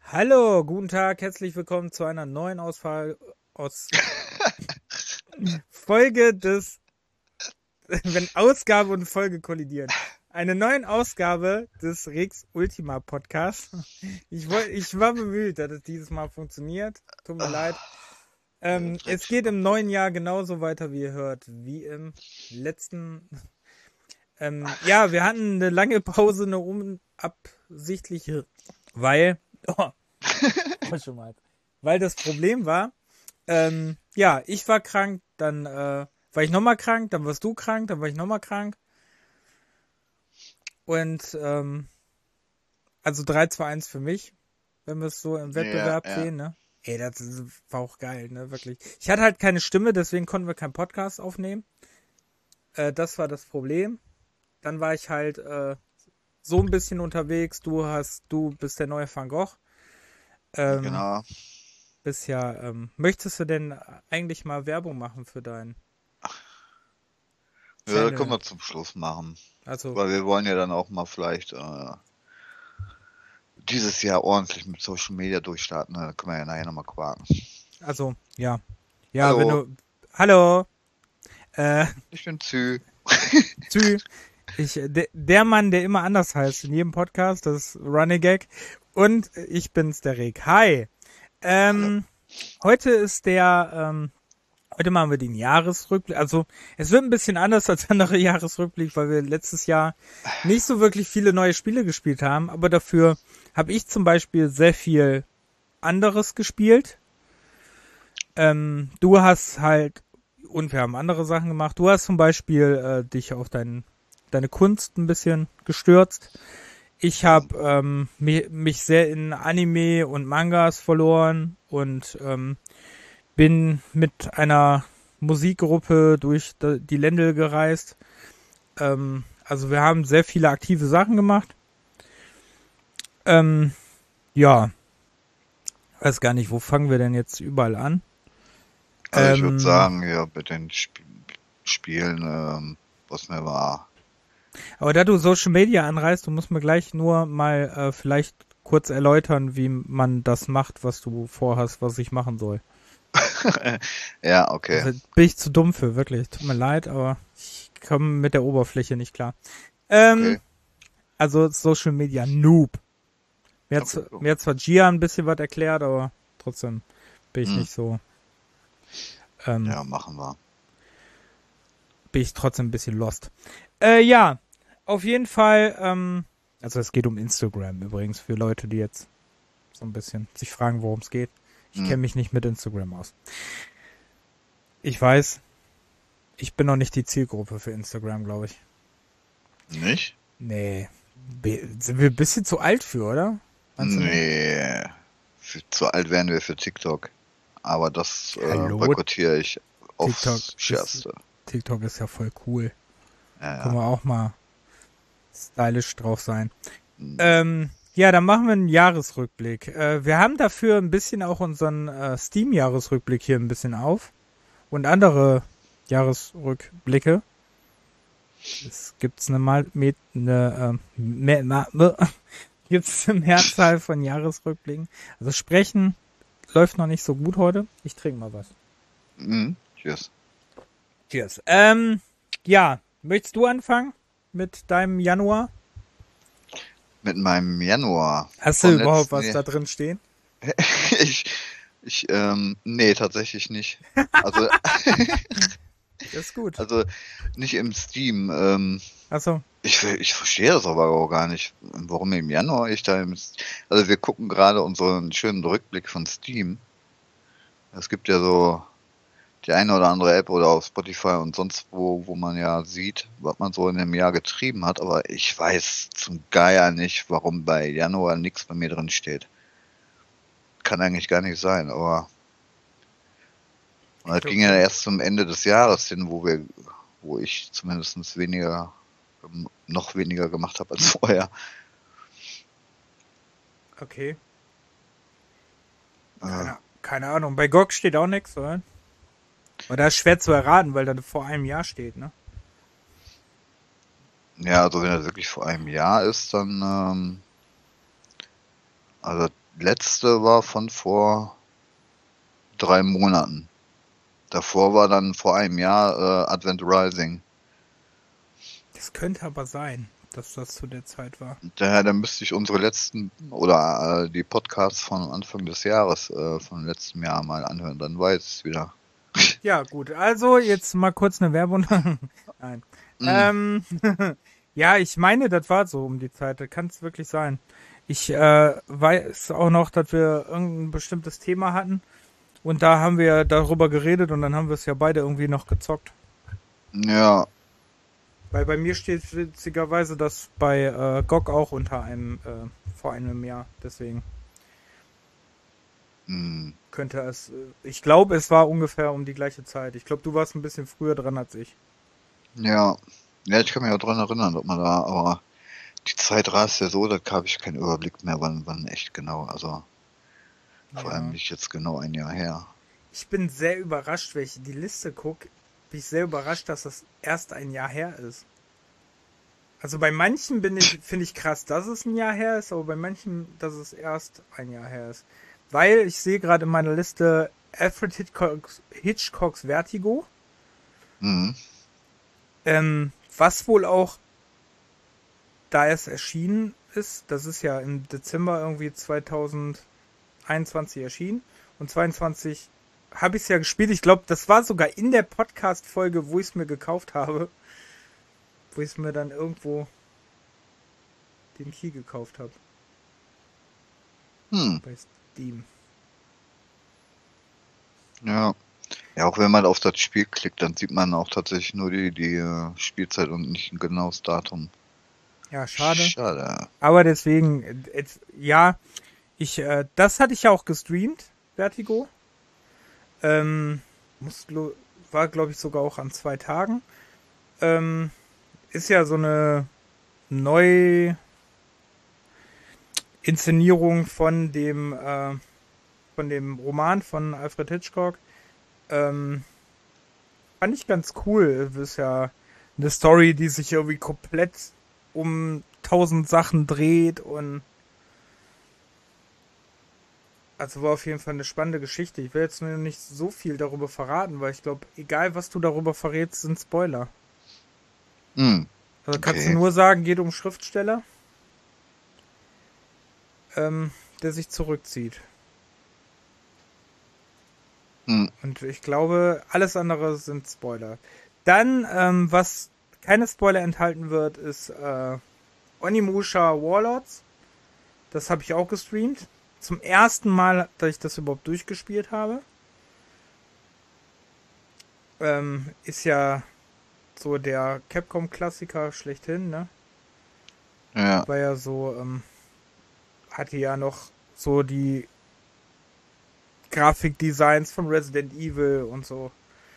Hallo, guten Tag, herzlich willkommen zu einer neuen aus Folge des, wenn Ausgabe und Folge kollidieren. Eine neuen Ausgabe des Rex Ultima Podcasts. Ich war bemüht, dass es dieses Mal funktioniert. Tut mir leid. Es geht im neuen Jahr genauso weiter, wie ihr hört, wie im letzten. Ja, wir hatten eine lange Pause, eine unabsichtliche, weil, schon mal, weil das Problem war, ja, ich war krank, dann war ich nochmal krank, dann warst du krank, dann war ich nochmal krank. Und also 3-2-1 für mich, wenn wir es so im Ja, Wettbewerb ja. sehen, ne? Ey, war auch geil, ne, wirklich. Ich hatte halt keine Stimme, deswegen konnten wir keinen Podcast aufnehmen. Das war das Problem. Dann war ich halt so ein bisschen unterwegs. Du bist der neue Van Gogh. Ähm, Genau. möchtest du denn eigentlich mal Werbung machen für deinen Ja, können Channel? wir zum Schluss machen. Also, Weil wir wollen ja dann auch mal vielleicht dieses Jahr ordentlich mit Social Media durchstarten. Da können wir ja nachher nochmal quaken. ja. Ja, wenn Hallo, du. Hallo, äh, ich bin Zü. Zü. Der Mann, der immer anders heißt in jedem Podcast, das ist Running Gag. Und ich bin's, der Rick. Hi. Hallo. Ähm, heute ist heute machen wir den Jahresrückblick. Also, es wird ein bisschen anders als andere Jahresrückblick, weil wir letztes Jahr nicht so wirklich viele neue Spiele gespielt haben. Aber dafür habe ich zum Beispiel sehr viel anderes gespielt. Du hast halt, und wir haben andere Sachen gemacht. Du hast zum Beispiel dich auf deine Kunst ein bisschen gestürzt. Ich habe mich sehr in Anime und Mangas verloren und bin mit einer Musikgruppe durch die Ländel gereist. Also wir haben sehr viele aktive Sachen gemacht. Ähm, ja, weiß gar nicht, wo fangen wir denn jetzt überall an? Also ich würde Ähm, sagen, ja, mit den Spielen, was mir war. aber da du Social Media anreißt, du musst mir gleich nur mal vielleicht kurz erläutern, wie man das macht, was du vorhast, was ich machen soll. Ja, okay. Also bin ich zu dumm für, wirklich. Tut mir leid, aber ich komme mit der Oberfläche nicht klar. Okay. Also Social Media Noob. Okay, cool. Mir hat zwar Gia ein bisschen was erklärt, aber trotzdem bin ich Hm. nicht so, ähm, Ja, machen wir. bin ich trotzdem ein bisschen lost. Ja, auf jeden Fall, also es geht um Instagram übrigens, für Leute, die jetzt so ein bisschen sich fragen, worum es geht. Ich Hm. kenne mich nicht mit Instagram aus. Ich weiß, ich bin noch nicht die Zielgruppe für Instagram, glaube ich. Nicht? Nee, sind wir ein bisschen zu alt für, oder? Meinst du nicht? Nee. Zu alt wären wir für TikTok. Aber das Hallo, boykottiere ich TikTok aufs ist, Schärfste. TikTok ist ja voll cool. Ja, Können ja. wir auch mal stylisch drauf sein. Hm. Ja, dann machen wir einen Jahresrückblick. Wir haben dafür ein bisschen auch unseren Steam-Jahresrückblick hier ein bisschen auf und andere Jahresrückblicke. Es gibt's gibt's eine Mehrzahl von Jahresrückblicken. Also sprechen läuft noch nicht so gut heute. Ich trinke mal was. Mhm. Cheers. Cheers. Ja, möchtest du anfangen mit deinem Januar? Mit meinem Januar Hast du von überhaupt letzten was Jahr. da drin stehen? Ich, nee, tatsächlich nicht. Also, Das ist gut. also nicht im Steam. Achso, Ich verstehe das aber auch gar nicht, warum im Januar ich da also wir gucken gerade unseren schönen Rückblick von Steam. Es gibt ja so die eine oder andere App oder auf Spotify und sonst wo man ja sieht, was man so in dem Jahr getrieben hat, aber ich weiß zum Geier nicht, warum bei Januar nichts bei mir drin steht. Kann eigentlich gar nicht sein, aber das ging ja erst zum Ende des Jahres hin, wo ich zumindest noch weniger gemacht habe als vorher. okay. Äh, Keine Ahnung. Bei GOG steht auch nichts, oder? Oder ist schwer zu erraten, weil da vor einem Jahr steht, ne? ja, also wenn das wirklich vor einem Jahr ist, dann, also letzte war von vor 3 Monaten. Davor war dann vor einem Jahr Advent Rising. Das könnte aber sein, dass das zu der Zeit war. Daher, dann müsste ich unsere letzten oder die Podcasts von Anfang des Jahres, von letztem Jahr mal anhören, dann weiß ich es wieder. Ja, gut. Also, jetzt mal kurz eine Werbung. Nein. Ja, ich meine, das war so um die Zeit. Das kann es wirklich sein. Ich weiß auch noch, dass wir irgendein bestimmtes Thema hatten. Und da haben wir darüber geredet und dann haben wir es ja beide irgendwie noch gezockt. Ja, Weil bei mir steht witzigerweise das bei GOG auch unter einem, vor einem Jahr. Deswegen könnte es, ich glaube, es war ungefähr um die gleiche Zeit. Ich glaube, du warst ein bisschen früher dran als ich. ja. Ja, ich kann mich auch dran erinnern, ob man da, aber die Zeit rast ja so, da habe ich keinen Überblick mehr, wann echt genau. Also vor allem Ja. nicht jetzt genau ein Jahr her. Ich bin sehr überrascht, wenn ich die Liste gucke. Bin ich sehr überrascht, dass das erst ein Jahr her ist. Also bei manchen finde ich krass, dass es ein Jahr her ist, aber bei manchen, dass es erst ein Jahr her ist. Weil ich sehe gerade in meiner Liste Alfred Hitchcocks Vertigo. Mhm. Was wohl auch, da es erschienen ist, das ist ja im Dezember irgendwie 2021 erschienen und 22 habe ich es ja gespielt. Ich glaube, das war sogar in der Podcast-Folge, wo ich es mir gekauft habe. Wo ich es mir dann irgendwo den Key gekauft habe. Hm. Bei Steam. Ja. Ja, auch wenn man auf das Spiel klickt, dann sieht man auch tatsächlich nur die Spielzeit und nicht ein genaues Datum. Ja, schade. Schade. Aber deswegen, ja, das hatte ich ja auch gestreamt, Vertigo. War, glaube ich, sogar auch an 2 Tagen. Ist ja so eine Neuinszenierung von dem Roman von Alfred Hitchcock. Fand ich ganz cool. Das ist ja eine Story, die sich irgendwie komplett um 1000 Sachen dreht und also war auf jeden Fall eine spannende Geschichte. Ich will jetzt nur nicht so viel darüber verraten, weil ich glaube, egal was du darüber verrätst, sind Spoiler. Hm. Also kannst du Okay. nur sagen, geht um Schriftsteller, der sich zurückzieht. Hm. Und ich glaube, alles andere sind Spoiler. Dann, was keine Spoiler enthalten wird, ist Onimusha Warlords. Das habe ich auch gestreamt. Zum ersten Mal, dass ich das überhaupt durchgespielt habe. Ist ja so der Capcom-Klassiker schlechthin, ne? Ja. War ja so, hatte ja noch so die Grafikdesigns von Resident Evil und so.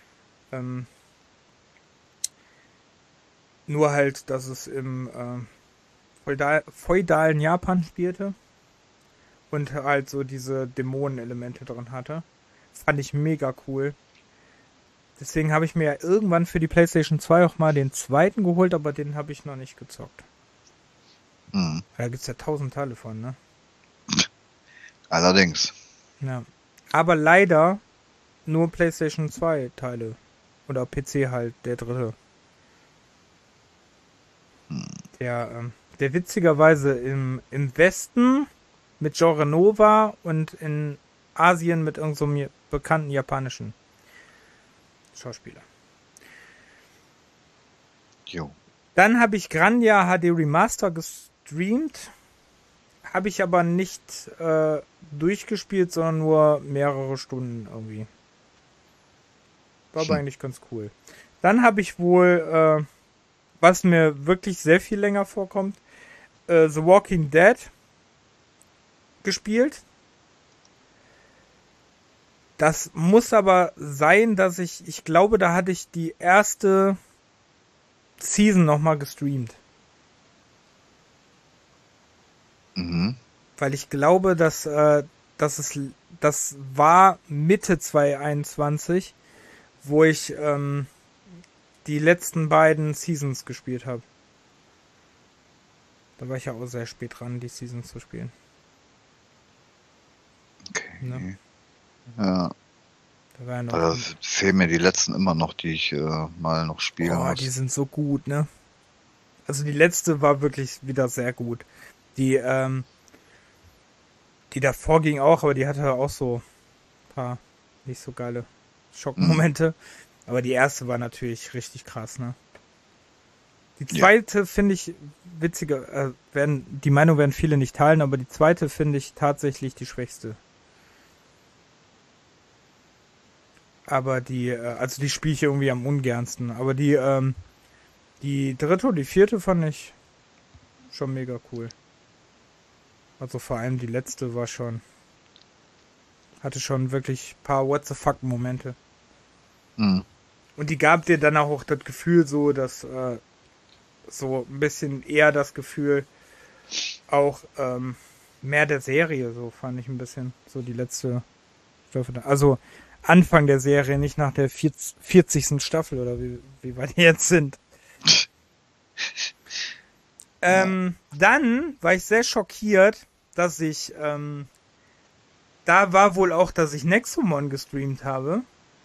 Nur halt, dass es im feudalen Japan spielte und halt so diese Dämonenelemente drin hatte. Fand ich mega cool. Deswegen habe ich mir ja irgendwann für die PlayStation 2 auch mal den zweiten geholt, aber den habe ich noch nicht gezockt. Hm. Da gibt es ja 1000 Teile von, ne? Allerdings. Ja. Aber leider nur PlayStation 2 Teile. Oder PC halt, der dritte. Der witzigerweise im Westen mit Genre Nova und in Asien mit irgendeinem so bekannten japanischen Schauspieler. Jo. Dann habe ich Grandia HD Remaster gestreamt. Habe ich aber nicht durchgespielt, sondern nur mehrere Stunden irgendwie. War aber eigentlich ganz cool. Dann habe ich wohl, was mir wirklich sehr viel länger vorkommt, The Walking Dead gespielt. Das muss aber sein, dass ich glaube, da hatte ich die erste Season nochmal gestreamt. Mhm. Weil ich glaube, dass das war Mitte 2021, wo ich die letzten beiden Seasons gespielt habe. Da war ich ja auch sehr spät dran, die Seasons zu spielen. Ne? Nee. Ja, Da war ja noch. da fehlen mir die letzten immer noch, die ich mal noch spielen Oh, muss. die sind so gut, ne? Also die letzte war wirklich wieder sehr gut. Die, die davor ging auch, aber die hatte auch so ein paar nicht so geile Hm. Schockmomente. Aber die erste war natürlich richtig krass, ne? Die Ja. zweite finde ich witziger, die Meinung werden viele nicht teilen, aber die zweite finde ich tatsächlich die schwächste. Aber also die spiele ich irgendwie am ungernsten. Aber die dritte und die vierte fand ich schon mega cool. Also vor allem die letzte hatte schon wirklich ein paar What the fuck Momente. Hm. Und die gab dir dann auch das Gefühl so, dass so ein bisschen eher das Gefühl auch mehr der Serie, so fand ich ein bisschen. So die letzte Staffel. Also Anfang der Serie, nicht nach der 40. Staffel oder wie weit die jetzt sind. Dann war ich sehr schockiert, dass da war wohl auch, dass ich Nexomon gestreamt habe.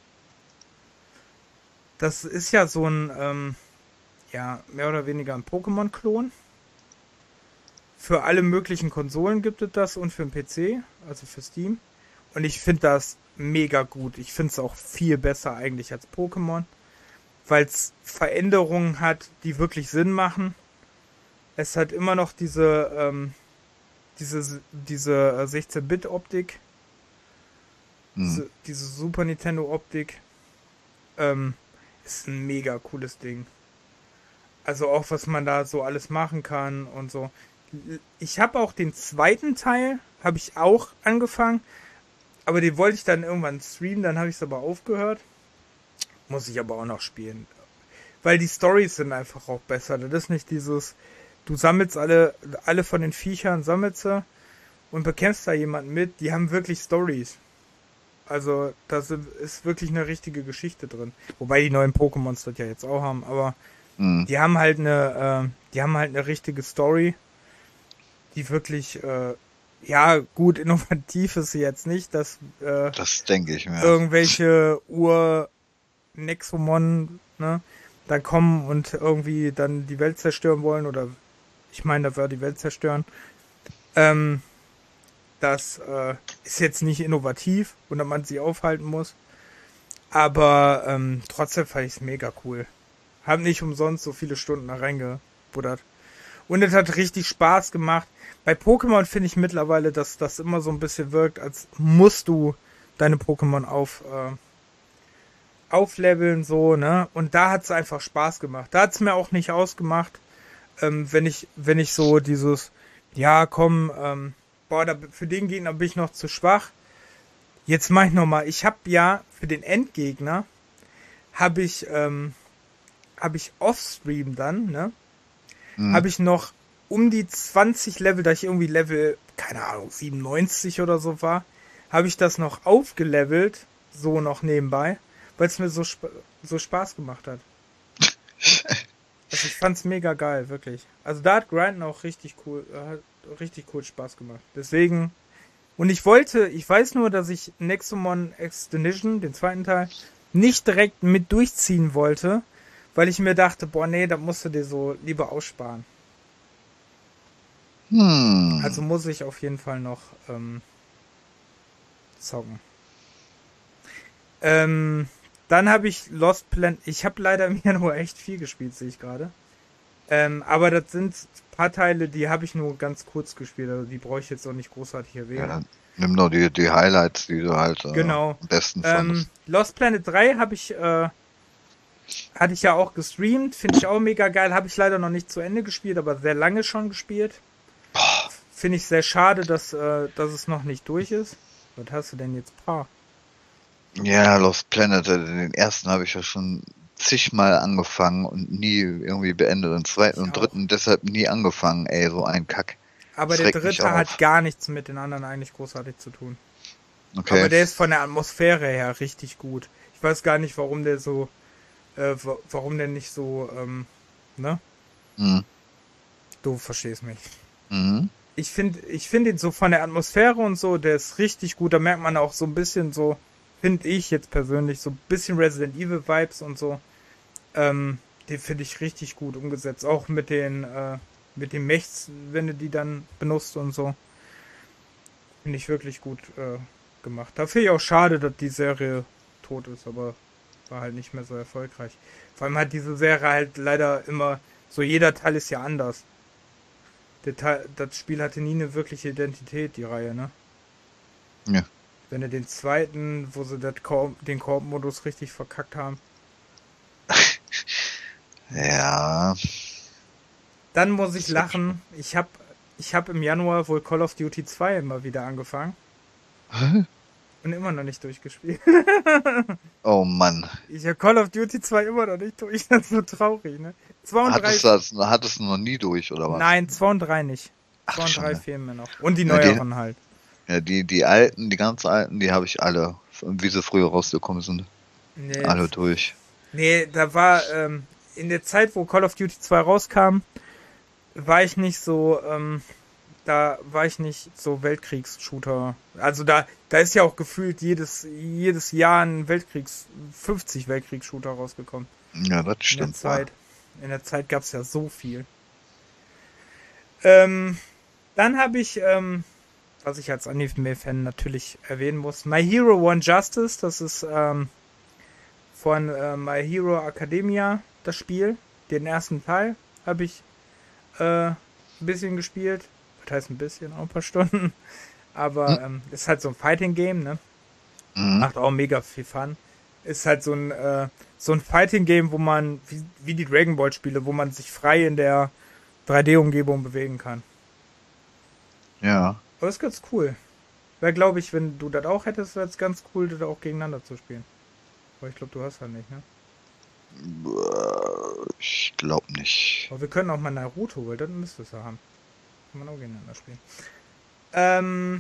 Das ist ja so ein, ja, mehr oder weniger ein Pokémon-Klon. Für alle möglichen Konsolen gibt es das und für den PC, also für Steam. Und ich finde das mega gut. Ich finde es auch viel besser eigentlich als Pokémon, weil es Veränderungen hat, die wirklich Sinn machen. Es hat immer noch diese 16-Bit-Optik, Hm. diese Super Nintendo-Optik. Ist ein mega cooles Ding. Also auch, was man da so alles machen kann und so. Ich habe auch den zweiten Teil, habe ich auch angefangen, aber den wollte ich dann irgendwann streamen, dann habe ich es aber aufgehört. Muss ich aber auch noch spielen. Weil die Storys sind einfach auch besser. Das ist nicht du sammelst alle von den Viechern, sammelst sie und bekämpfst da jemanden mit. Die haben wirklich Stories. Also, da ist wirklich eine richtige Geschichte drin. Wobei die neuen Pokémons das ja jetzt auch haben, aber Hm. die haben halt eine richtige Story, die wirklich, ja, gut, innovativ ist sie jetzt nicht, dass Das denke ich mir. irgendwelche Ur-Nexomon, ne, dann kommen und irgendwie dann die Welt zerstören wollen, oder ich meine, da wird die Welt zerstören. Das ist jetzt nicht innovativ und dass man sie aufhalten muss. Aber trotzdem fand ich es mega cool. Hab nicht umsonst so viele Stunden da reingebuddert. Und es hat richtig Spaß gemacht. Bei Pokémon finde ich mittlerweile, dass das immer so ein bisschen wirkt, als musst du deine Pokémon aufleveln, so, ne? Und da hat es einfach Spaß gemacht. Da hat es mir auch nicht ausgemacht, wenn ich so ja, komm, boah, für den Gegner bin ich noch zu schwach. Jetzt mach ich nochmal. Ich habe ja für den Endgegner habe ich Offstream dann, ne? Hm. Habe ich noch um die 20 Level, da ich irgendwie Level, keine Ahnung, 97 oder so war, habe ich das noch aufgelevelt, so noch nebenbei, weil es mir so Spaß gemacht hat. Also ich fand's mega geil, wirklich. Also da hat Grinden auch richtig cool Spaß gemacht. Deswegen, und ich weiß nur, dass ich Nexomon Extinction, den zweiten Teil, nicht direkt mit durchziehen wollte, weil ich mir dachte, boah, nee, da musst du dir so lieber aussparen. Also muss ich auf jeden Fall noch zocken. Dann habe ich Lost Planet. Ich habe leider im Januar echt viel gespielt, sehe ich gerade. Aber das sind ein paar Teile, die habe ich nur ganz kurz gespielt. Also die brauche ich jetzt auch nicht großartig erwähnen. Ja, dann nimm nur die Highlights, die du halt Genau. am besten fandest. Lost Planet 3 hatte ich ja auch gestreamt. Finde ich auch mega geil. Habe ich leider noch nicht zu Ende gespielt, aber sehr lange schon gespielt. Finde ich sehr schade, dass es noch nicht durch ist. Was hast du denn jetzt? Ja, Lost Planet, den ersten habe ich ja schon zigmal angefangen und nie irgendwie beendet. Den zweiten und dritten deshalb nie angefangen, ey, so ein Kack. Aber der dritte hat gar nichts mit den anderen eigentlich großartig zu tun. Okay. Aber der ist von der Atmosphäre her richtig gut. Ich weiß gar nicht, warum der nicht so, ne? Mhm. Du verstehst mich. Mhm. ich finde ihn so von der Atmosphäre und so, der ist richtig gut. Da merkt man auch so ein bisschen so, finde ich jetzt persönlich, so ein bisschen Resident Evil Vibes und so. Ähm, Den finde ich richtig gut umgesetzt. Auch mit den Mechs, wenn du die dann benutzt und so. Finde ich wirklich gut gemacht. Da finde ich auch schade, dass die Serie tot ist, aber war halt nicht mehr so erfolgreich. Vor allem hat diese Serie halt leider immer, so jeder Teil ist ja anders. Das Spiel hatte nie eine wirkliche Identität, die Reihe, ne? Ja. Wenn du den zweiten, wo sie den Koop-Modus richtig verkackt haben. Ja. Dann muss ich Das wird lachen. Ich hab im Januar wohl Call of Duty 2 immer wieder angefangen schon. und immer noch nicht durchgespielt. Oh Mann. Ich habe Call of Duty 2 immer noch nicht durch. Das ist so traurig, ne? 2 und 3. Hattest du noch nie durch, oder was? Nein, 2 und 3 nicht. Ach, 2 und 3 Schande. fehlen mir noch. Und die Ja, neueren halt. die alten, die ganz alten, die habe ich alle, wie sie früher rausgekommen sind, Nee, alle durch. nee, da war in der Zeit, wo Call of Duty 2 rauskam, war ich nicht so, da war ich nicht so Weltkriegs-Shooter. Also da ist ja auch gefühlt jedes Jahr ein 50 Weltkriegs-Shooter rausgekommen. Ja, das In der stimmt. Zeit. In der Zeit gab es ja so viel. Ähm, Dann habe ich, was ich als Anime-Fan natürlich erwähnen muss, My Hero One Justice. Das ist von My Hero Academia das Spiel. Den ersten Teil habe ich ein bisschen gespielt. Das heißt ein bisschen, auch ein paar Stunden. Aber ist halt so ein Fighting-Game, ne? Mhm. Macht auch mega viel Fun. Ist halt so ein Fighting-Game, wo man, wie die Dragon Ball-Spiele, wo man sich frei in der 3D-Umgebung bewegen kann. Ja. Aber ist ganz cool. Wäre, glaube ich, wenn du das auch hättest, wäre es ganz cool, das auch gegeneinander zu spielen. Aber ich glaube, du hast das nicht, ne? Ich glaube nicht. Aber wir können auch mal Naruto, weil dann müsstest du haben. Kann man auch gegeneinander spielen. Ähm,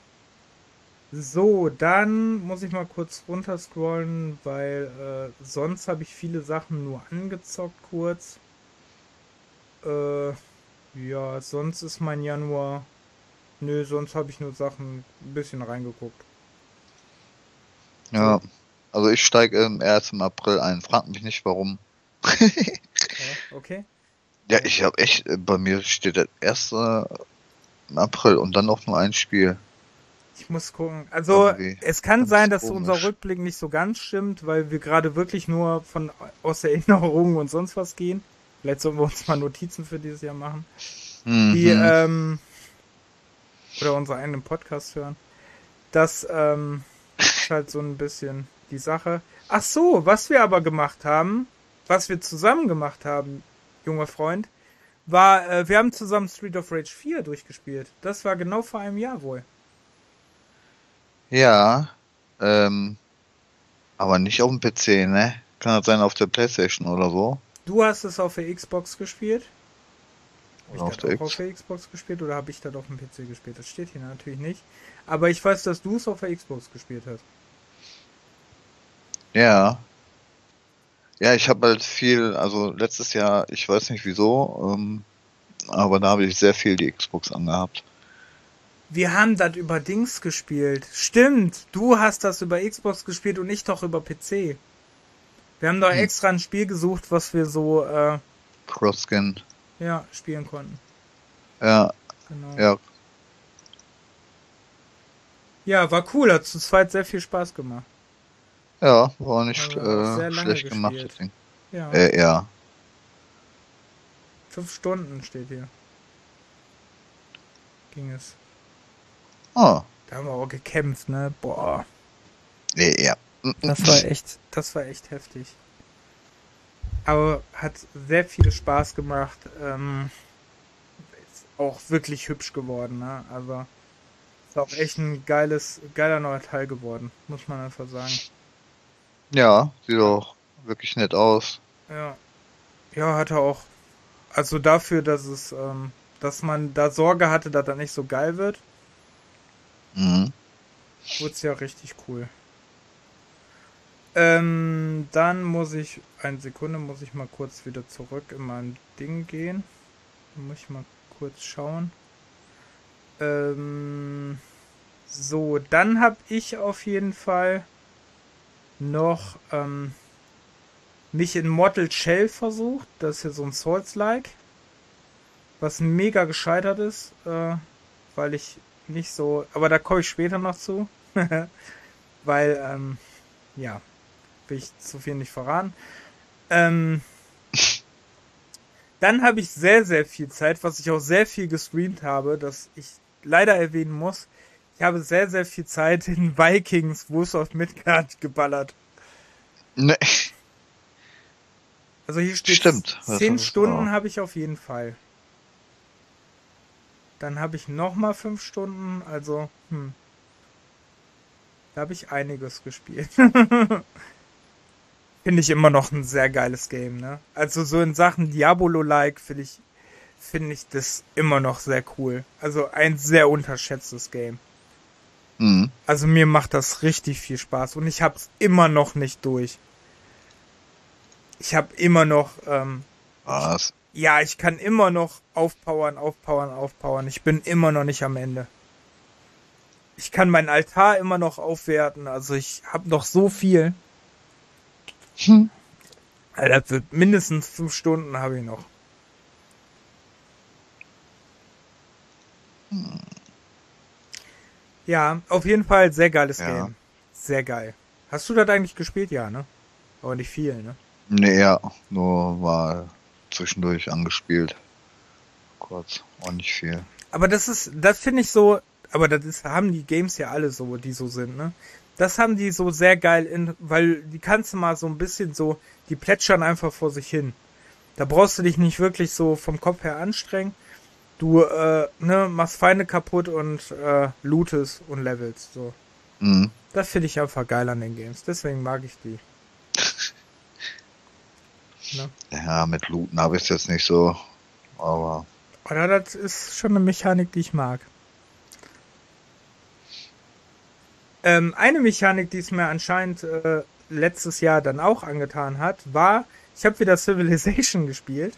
so, dann muss ich mal kurz runterscrollen, weil sonst habe ich viele Sachen nur angezockt kurz. Äh, ja, sonst ist mein Januar. Nö, sonst habe ich nur Sachen ein bisschen reingeguckt. So, Ja. Also ich steige erst im April ein. Frag mich nicht warum. okay. Ja, ich habe echt, bei mir steht das erste im April und dann auch nur ein Spiel. Ich muss gucken. Also, Irgendwie es kann ganz sein, dass unser komisch. Rückblick nicht so ganz stimmt, weil wir gerade wirklich nur aus Erinnerungen und sonst was gehen. Vielleicht sollten wir uns mal Notizen für dieses Jahr machen. Die, Mhm. oder unsere eigenen Podcast hören. Das, ist halt so ein bisschen die Sache. Ach so, was wir aber gemacht haben, was wir zusammen gemacht haben, junger Freund, war, wir haben zusammen Street of Rage 4 durchgespielt. Das war genau vor einem Jahr wohl. Ja, ähm, aber nicht auf dem PC, ne? Kann das sein auf der PlayStation oder so? Du hast es auf der Xbox gespielt. Habe Oder ich auf das der auch auf X? der Xbox gespielt oder habe ich das auf dem PC gespielt? Das steht hier natürlich nicht. Aber ich weiß, dass du es auf der Xbox gespielt hast. Ja. Ja, ich habe halt viel, also letztes Jahr, ich weiß nicht wieso, aber da habe ich sehr viel die Xbox angehabt. Wir haben das über Dings gespielt. Stimmt, du hast das über Xbox gespielt und ich doch über PC. Wir haben doch Hm. extra ein Spiel gesucht, was wir so, Cross-Skin. ja, spielen konnten. Ja, Genau. ja, Ja, war cool, hat zu zweit sehr viel Spaß gemacht. ja, war nicht Haben wir auch sehr lange schlecht gemacht, das gespielt. Ding. Ja, Ja. 5 Stunden steht hier. Ging es. Oh, Da haben wir auch gekämpft, ne? Boah. ja. Das war echt heftig. Aber hat sehr viel Spaß gemacht. Ist auch wirklich hübsch geworden, ne? Also ist auch echt ein geiler neuer Teil geworden, muss man einfach sagen. Ja, sieht Ja, auch wirklich nett aus. ja, ja, hatte auch. Also dafür, dass man da Sorge hatte, dass das nicht so geil wird, Mhm. wurde es ja richtig cool. Dann eine Sekunde, muss ich mal kurz wieder zurück in mein Ding gehen. Dann muss ich mal kurz schauen. Ähm, so, dann habe ich auf jeden Fall noch mich in Mortal Shell versucht. Das ist ja so ein Souls-like, was mega gescheitert ist, weil ich nicht so, aber da komme ich später noch zu, weil, ja, will ich zu viel nicht verraten. Ähm, Dann habe ich sehr, sehr viel Zeit, was ich auch sehr viel gestreamt habe, das ich leider erwähnen muss. Ich habe sehr, sehr viel Zeit in Vikings Wars of Midgard geballert. Ne, Also hier steht stimmt. Das 10 ist auch. Stunden habe ich auf jeden Fall. Dann habe ich nochmal 5 Stunden, also, da habe ich einiges gespielt. Finde ich immer noch ein sehr geiles Game, ne? Also so in Sachen Diabolo-like finde ich das immer noch sehr cool. Also ein sehr unterschätztes Game. Mhm. Also mir macht das richtig viel Spaß und ich hab's immer noch nicht durch. Ich habe immer noch, Was? ja, ich kann immer noch aufpowern, aufpowern, aufpowern. Ich bin immer noch nicht am Ende. Ich kann meinen Altar immer noch aufwerten. Also ich habe noch so viel. Hm. Alter, das wird mindestens 5 Stunden habe ich noch. Ja, auf jeden Fall sehr geiles Ja. Game. Sehr geil. Hast du das eigentlich gespielt? Ja, ne? Aber nicht viel, ne? Nee, ja, nur mal zwischendurch angespielt. Kurz, auch nicht viel. Aber das finde ich so, aber haben die Games ja alle so, die so sind, ne? Das haben die so sehr geil weil die kannst du mal so ein bisschen so, die plätschern einfach vor sich hin. Da brauchst du dich nicht wirklich so vom Kopf her anstrengen. Du, ne, machst Feinde kaputt und lootest und levelst, so. Mhm. Das finde ich einfach geil an den Games. Deswegen mag ich die. Ne? Ja, mit Looten habe ich es jetzt nicht so, aber Oder das ist schon eine Mechanik, die ich mag. Eine Mechanik, die es mir anscheinend letztes Jahr dann auch angetan hat, war, ich habe wieder Civilization gespielt.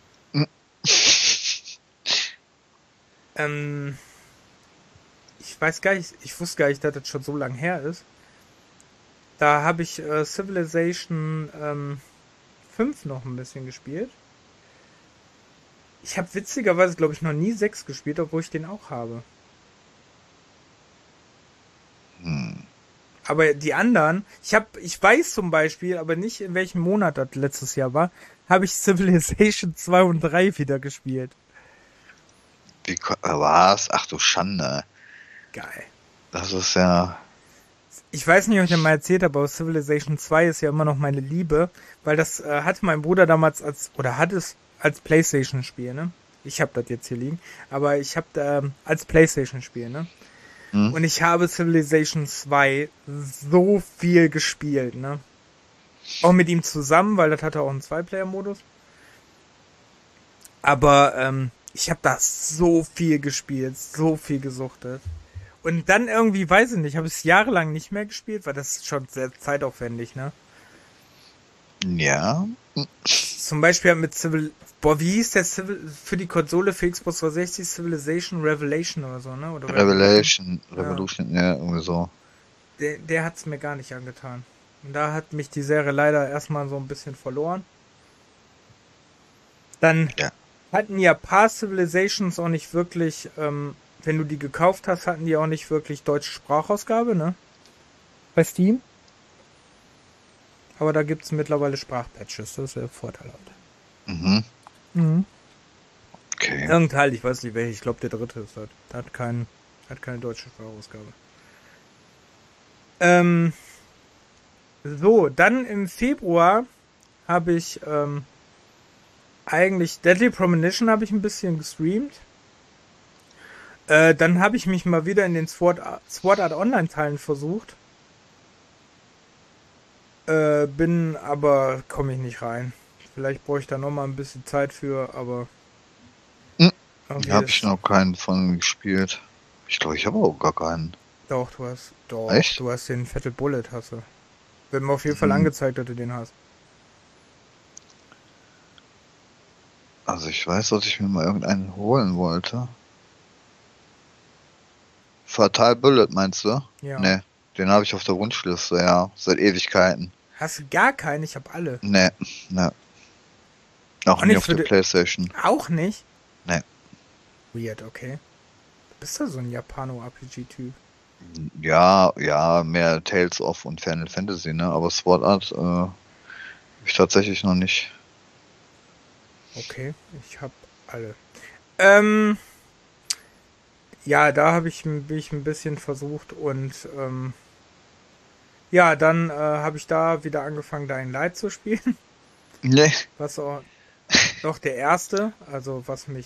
Ähm, Ich weiß gar nicht, ich wusste gar nicht, dass das schon so lang her ist. Da habe ich Civilization 5 noch ein bisschen gespielt. Ich habe witzigerweise, glaube ich, noch nie 6 gespielt, obwohl ich den auch habe. Aber die anderen, ich weiß zum Beispiel, aber nicht in welchem Monat das letztes Jahr war, habe ich Civilization 2 und 3 wieder gespielt. was? Ach du Schande. Geil. Das ist ja. Ich weiß nicht, ob ich dir mal erzählt habe, aber Civilization 2 ist ja immer noch meine Liebe, weil das hatte mein Bruder damals hat es als Playstation-Spiel, ne? Ich habe das jetzt hier liegen, aber ich habe als Playstation-Spiel, ne? Hm? Und ich habe Civilization 2 so viel gespielt, ne? Auch mit ihm zusammen, weil das hatte auch einen Zwei-Player-Modus. Aber ich habe da so viel gespielt, so viel gesuchtet. Und dann irgendwie, weiß ich nicht, habe ich es jahrelang nicht mehr gespielt, weil das ist schon sehr zeitaufwendig, ne? Ja. Zum Beispiel wie hieß der für die Konsole für Xbox 360 Civilization Revelation oder so, ne? Oder Revelation, Ja. ja, irgendwie so. Der hat's mir gar nicht angetan. Und da hat mich die Serie leider erstmal so ein bisschen verloren. Dann Ja. hatten ja ein paar Civilizations auch nicht wirklich, wenn du die gekauft hast, hatten die auch nicht wirklich deutsche Sprachausgabe, ne? Bei Steam. Aber da gibt's mittlerweile Sprachpatches, das ist der Vorteil halt. Mhm. Mhm. Okay. Irgendein Teil, ich weiß nicht welcher, ich glaube der dritte ist das. Der hat keine deutsche Sprachausgabe. So, dann im Februar habe ich eigentlich Deadly Premonition habe ich ein bisschen gestreamt. Dann habe ich mich mal wieder in den Sword Art Online Teilen versucht. Komme ich nicht rein. Vielleicht brauche ich da noch mal ein bisschen Zeit für, aber irgendwie Habe ich noch keinen von gespielt. Ich glaube, ich habe auch gar keinen. Doch, Echt? du hast den Fatal Bullet, hast du. Wird mir auf jeden Fall angezeigt, dass du den hast. Also ich weiß, dass ich mir mal irgendeinen holen wollte. Fatal Bullet meinst du? Ja. Ne, den habe ich auf der Wunschliste, ja. Seit Ewigkeiten. Hast du gar keinen? Ich habe alle. Ne. Auch Auch nie nicht auf für der Playstation. Auch nicht? Ne. Weird, okay. Du bist ja so ein Japano-RPG-Typ. Ja, mehr Tales of und Final Fantasy, ne? Aber Sword Art hab ich tatsächlich noch nicht. Okay, ich habe alle. Ja, da bin ich ein bisschen versucht und ja, dann habe ich da wieder angefangen, Dying Light zu spielen. Ne. Was auch noch der erste, also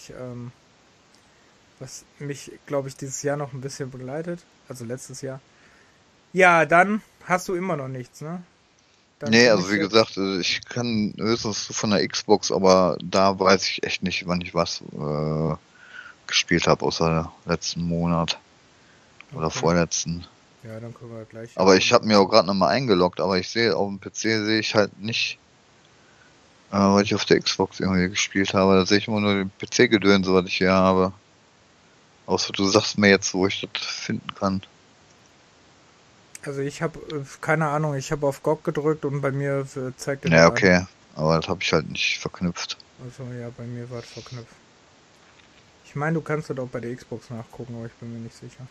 was mich, glaube ich, dieses Jahr noch ein bisschen begleitet. Also letztes Jahr. Ja, dann hast du immer noch nichts, ne? Dann Nee, komme also ich wie jetzt. gesagt, ich kann höchstens von der Xbox, aber da weiß ich echt nicht, wann ich was gespielt habe, außer letzten Monat oder Okay. vorletzten. Ja, dann können wir gleich. Aber ich habe mir auch gerade nochmal eingeloggt, aber ich sehe auf dem PC sehe ich halt nicht, was ich auf der Xbox irgendwie gespielt habe. Da sehe ich immer nur den PC-Gedöns, was ich hier habe. Außer du sagst mir jetzt, wo ich das finden kann. Also ich habe keine Ahnung, ich habe auf GOG gedrückt und bei mir zeigt er Ja, das an. okay. Aber das habe ich halt nicht verknüpft. Also ja, bei mir war es verknüpft. Ich meine, du kannst das auch bei der Xbox nachgucken, aber ich bin mir nicht sicher.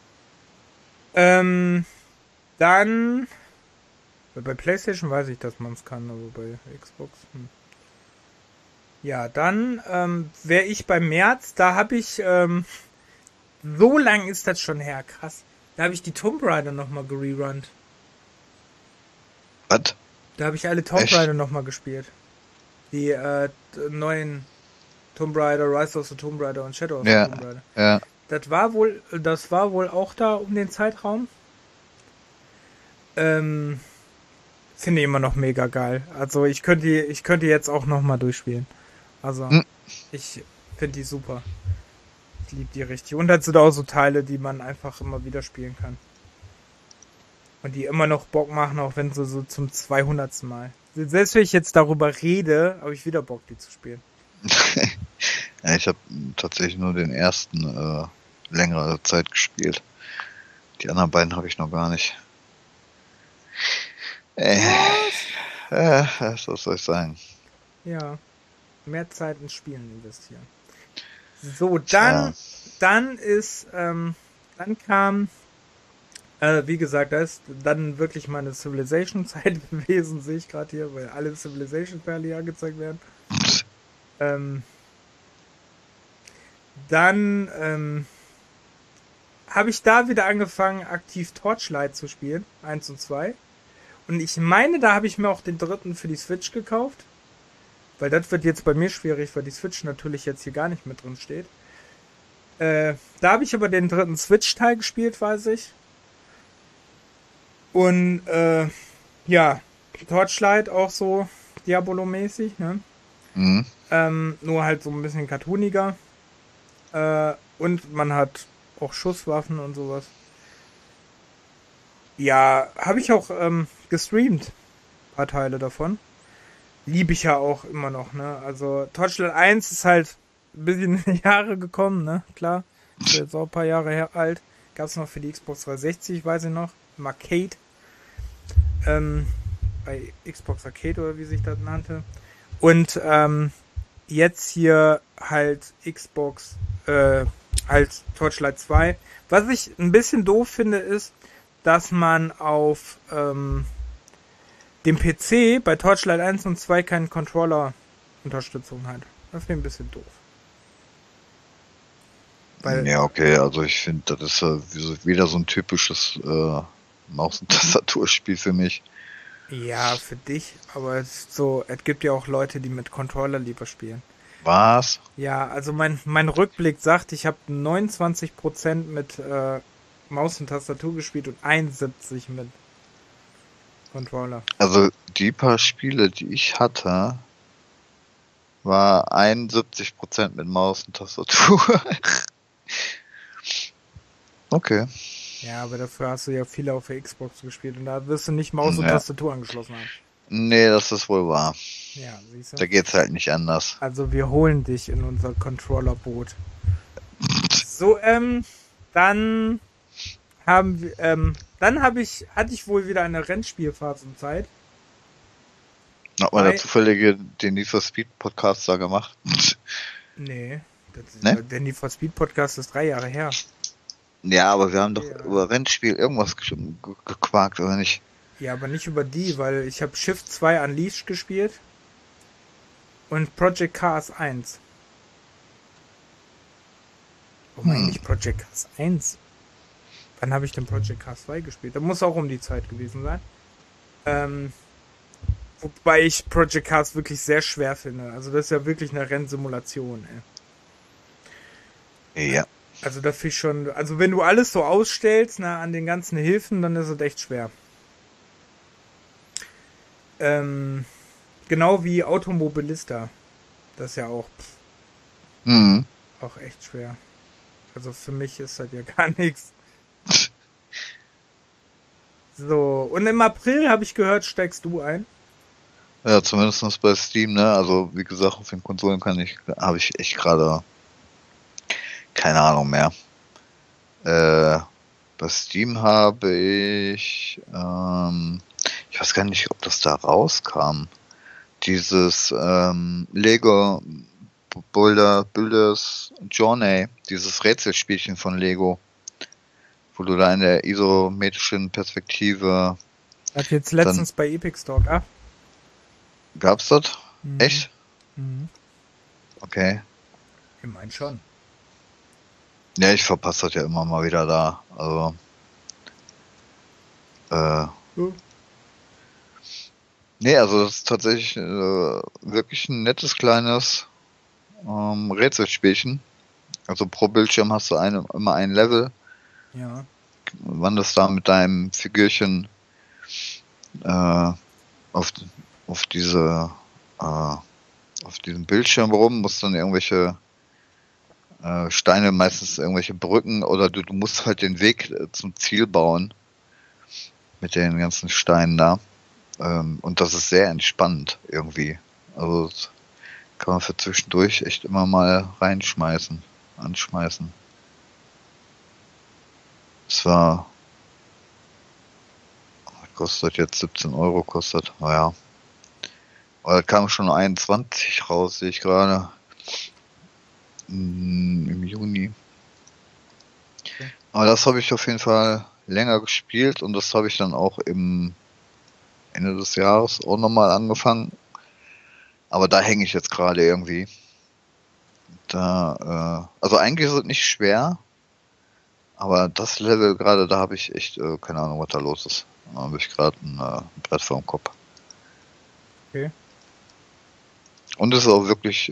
Dann bei PlayStation weiß ich, dass man es kann, aber bei Xbox. Ja, dann wäre ich beim März, da habe ich, so lang ist das schon her, krass. Da habe ich die Tomb Raider nochmal gererunnt. Was? Da habe ich alle Tomb Echt? Raider nochmal gespielt. Die neuen Tomb Raider, Rise of the Tomb Raider und Shadow of the Ja, Tomb Raider. ja. Das war wohl auch da um den Zeitraum. Finde ich immer noch mega geil. Also ich könnte jetzt auch nochmal durchspielen. Also Hm. ich finde die super. Ich liebe die richtig. Und dazu da auch so Teile, die man einfach immer wieder spielen kann. Und die immer noch Bock machen, auch wenn sie so zum 200. Mal. Selbst wenn ich jetzt darüber rede, habe ich wieder Bock, die zu spielen. Ja, ich habe tatsächlich nur den ersten längere Zeit gespielt. Die anderen beiden habe ich noch gar nicht. Was soll ich sagen? Ja. Mehr Zeit in Spielen investieren. So, Tja. dann kam, wie gesagt, da ist dann wirklich meine Civilization-Zeit gewesen, sehe ich gerade hier, weil alle Civilization-Teile hier angezeigt werden. Dann habe ich da wieder angefangen, aktiv Torchlight zu spielen, 1 und 2. Und ich meine, da habe ich mir auch den dritten für die Switch gekauft. Weil das wird jetzt bei mir schwierig, weil die Switch natürlich jetzt hier gar nicht mit drin steht. Da habe ich aber den dritten Switch-Teil gespielt, weiß ich. Und ja, Torchlight auch so Diabolo-mäßig, ne? Mhm. Nur halt so ein bisschen cartooniger. Und man hat auch Schusswaffen und sowas. Ja, habe ich auch gestreamt. Ein paar Teile davon. Liebe ich ja auch immer noch, ne? Also Torchlight 1 ist halt ein bisschen in die Jahre gekommen, ne? Klar. Ist jetzt auch ein paar Jahre alt. Gab's noch für die Xbox 360, weiß ich noch. Im Arcade. Bei Xbox Arcade oder wie sich das nannte. Und jetzt hier halt Xbox, halt Torchlight 2. Was ich ein bisschen doof finde, ist, dass man auf dem PC bei Torchlight 1 und 2 keine Controller-Unterstützung hat. Das finde ich ein bisschen doof. Weil, Ja, okay, also ich finde, das ist wieder so ein typisches Maus- und Tastaturspiel für mich. ja, für dich, aber es gibt ja auch Leute, die mit Controller lieber spielen. Was? Ja, also mein Rückblick sagt, ich habe 29% mit Maus und Tastatur gespielt und 71% mit Controller. Also die paar Spiele, die ich hatte, war 71% mit Maus und Tastatur. Okay. Ja, aber dafür hast du ja viele auf der Xbox gespielt und da wirst du nicht Maus und Ja. Tastatur angeschlossen haben. Nee, das ist wohl wahr. Ja, siehst du? Da geht's halt nicht anders. Also wir holen dich in unser Controller-Boot. So, dann hatte ich wohl wieder eine Rennspielphasenzeit. Hat man da zufällige den Need for Speed Podcast da gemacht? Nee, Ne? der Need for Speed Podcast ist 3 Jahre her. Ja, aber wir haben doch über Rennspiel irgendwas gequakt, oder nicht? Ja, aber nicht über die, weil ich habe Shift 2 Unleashed gespielt und Project Cars 1. Warum eigentlich Project Cars 1? Wann habe ich denn Project Cars 2 gespielt? Da muss auch um die Zeit gewesen sein. Wobei ich Project Cars wirklich sehr schwer finde. Also das ist ja wirklich eine Rennsimulation, ey. Ja. Also da finde ich schon, also wenn du alles so ausstellst, an den ganzen Hilfen, dann ist es echt schwer. Genau wie Automobilista. Das ist ja auch, auch echt schwer. Also für mich ist das ja gar nichts. So, und im April habe ich gehört, steigst du ein? Ja, zumindest bei Steam, ne? Also wie gesagt, auf den Konsolen habe ich echt gerade keine Ahnung mehr. Bei Steam habe ich, ich weiß gar nicht, ob das da rauskam. Dieses Lego Builders Journey, dieses Rätselspielchen von Lego, wo du da in der isometrischen Perspektive. Hat jetzt letztens bei Epic Store, gell? Gab's das? Mhm. Echt? Mhm. Okay. Ich meine schon. Ja, ich verpasse das ja immer mal wieder da. Also. Nee, also das ist tatsächlich wirklich ein nettes kleines Rätselspielchen. Also pro Bildschirm hast du immer ein Level. Ja. Wanderst da mit deinem Figürchen auf diesem Bildschirm rum, musst dann irgendwelche Steine, meistens irgendwelche Brücken, oder du musst halt den Weg zum Ziel bauen mit den ganzen Steinen da. Und das ist sehr entspannend irgendwie. Also das kann man für zwischendurch echt immer mal anschmeißen. Es war, kostet jetzt 17 Euro, kostet, naja. Aber da kam schon 21 raus, sehe ich gerade. Im Juni. Okay. Aber das habe ich auf jeden Fall länger gespielt und das habe ich dann auch im Ende des Jahres auch nochmal angefangen. Aber da hänge ich jetzt gerade irgendwie. Also eigentlich ist es nicht schwer, aber das Level gerade, da habe ich echt keine Ahnung, was da los ist. Da habe ich gerade ein Brett vor dem Kopf. Okay. Und es ist auch wirklich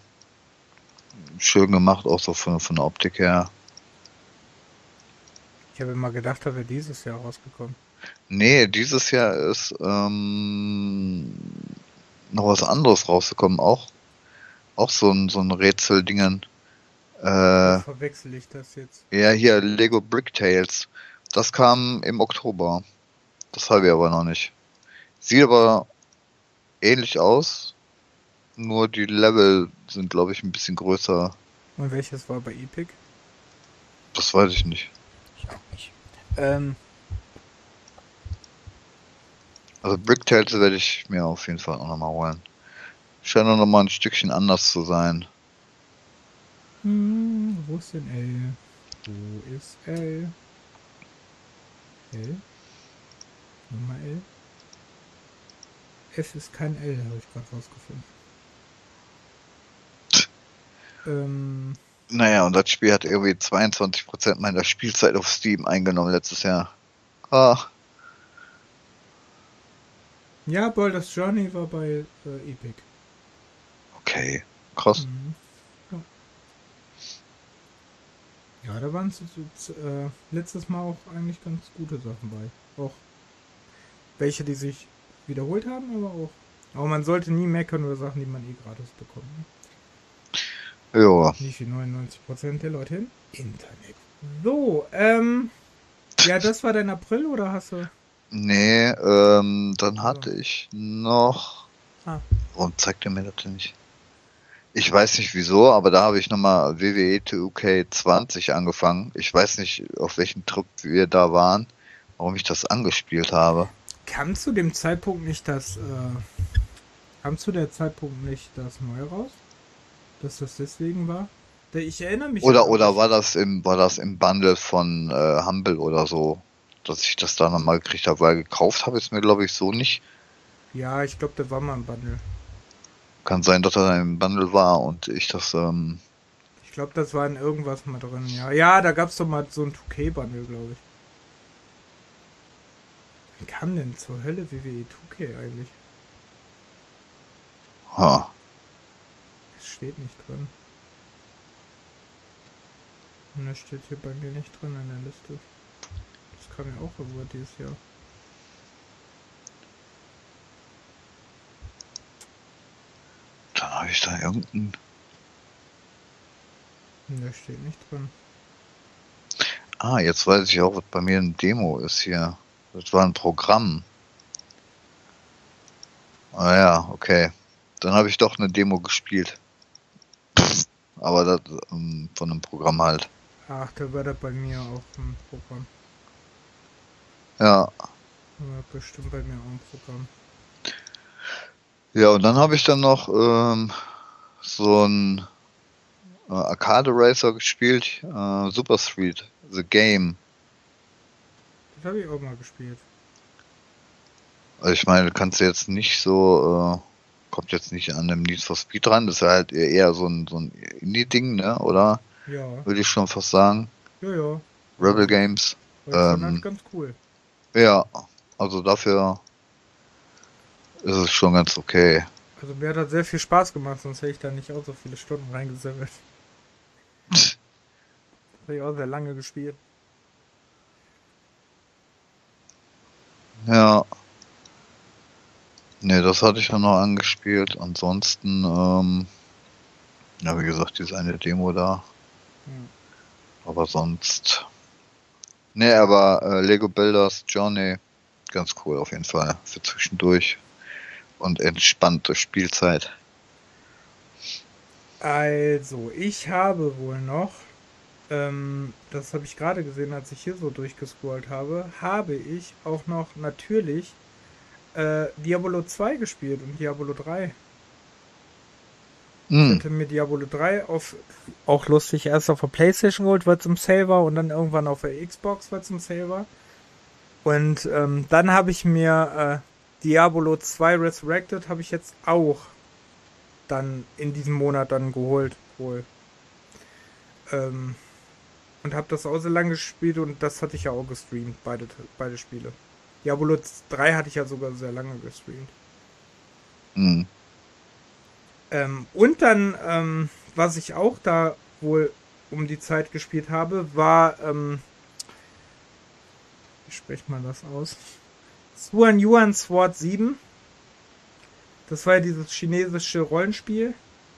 schön gemacht, auch so von der Optik her. Ich habe immer gedacht, das wäre dieses Jahr rausgekommen. Nee, dieses Jahr ist noch was anderes rausgekommen, auch so ein Rätseldingen. Verwechsel ich das jetzt? Ja, hier Lego Brick Tales. Das kam im Oktober. Das habe ich aber noch nicht. Sieht aber ähnlich aus. Nur die Level sind, glaube ich, ein bisschen größer. Und welches war bei Epic? Das weiß ich nicht. Ich auch nicht. Also Brick Tales werde ich mir auf jeden Fall auch nochmal holen. Scheint auch nochmal ein Stückchen anders zu sein. Wo ist denn L? Wo ist L? L? Nummer L? F ist kein L, habe ich gerade rausgefunden. Naja, und das Spiel hat irgendwie 22% meiner Spielzeit auf Steam eingenommen letztes Jahr. Ja, Baldur's Journey war bei Epic. Okay, krass. Ja, da waren letztes Mal auch eigentlich ganz gute Sachen bei. Auch welche, die sich wiederholt haben, aber auch. Aber man sollte nie meckern über Sachen, die man eh gratis bekommt. Ne? Ja. Nicht wie 99% der Leute im Internet. So, ja, das war dein April oder hast du? Nee, dann hatte ich noch. Warum zeigt er mir das denn nicht? Ich weiß nicht wieso, aber da habe ich nochmal WWE 2K20 angefangen. Ich weiß nicht, auf welchem Trip wir da waren, warum ich das angespielt habe. Kam zu dem Zeitpunkt nicht kam zu der Zeitpunkt nicht das Neue raus? Dass das deswegen war? Ich erinnere mich Oder, aber oder nicht. war das im Bundle von Humble oder so, dass ich das da nochmal gekriegt habe, weil gekauft habe ich es mir, glaube ich, so nicht. Ja, ich glaube, der war mal im Bundle. Kann sein, dass er im Bundle war und ich das, Ich glaube, das war in irgendwas mal drin. Ja, ja, da gab es doch mal so ein 2K-Bundle, glaube ich. Wie kam denn zur Hölle WWE 2K eigentlich? ha. Das steht nicht drin. Und das steht hier bei mir nicht drin in der Liste. Das kam ja auch irgendwo dieses Jahr. Dann habe ich da irgendein. Das steht nicht drin. Ah, jetzt weiß ich auch, was bei mir ein Demo ist hier. Das war ein Programm. Ah ja, okay. Dann habe ich doch eine Demo gespielt. Aber das von einem Programm halt. Ach, da war das bei mir auch ein Programm. Ja. War bestimmt bei mir auch ein Programm. Ja, und dann habe ich dann noch so ein Arcade Racer gespielt. Super Street, The Game. Das habe ich auch mal gespielt. Also ich meine, kannst du jetzt nicht so, kommt jetzt nicht an dem Need for Speed ran. Das ist ja halt eher so ein Indie-Ding, ne? Oder? Ja, Würde ich schon fast sagen. ja, ja. Rebel Games. War schon halt ganz cool. Ja, also dafür ist es schon ganz okay. Also mir hat das sehr viel Spaß gemacht, sonst hätte ich da nicht auch so viele Stunden reingesammelt. Habe ich auch sehr lange gespielt. Ja. Ne, das hatte ich ja noch angespielt. Ansonsten, ja, wie gesagt, diese eine Demo da. Hm. Aber sonst. Ne, aber Lego Builders Journey, ganz cool auf jeden Fall. Für zwischendurch. Und entspannt durch Spielzeit. Also, ich habe wohl noch, das habe ich gerade gesehen, als ich hier so durchgescrollt habe ich auch noch natürlich Diablo 2 gespielt und Diablo 3. Ich hatte mir Diablo 3 auch lustig, erst auf der Playstation geholt, weil es im Sale war und dann irgendwann auf der Xbox, weil es im Sale war. Und dann habe ich mir Diablo 2 Resurrected habe ich jetzt auch dann in diesem Monat dann geholt wohl. Und habe das auch so lange gespielt und das hatte ich ja auch gestreamt, beide Spiele. Diablo 3 hatte ich ja sogar sehr lange gestreamt. Mhm. Und dann, was ich auch da wohl um die Zeit gespielt habe, war, wie spricht man das aus? Xuan Yuan Sword 7. Das war ja dieses chinesische Rollenspiel.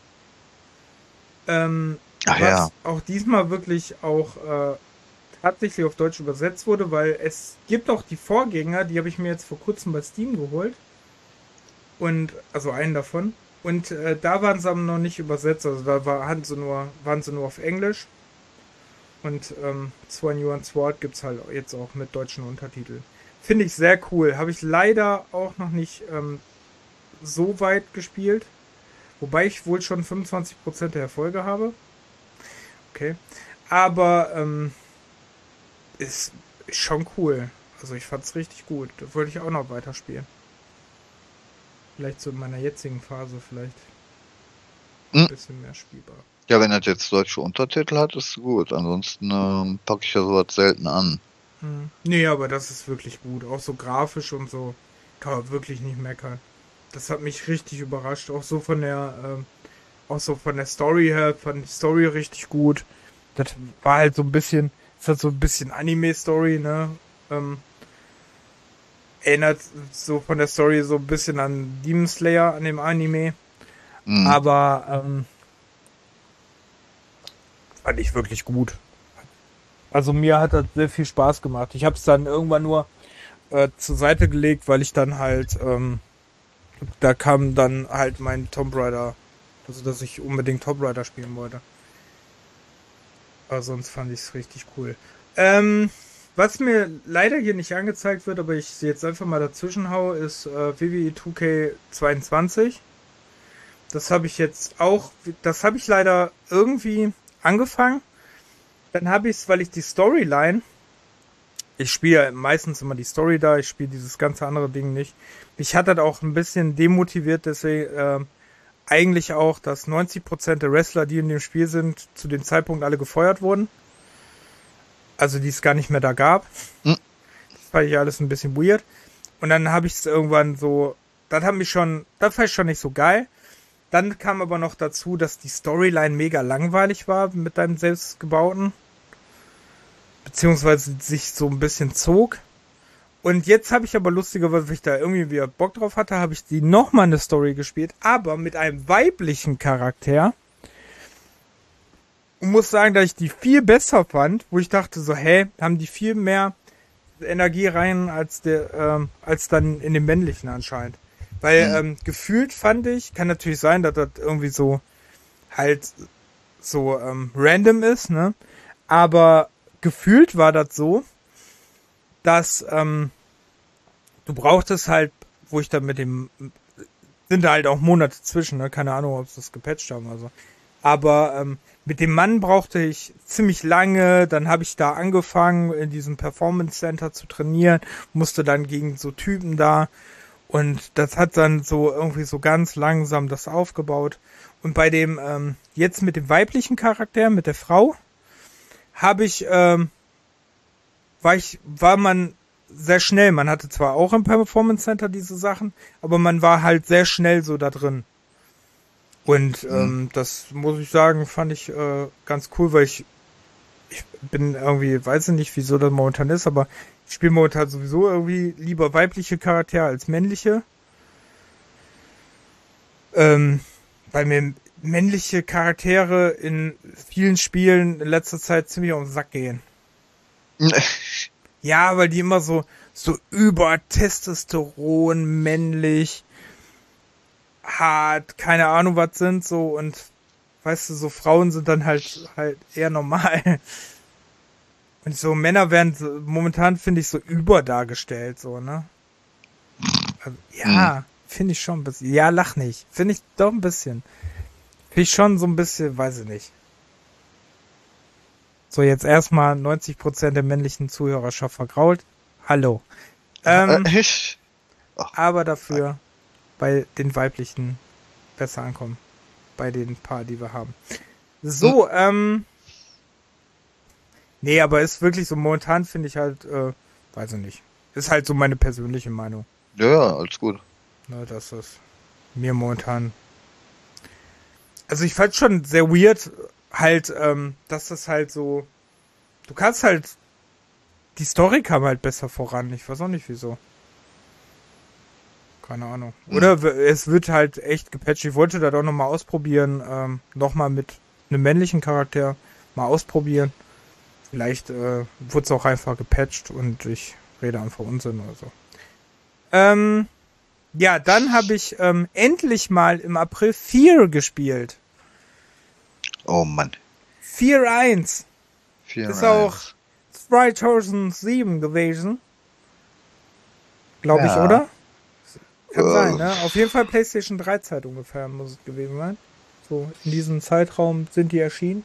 Ach Was ja. auch diesmal wirklich auch tatsächlich auf Deutsch übersetzt wurde, weil es gibt auch die Vorgänger, die habe ich mir jetzt vor kurzem bei Steam geholt. Und, also einen davon. Und da waren sie aber noch nicht übersetzt, also da waren sie nur auf Englisch. Und Swan Yuan Sword gibt es halt jetzt auch mit deutschen Untertiteln. Finde ich sehr cool. Habe ich leider auch noch nicht so weit gespielt. Wobei ich wohl schon 25% der Erfolge habe. Okay. Aber ist schon cool. Also ich fand es richtig gut. Das wollte ich auch noch weiterspielen. Vielleicht so in meiner jetzigen Phase vielleicht ein bisschen mehr spielbar. Ja, wenn das jetzt deutsche Untertitel hat, ist gut. Ansonsten packe ich ja sowas selten an. Nee, aber das ist wirklich gut. Auch so grafisch und so kann man wirklich nicht meckern. Das hat mich richtig überrascht. Auch so von der Story her, fand die Story richtig gut. Das war halt so ein bisschen, ist halt so ein bisschen Anime-Story, ne? Erinnert so von der Story so ein bisschen an Demon Slayer, an dem Anime. Aber fand ich wirklich gut. Also mir hat das sehr viel Spaß gemacht. Ich habe es dann irgendwann nur zur Seite gelegt, weil ich dann halt da kam dann halt mein Tomb Raider Also, dass ich unbedingt Tomb Raider spielen wollte. Aber sonst fand ich es richtig cool. Was mir leider hier nicht angezeigt wird, aber ich jetzt einfach mal dazwischen hau, ist WWE 2K22. Das habe ich jetzt auch, das habe ich leider irgendwie angefangen. Dann habe ich es, weil ich die Storyline, ich spiele ja meistens immer die Story da, ich spiele dieses ganze andere Ding nicht. Mich hat das auch ein bisschen demotiviert, deswegen eigentlich auch, dass 90% der Wrestler, die in dem Spiel sind, zu dem Zeitpunkt alle gefeuert wurden. Also die es gar nicht mehr da gab. Hm. Das fand ich alles ein bisschen weird. Und dann habe ich es irgendwann so, das fand ich schon nicht so geil. Dann kam aber noch dazu, dass die Storyline mega langweilig war mit deinem selbstgebauten. Beziehungsweise sich so ein bisschen zog. Und jetzt habe ich aber lustigerweise, weil ich da irgendwie wieder Bock drauf hatte, habe ich die nochmal eine Story gespielt, aber mit einem weiblichen Charakter. Und muss sagen, dass ich die viel besser fand, wo ich dachte so, haben die viel mehr Energie rein als dann in dem männlichen anscheinend. Weil gefühlt fand ich, kann natürlich sein, dass das irgendwie so halt so random ist, ne? Aber gefühlt war das so, dass du brauchtest halt, wo ich dann mit dem, sind da halt auch Monate zwischen, ne? Keine Ahnung, ob sie das gepatcht haben oder so. Aber mit dem Mann brauchte ich ziemlich lange, dann habe ich da angefangen, in diesem Performance Center zu trainieren, musste dann gegen so Typen da und das hat dann so irgendwie so ganz langsam das aufgebaut. Und bei dem, jetzt mit dem weiblichen Charakter, mit der Frau, habe ich, war man sehr schnell. Man hatte zwar auch im Performance Center diese Sachen, aber man war halt sehr schnell so da drin. Und das muss ich sagen, fand ich ganz cool, weil ich bin irgendwie, weiß ich nicht, wieso das momentan ist, aber ich spiele momentan sowieso irgendwie lieber weibliche Charaktere als männliche. Weil mir männliche Charaktere in vielen Spielen in letzter Zeit ziemlich auf den Sack gehen. Ja, weil die immer so über Testosteron, männlich, hart, keine Ahnung was sind, so, und weißt du, so Frauen sind dann halt eher normal. Und so Männer werden so, momentan finde ich so überdargestellt, so, ne? Also, ja, finde ich schon ein bisschen. Ja, lach nicht. Finde ich doch ein bisschen. Finde ich schon so ein bisschen, weiß ich nicht. So, jetzt erstmal 90% der männlichen Zuhörerschaft vergrault. Hallo. Aber dafür bei den weiblichen besser ankommen. Bei den paar, die wir haben. So, nee, aber ist wirklich so, momentan finde ich halt, weiß ich nicht. Ist halt so meine persönliche Meinung. Ja, alles gut. Ne, dass das mir momentan. Also ich fand schon sehr weird, halt, dass das halt so. Du kannst halt. Die Story kam halt besser voran. Ich weiß auch nicht wieso. Keine Ahnung. Oder es wird halt echt gepatcht. Ich wollte das auch nochmal ausprobieren. Nochmal mit einem männlichen Charakter mal ausprobieren. Vielleicht wurde es auch einfach gepatcht und ich rede einfach Unsinn oder so. Ja, dann habe ich endlich mal im April 4 gespielt. Oh Mann. 4.1. 4 Ist auch 2007 gewesen. Glaube ich, oder? Kann sein, ne? Auf jeden Fall PlayStation 3 Zeit ungefähr muss es gewesen sein. So, in diesem Zeitraum sind die erschienen.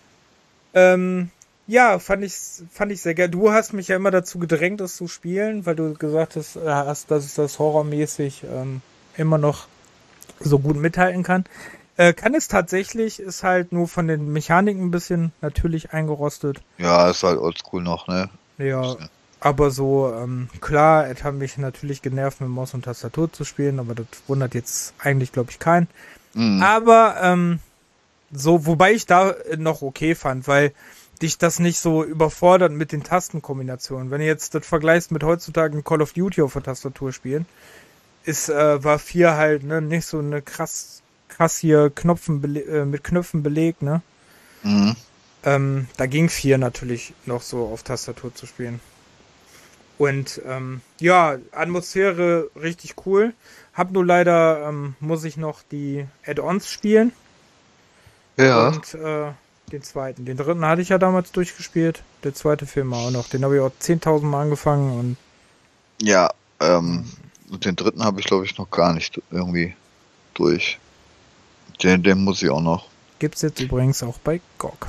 Ja, fand ich sehr geil. Du hast mich ja immer dazu gedrängt, das zu spielen, weil du gesagt hast, dass es das horrormäßig immer noch so gut mithalten kann. Kann es tatsächlich, ist halt nur von den Mechaniken ein bisschen natürlich eingerostet. Ja, ist halt oldschool noch, ne? Ja, aber so, klar, es hat mich natürlich genervt, mit Maus und Tastatur zu spielen, aber das wundert jetzt eigentlich, glaube ich, keinen. Aber, so, wobei ich da noch okay fand, weil dich das nicht so überfordert mit den Tastenkombinationen. Wenn du jetzt das vergleichst mit heutzutage ein Call of Duty auf der Tastatur spielen, war 4 halt, ne, nicht so eine krass hier mit Knöpfen belegt, ne? Da ging 4 natürlich noch so auf Tastatur zu spielen. Und ja, Atmosphäre richtig cool. Hab nur leider, muss ich noch die Add-ons spielen. Ja. Und den zweiten. Den dritten hatte ich ja damals durchgespielt. Der zweite Film auch noch. Den habe ich auch 10.000 Mal angefangen. Und Ja, und den dritten habe ich, glaube ich, noch gar nicht irgendwie durch. Den muss ich auch noch. gibt's jetzt übrigens auch bei GOG.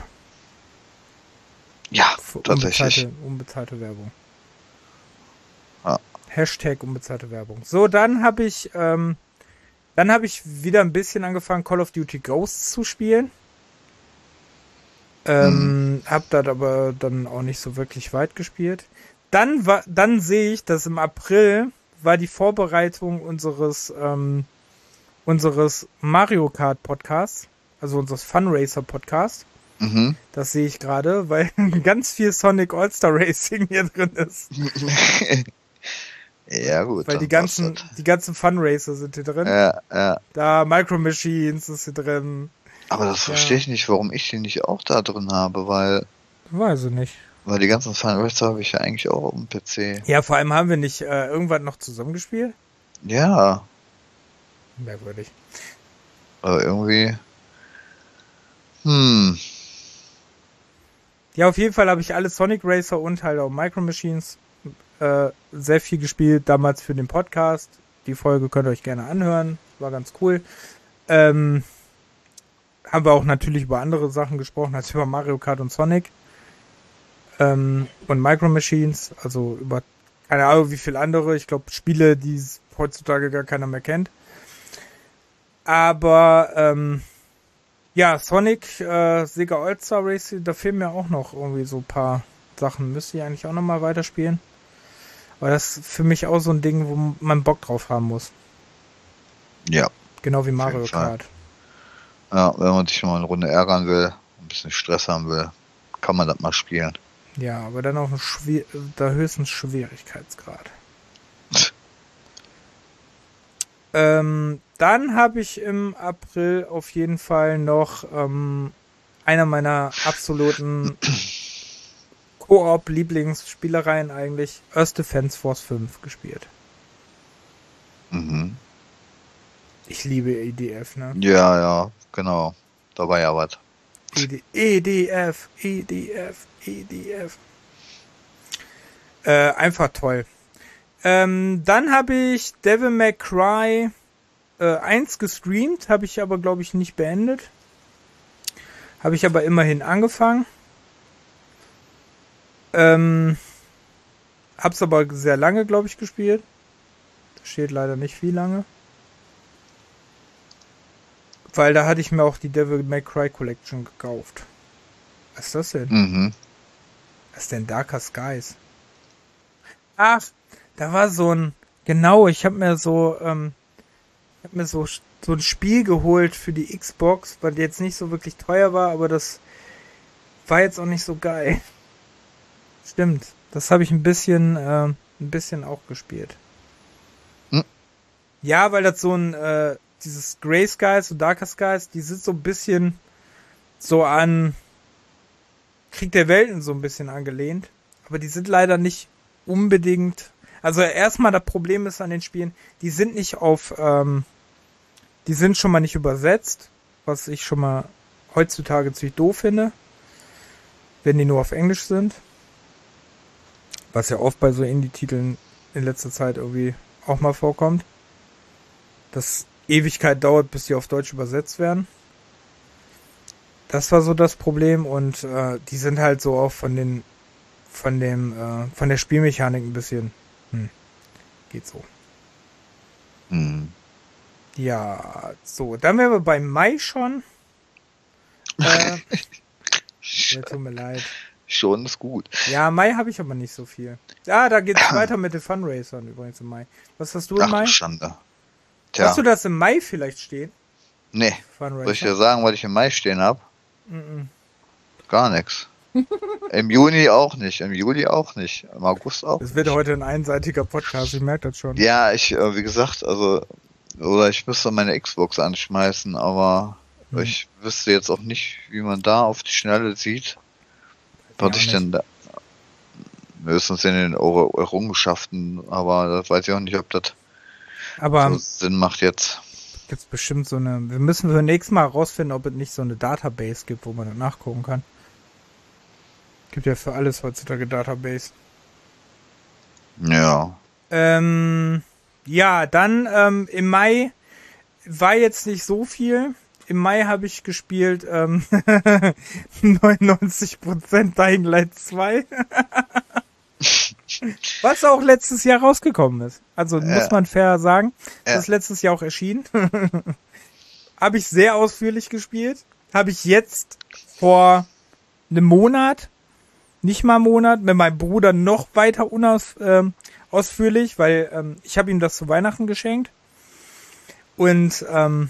Ja, Für tatsächlich. unbezahlte Werbung. Ja. Hashtag unbezahlte Werbung. So, dann habe ich wieder ein bisschen angefangen, Call of Duty Ghosts zu spielen. Hab das aber dann auch nicht so wirklich weit gespielt. Dann sehe ich, dass im April war die Vorbereitung unseres Mario Kart Podcasts, also unseres Funracer Podcasts. Mhm. Das sehe ich gerade, weil ganz viel Sonic All-Star Racing hier drin ist. Ja, gut. Weil dann die ganzen Funracer sind hier drin. Ja. Da Micro Machines ist hier drin. Aber das verstehe ich nicht, warum ich die nicht auch da drin habe, weil Weiß ich nicht. die ganzen Funracer habe ich ja eigentlich auch auf dem PC. Ja, vor allem haben wir nicht irgendwann noch zusammengespielt. Ja, Merkwürdig. aber irgendwie. Ja, auf jeden Fall habe ich alle Sonic Racer und halt auch Micro Machines sehr viel gespielt, damals für den Podcast. Die Folge könnt ihr euch gerne anhören. War ganz cool. Haben wir auch natürlich über andere Sachen gesprochen, als über Mario Kart und Sonic. Und Micro Machines, also über keine Ahnung wie viel andere. Ich glaube Spiele, die heutzutage gar keiner mehr kennt. Aber ja, Sonic, Sega All-Star Racing, da fehlen mir auch noch irgendwie so ein paar Sachen. Müsste ich eigentlich auch nochmal weiterspielen. Aber das ist für mich auch so ein Ding, wo man Bock drauf haben muss. Ja. Genau wie Mario jeden Fall. Kart. Ja, wenn man sich mal eine Runde ärgern will, ein bisschen Stress haben will, kann man das mal spielen. Ja, aber dann auch der höchsten Schwierigkeitsgrad. Dann habe ich im April auf jeden Fall noch einer meiner absoluten Koop-Lieblingsspielereien eigentlich, Earth Defense Force 5 gespielt. Mhm. Ich liebe EDF, ne? Ja, genau. Da war ja was. EDF. Einfach toll. Dann habe ich Devil May Cry 1 gestreamt, habe ich aber, glaube ich, nicht beendet. Habe ich aber immerhin angefangen. Hab's aber sehr lange, glaube ich, gespielt. Da steht leider nicht viel lange. Weil da hatte ich mir auch die Devil May Cry Collection gekauft. Was ist das denn? Mhm. Was ist denn Darker Skies? Ach, da war so ein... Genau, ich habe mir so ein Spiel geholt für die Xbox, weil die jetzt nicht so wirklich teuer war, aber das war jetzt auch nicht so geil. Stimmt, das habe ich ein bisschen auch gespielt. Ja, weil das so ein dieses Grey Skies und Darker Skies, die sind so ein bisschen so an Krieg der Welten so ein bisschen angelehnt, aber die sind leider nicht unbedingt. Also erstmal das Problem ist an den Spielen, die sind nicht die sind schon mal nicht übersetzt, was ich schon mal heutzutage ziemlich doof finde, wenn die nur auf Englisch sind. Was ja oft bei so Indie-Titeln in letzter Zeit irgendwie auch mal vorkommt. Dass Ewigkeit dauert, bis die auf Deutsch übersetzt werden. Das war so das Problem und die sind halt so auch von der Spielmechanik ein bisschen geht so. Ja, so, dann wären wir bei Mai schon. Ja, tut mir leid. Schon ist gut. Ja, Mai habe ich aber nicht so viel. Ja, da geht's weiter mit den Funracern übrigens im Mai. Was hast du im Mai? Ach, Schande. Tja. Hast du das im Mai vielleicht stehen? Nee. Funracer? Soll ich dir sagen, was ich im Mai stehen habe? Gar nichts. Im Juni auch nicht, im Juli auch nicht, im August auch Das wird heute ein einseitiger Podcast, ich merke das schon. Ja, wie gesagt, oder ich müsste meine Xbox anschmeißen, aber ich wüsste jetzt auch nicht, wie man da auf die Schnelle sieht, was ich denn da, höchstens in den Errungenschaften, aber das weiß ich auch nicht, ob das so Sinn macht jetzt. Gibt's bestimmt so eine, wir müssen für nächstes Mal herausfinden, ob es nicht so eine Database gibt, wo man das nachgucken kann. Gibt ja für alles heutzutage Database. Ja. Ja, dann im Mai war jetzt nicht so viel. Im Mai habe ich gespielt 99% Dying Light 2. Was auch letztes Jahr rausgekommen ist. Also muss man fair sagen. Das ist letztes Jahr auch erschienen. Habe ich sehr ausführlich gespielt. Habe ich jetzt vor einem Monat, nicht mal einen Monat, mit meinem Bruder noch weiter ausführlich, weil ich habe ihm das zu Weihnachten geschenkt. Und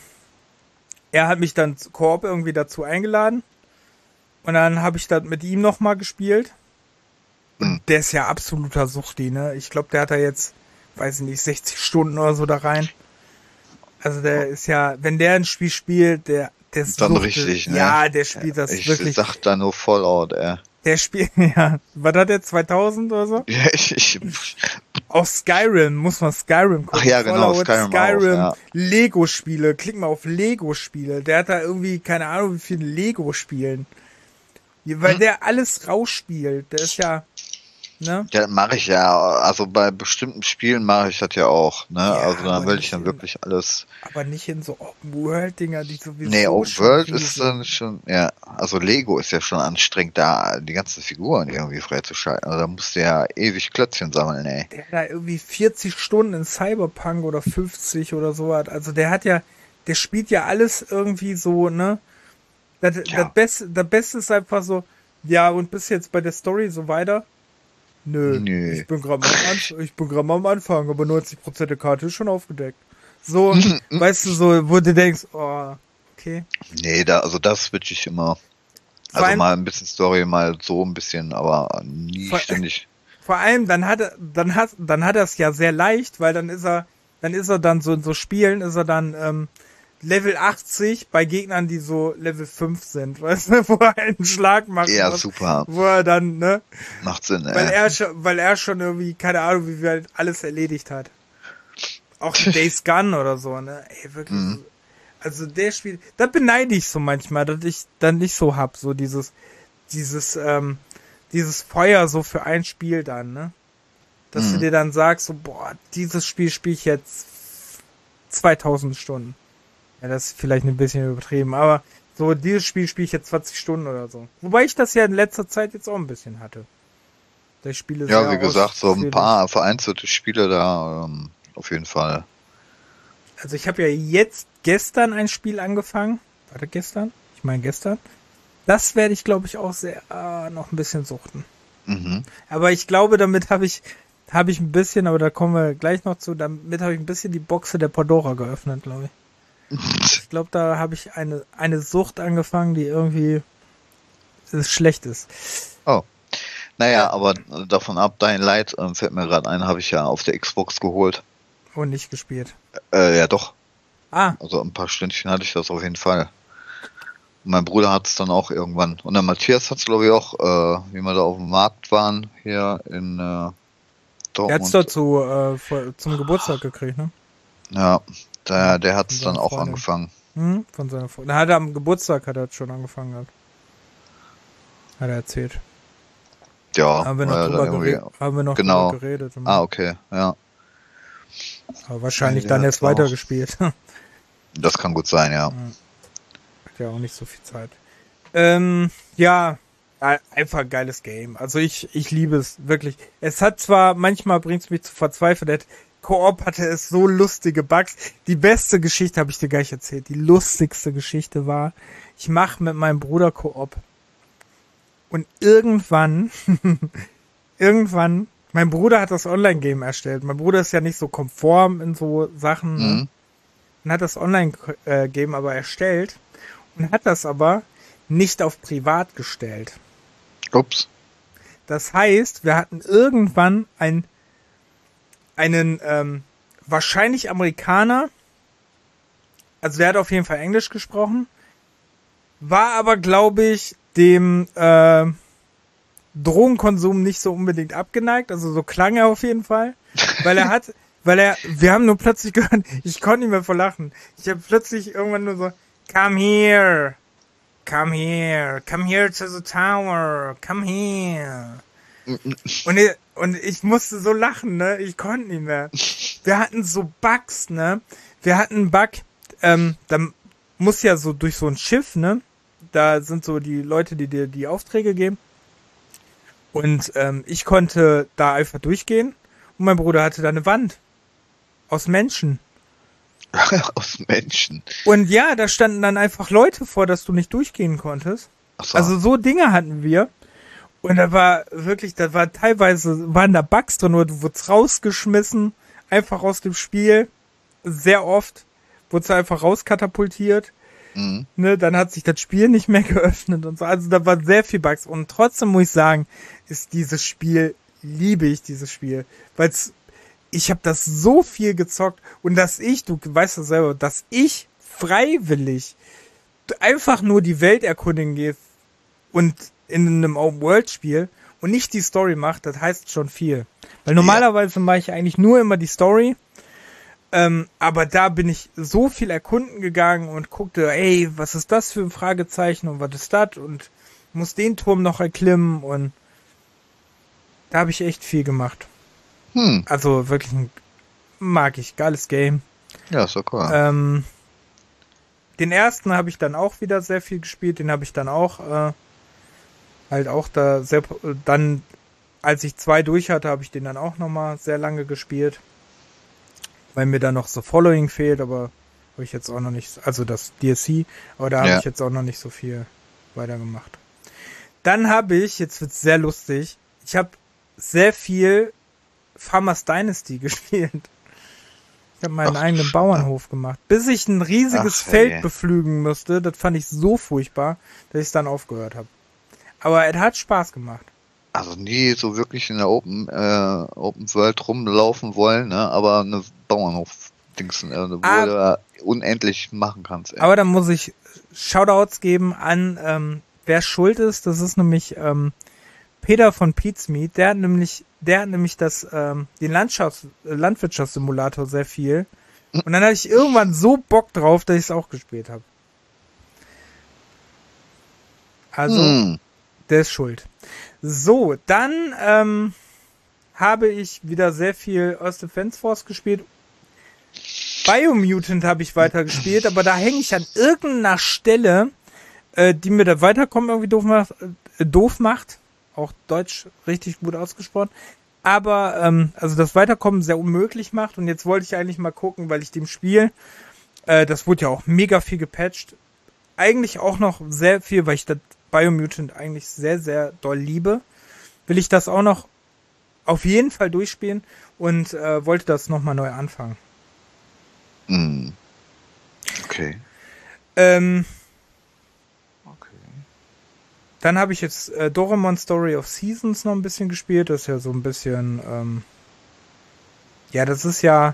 er hat mich dann Koop irgendwie dazu eingeladen. Und dann habe ich das mit ihm nochmal gespielt. Und der ist ja absoluter Suchti, ne? Ich glaube, der hat da jetzt, weiß ich nicht, 60 Stunden oder so da rein. Also der ist ja, wenn der ein Spiel spielt, der ist Dann Sucht, richtig, ne? Ja, der spielt das Ich wirklich. sag da nur Fallout, ey. Der spielt, ja, war das der 2000 oder so? Ja, Auch Skyrim, muss man Skyrim gucken. Ach ja, genau, Fallout, Skyrim auch, ja. Lego-Spiele, klick mal auf Lego-Spiele. Der hat da irgendwie, keine Ahnung, wie viele Lego-Spielen. Weil der alles rausspielt. Der ist ja, ne? Ja, mache ich ja. Also bei bestimmten Spielen mache ich das ja auch, ne? Ja, also da aber will nicht ich dann in- wirklich alles. Aber nicht in so Open-World-Dinger, die sowieso Nee, Open schon World viel ist sind. dann schon, ja, also Lego ist ja schon anstrengend, da die ganzen Figuren irgendwie freizuschalten. Also da musst du ja ewig Klötzchen sammeln, ey. Der hat da irgendwie 40 Stunden in Cyberpunk oder 50 oder so was. Also der spielt ja alles irgendwie so, ne? Das Beste ist einfach so, ja, und bis jetzt bei der Story so weiter? Nö. Nö. Ich bin gerade am Anfang, aber 90% der Karte ist schon aufgedeckt. So, weißt du, so, wo du denkst, oh, okay. Nee, also das switch ich immer. Vor Also allem- mal ein bisschen Story, mal so ein bisschen, aber nie Vor- ständig. Vor allem, dann hat er es ja sehr leicht, weil dann ist er dann so in so Spielen, ist er dann Level 80 bei Gegnern, die so Level 5 sind, weißt du, wo er einen Schlag macht. Ja, muss, super. Wo er dann, ne, Macht Sinn, ey. weil er schon irgendwie, keine Ahnung, wie viel alles erledigt hat. Auch Days Gone oder so, ne, ey, wirklich. Also der Spiel, da beneide ich so manchmal, dass ich dann nicht so hab, so dieses Feuer so für ein Spiel dann, ne? Dass du dir dann sagst, so, boah, dieses Spiel spiele ich jetzt 2000 Stunden. Ja, das ist vielleicht ein bisschen übertrieben, aber so, dieses Spiel spiele ich jetzt 20 Stunden oder so. Wobei ich das ja in letzter Zeit jetzt auch ein bisschen hatte. Das Spiel ist Ja, wie gesagt, so ein ausführlich. paar vereinzelte Spiele da, auf jeden Fall. Also ich habe ja jetzt gestern ein Spiel angefangen. Warte, gestern? Ich meine gestern. Das werde ich, glaube ich, auch sehr noch ein bisschen suchten. Mhm. Aber ich glaube, damit habe ich ein bisschen, aber da kommen wir gleich noch zu, damit habe ich ein bisschen die Boxe der Pandora geöffnet, glaube ich. Ich glaube, da habe ich eine Sucht angefangen, die irgendwie schlecht ist. Oh. Naja, aber davon ab, Dying Light fällt mir gerade ein, habe ich ja auf der Xbox geholt. Und nicht gespielt. Ja, doch. Ah, Also ein paar Stündchen hatte ich das auf jeden Fall. Und mein Bruder hat es dann auch irgendwann. Und der Matthias hat es, glaube ich, auch, wie wir da auf dem Markt waren, hier in der Dortmund. hat's dazu zum Geburtstag gekriegt, ne? Ja, der hat es Von seiner dann auch Freundin. angefangen. Von seiner Freundin. Hat er am Geburtstag schon angefangen gehabt. Hat er erzählt. Ja, Haben wir noch dann irgendwie- genau. drüber geredet. Ah, okay, ja. Aber wahrscheinlich Ja, dann der erst hat's auch. weitergespielt. Hat Das kann gut sein, ja. ja auch nicht so viel Zeit. Ja, einfach ein geiles Game. Also ich liebe es wirklich. Es hat zwar, manchmal bringt es mich zu verzweifeln, der Koop hatte es so lustige Bugs. Die beste Geschichte habe ich dir gar nicht erzählt. Die lustigste Geschichte war, ich mache mit meinem Bruder Koop. Und irgendwann, mein Bruder hat das Online-Game erstellt. Mein Bruder ist ja nicht so konform in so Sachen. Ne? Mhm. Und hat das Online-Game aber erstellt und hat das aber nicht auf privat gestellt. Ups. Das heißt, wir hatten irgendwann einen wahrscheinlich Amerikaner, also der hat auf jeden Fall Englisch gesprochen, war aber, glaube ich, dem Drogenkonsum nicht so unbedingt abgeneigt, also so klang er auf jeden Fall, weil er wir haben nur plötzlich gehört, ich konnte nicht mehr vor lachen. Ich habe plötzlich irgendwann nur so, come here, come here to the tower, come here. Und ich musste so lachen, ne? Ich konnte nicht mehr. Wir hatten so Bugs, ne? Wir hatten einen Bug, da muss ja so durch so ein Schiff, ne? Da sind so die Leute, die dir die Aufträge geben. Und ich konnte da einfach durchgehen. Und mein Bruder hatte da eine Wand. Aus Menschen. Aus Menschen. Und ja, da standen dann einfach Leute vor, dass du nicht durchgehen konntest. Ach so. Also so Dinge hatten wir. Und da war wirklich, teilweise waren da Bugs drin, oder du wurdest rausgeschmissen, einfach aus dem Spiel. Sehr oft wurdest du einfach rauskatapultiert. Mhm. Ne, dann hat sich das Spiel nicht mehr geöffnet und so. Also da war sehr viel Bugs. Und trotzdem muss ich sagen, liebe ich dieses Spiel. Weil ich habe das so viel gezockt. Und du weißt das selber, dass ich freiwillig einfach nur die Welt erkundigen gehe und in einem Open-World-Spiel und nicht die Story macht, das heißt schon viel. Weil normalerweise mache ich eigentlich nur immer die Story. Aber da bin ich so viel erkunden gegangen und guckte, ey, was ist das für ein Fragezeichen und was ist das und muss den Turm noch erklimmen und da habe ich echt viel gemacht. Also wirklich mag ich, geiles Game. Ja, ist doch cool. Den ersten habe ich dann auch wieder sehr viel gespielt, den habe ich dann auch dann, als ich 2 durch hatte, habe ich den dann auch nochmal sehr lange gespielt. Weil mir da noch so Following fehlt, aber habe ich jetzt auch noch nicht, also das DLC, aber da habe ich jetzt auch noch nicht so viel weitergemacht. Dann habe ich, jetzt wird's sehr lustig, ich habe sehr viel Farmers Dynasty gespielt. Ich habe meinen eigenen Bauernhof gemacht, bis ich ein riesiges Feld bepflügen musste. Das fand ich so furchtbar, dass ich es dann aufgehört habe. Aber es hat Spaß gemacht. Also nie so wirklich in der Open World rumlaufen wollen, ne? Aber eine Bauernhof-Dings, wo du unendlich machen kannst. Ey. Aber da muss ich Shoutouts geben an wer schuld ist. Das ist nämlich Peter von Pete's Meat. Der hat nämlich den Landwirtschaftssimulator sehr viel. Und dann hatte ich irgendwann so Bock drauf, dass ich es auch gespielt habe. Also, der ist schuld. So, dann habe ich wieder sehr viel Earth Defense Force gespielt. Biomutant habe ich weiter gespielt, aber da hänge ich an irgendeiner Stelle, die mir das Weiterkommen irgendwie doof macht. Auch Deutsch richtig gut ausgesprochen. Aber also das Weiterkommen sehr unmöglich macht. Und jetzt wollte ich eigentlich mal gucken, weil ich dem Spiel, das wurde ja auch mega viel gepatcht, eigentlich auch noch sehr viel, weil ich das Biomutant eigentlich sehr, sehr doll liebe, will ich das auch noch auf jeden Fall durchspielen und wollte das nochmal neu anfangen. Okay. Dann habe ich jetzt Doraemon Story of Seasons noch ein bisschen gespielt. Das ist ja so ein bisschen, das ist ja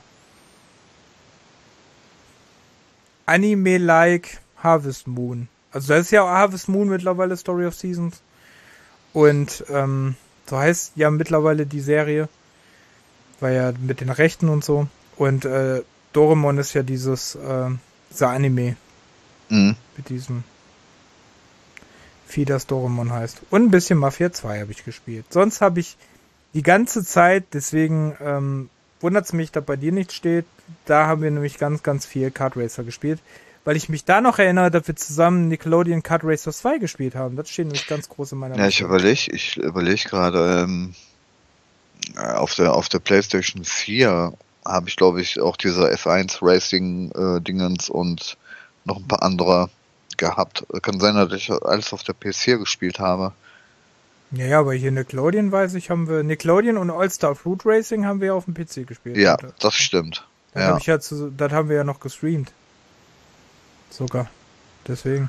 Anime-like Harvest Moon. Also da ist ja Harvest Moon mittlerweile Story of Seasons. Und so heißt ja mittlerweile die Serie. War ja mit den Rechten und so. Und Doraemon ist ja dieser Anime. Mit diesem Vieh, das Doraemon heißt. Und ein bisschen Mafia 2 habe ich gespielt. Sonst habe ich die ganze Zeit, deswegen wundert es mich, dass bei dir nicht steht, da haben wir nämlich ganz, ganz viel Kart Racer gespielt. Weil ich mich da noch erinnere, dass wir zusammen Nickelodeon Kart Racer 2 gespielt haben. Das steht nämlich ganz groß in meiner Liste. Ja, ich überlege gerade, auf der PlayStation 4 habe ich, glaube ich, auch diese F1 Racing Dingens und noch ein paar andere gehabt. Kann sein, dass ich alles auf der PS4 gespielt habe. Ja, aber hier Nickelodeon, weiß ich, haben wir Nickelodeon und All-Star Fruit Racing haben wir auf dem PC gespielt. Ja, das stimmt. Das haben wir ja noch gestreamt. Sogar. Deswegen.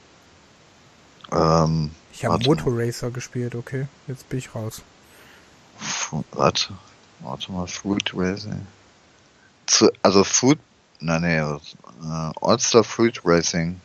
Ich habe Motorracer gespielt, okay. Jetzt bin ich raus. Warte mal, Fruit Racing. All-Star Fruit Racing.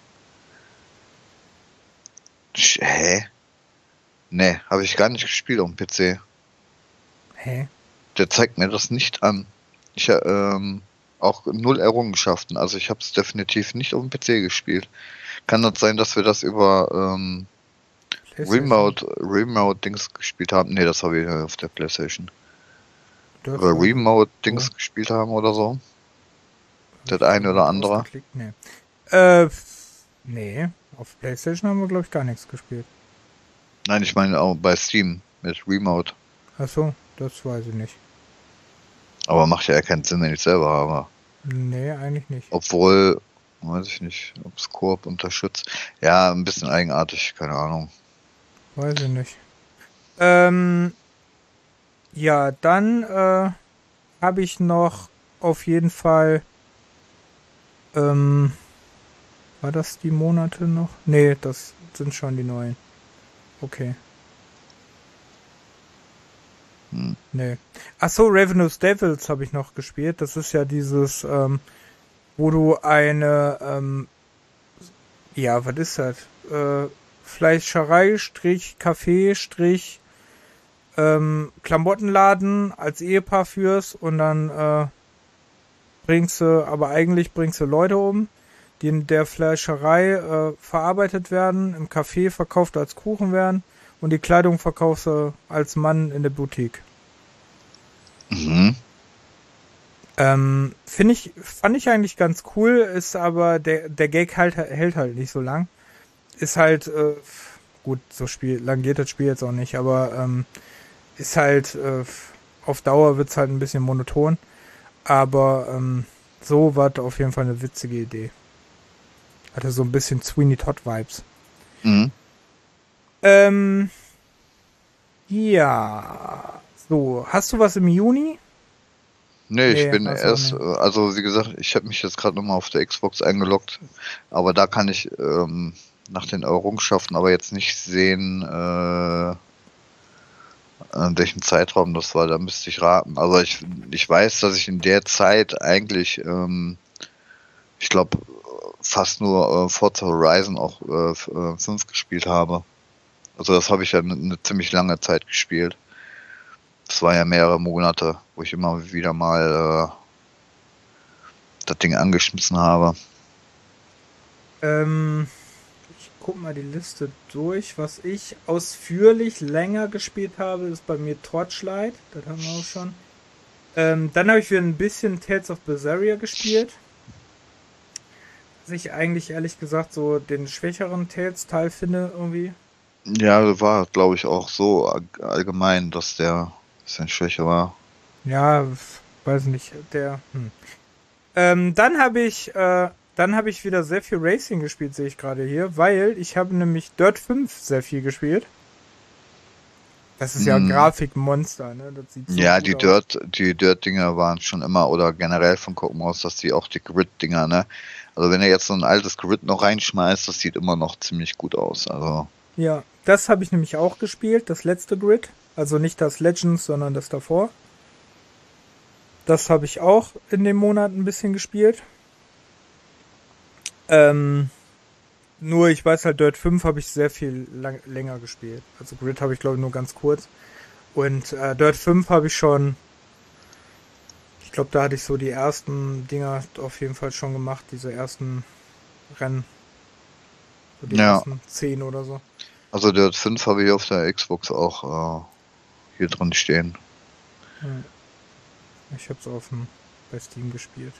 Hä? Nee, habe ich gar nicht gespielt auf dem PC. Hä? Der zeigt mir das nicht an. Ich auch null Errungenschaften. Also ich habe es definitiv nicht auf dem PC gespielt. Kann das sein, dass wir das über PlayStation. Remote-Dings gespielt haben? Nee, das habe ich auf der PlayStation. Das Über weiß ich nicht. So. Remote-Dings gespielt haben oder so. Habe Das ich eine oder Remote andere. ausgeklickt? Nee. Äh, nee. Auf PlayStation haben wir, glaube ich, gar nichts gespielt. Nein, ich meine auch bei Steam mit Remote. Achso, das weiß ich nicht. Aber macht ja keinen Sinn, wenn ich selber habe. Nee, eigentlich nicht. Obwohl, weiß ich nicht, ob es Koop unterstützt. Ja, ein bisschen eigenartig, keine Ahnung. Weiß ich nicht. Ähm, ja, dann habe ich noch auf jeden Fall, ähm, war das die Monate noch? Nee, das sind schon die neuen. Okay, Hm. nee. Ach so, Ravenous Devils habe ich noch gespielt. Das ist ja dieses, wo du eine, ja, was ist das? Fleischerei, Strich, Café, Strich, Klamottenladen als Ehepaar führst und dann aber eigentlich bringst du Leute um, die in der Fleischerei verarbeitet werden, im Café verkauft als Kuchen werden und die Kleidung verkaufst du als Mann in der Boutique. Mhm. Fand ich eigentlich ganz cool, ist aber der Gag hält halt nicht so lang. Ist halt, gut, lang geht das Spiel jetzt auch nicht, aber ist halt, auf Dauer wird's halt ein bisschen monoton. Aber so war das auf jeden Fall eine witzige Idee. Hatte so ein bisschen Sweeney Todd Vibes. Mhm. Ähm, ja. So, hast du was im Juni? Nee, ich Nee, bin hast du auch erst, nicht. also wie gesagt, ich habe mich jetzt gerade nochmal auf der Xbox eingeloggt, aber da kann ich nach den Errungenschaften aber jetzt nicht sehen, in welchem Zeitraum das war, da müsste ich raten. Also ich weiß, dass ich in der Zeit eigentlich, ich glaube, fast nur Forza Horizon auch 5 gespielt habe. Also das habe ich ja eine ziemlich lange Zeit gespielt. Das war ja mehrere Monate, wo ich immer wieder mal das Ding angeschmissen habe. Ich guck mal die Liste durch. Was ich ausführlich länger gespielt habe, ist bei mir Torchlight. Das haben wir auch schon. Dann habe ich wieder ein bisschen Tales of Berseria gespielt. Was ich eigentlich ehrlich gesagt so den schwächeren Tales-Teil finde irgendwie. Ja, war, glaube ich, auch so allgemein, dass der ein bisschen schwächer war. Ja, weiß nicht. Dann habe ich wieder sehr viel Racing gespielt, sehe ich gerade hier, weil ich habe nämlich Dirt 5 sehr viel gespielt. Das ist ja ein Hm, Grafikmonster, ne? Das sieht so ja, gut aus. Die Dirt-Dinger waren schon immer, oder generell von Gucken aus, dass die auch die Grid-Dinger, ne? Also wenn er jetzt so ein altes Grid noch reinschmeißt, das sieht immer noch ziemlich gut aus. Also, Ja, das habe ich nämlich auch gespielt, das letzte Grid. Also nicht das Legends, sondern das davor. Das habe ich auch in dem Monat ein bisschen gespielt. Ähm, nur ich weiß halt, Dirt 5 habe ich sehr viel länger gespielt. Also Grid habe ich glaube ich nur ganz kurz. Und Dirt 5 habe ich schon, ich glaube, da hatte ich so die ersten Dinger auf jeden Fall schon gemacht, diese ersten Rennen, so die ja, ersten 10 oder so. also Dirt 5 habe ich auf der Xbox auch hier drin stehen. Ja, ich habe es bei Steam gespielt.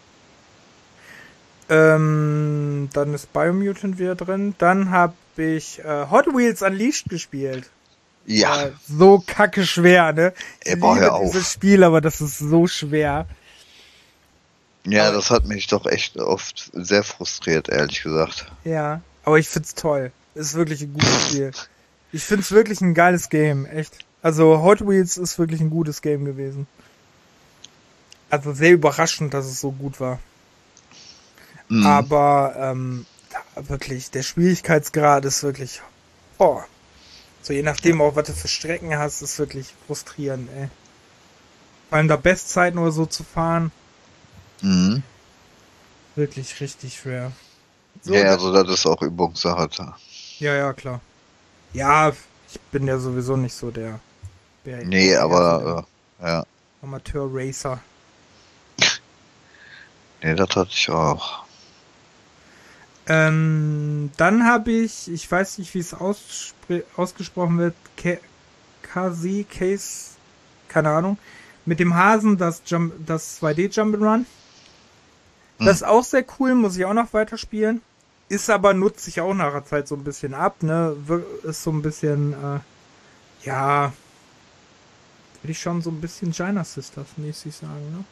Dann ist Biomutant wieder drin. Dann habe ich Hot Wheels Unleashed gespielt. Ja, So kacke schwer, ne? Ich er braucht ja liebe dieses auf. Spiel, aber das ist so schwer. Ja, Aber das hat mich doch echt oft sehr frustriert, ehrlich gesagt. ja, aber ich find's toll. Ist wirklich ein gutes Spiel. Ich find's wirklich ein geiles Game, echt. Also Hot Wheels ist wirklich ein gutes Game gewesen. Also sehr überraschend, dass es so gut war. Mhm. Aber wirklich, der Schwierigkeitsgrad ist wirklich, oh, so je Ja. nachdem auch, was du für Strecken hast, ist wirklich frustrierend, ey. Vor allem da Bestzeiten oder so zu fahren, Mhm. wirklich richtig schwer. So, Ja, also das ist auch Übungssache. ja, ja, klar. Ja, ich bin ja sowieso nicht so der Nee, eher so der aber ja. Amateur-Racer. Nee, das hatte ich auch. Dann habe ich weiß nicht, wie es ausgesprochen wird, Case, keine Ahnung, mit dem Hasen, das 2D Jump'n'Run. Das Hm. ist auch sehr cool, muss ich auch noch weiterspielen. Ist aber, nutze ich auch nach der Zeit so ein bisschen ab, ne? Ist so ein bisschen, ja, würde ich schon so ein bisschen China Sisters mäßig sagen, ne?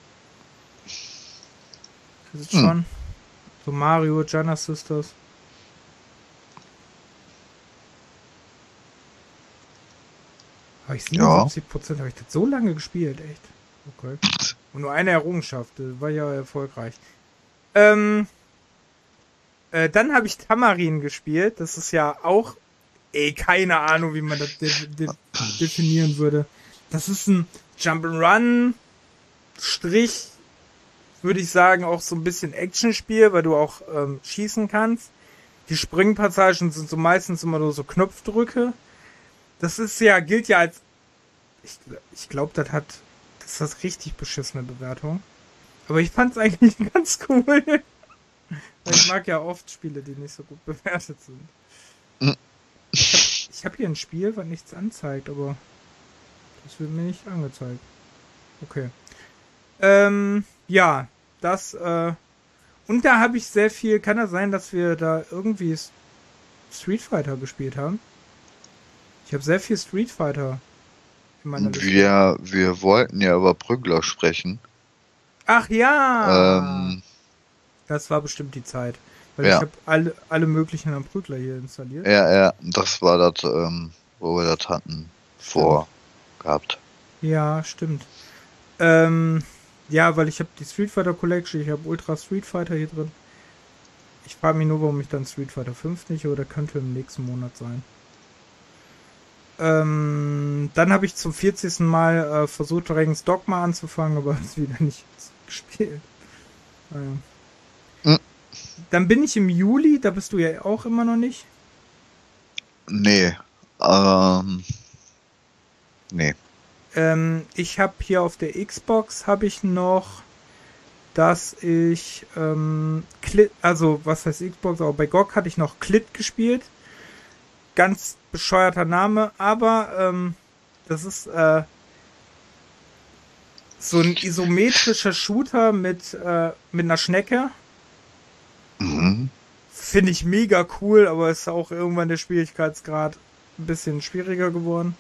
Das ist Hm. schon so Mario, China Sisters. Habe ich Ja. 77%, habe ich das so lange gespielt, echt? Okay. Und nur eine Errungenschaft, das war ja erfolgreich. Dann habe ich Tamarin gespielt, das ist ja auch, keine Ahnung, wie man das definieren würde. Das ist ein Jump'n'Run, Strich, würde ich sagen, auch so ein bisschen Actionspiel, weil du auch schießen kannst. Die Springpassagen sind so meistens immer nur so Knopfdrücke. Das ist ja, gilt ja als, ich glaube, das hat richtig beschissene Bewertung. Aber ich fand es eigentlich ganz cool. Weil ich mag ja oft Spiele, die nicht so gut bewertet sind. Hm. Ich hab hier ein Spiel, was nichts anzeigt, aber das wird mir nicht angezeigt. Okay. Ja, und da habe ich sehr viel, kann das sein, dass wir da irgendwie Street Fighter gespielt haben? Ich habe sehr viel Street Fighter in meiner Liste. Wir wollten ja über Prügler sprechen. Ach ja! Ähm, Das war bestimmt die Zeit. Weil ich ja, habe alle möglichen am Prügler hier installiert. ja, das war das, wo wir das hatten Stimmt. gehabt. Ja, stimmt. Ja, weil ich habe die Street Fighter Collection, ich habe Ultra Street Fighter hier drin. Ich frage mich nur, warum ich dann Street Fighter 5 nicht, oder könnte im nächsten Monat sein. Dann habe ich zum 40. Mal versucht, Dragon's Dogma anzufangen, aber es wieder nicht gespielt. Hm. Dann bin ich im Juli, da bist du ja auch immer noch nicht. Nee, nee. Ich habe hier auf der Xbox habe ich noch, dass ich also was heißt Xbox, aber bei GOG hatte ich noch Clit gespielt. Ganz bescheuerter Name, aber das ist so ein isometrischer Shooter mit einer Schnecke. Mhm. Finde ich mega cool, aber ist auch irgendwann der Schwierigkeitsgrad ein bisschen schwieriger geworden.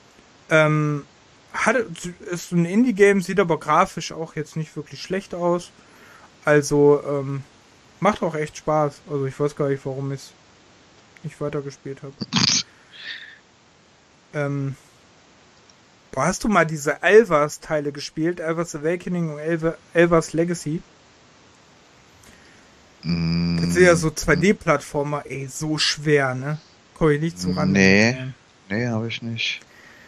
Ist ein Indie-Game, sieht aber grafisch auch jetzt nicht wirklich schlecht aus. Also, macht auch echt Spaß. Also ich weiß gar nicht, warum ich es nicht weitergespielt habe. Hast du mal diese Elvas-Teile gespielt? Elvas Awakening und Elvas Legacy? Das sind ja so 2D-Plattformer, ey, so schwer, ne? Komm ich nicht zu ran. Nee, habe ich nicht.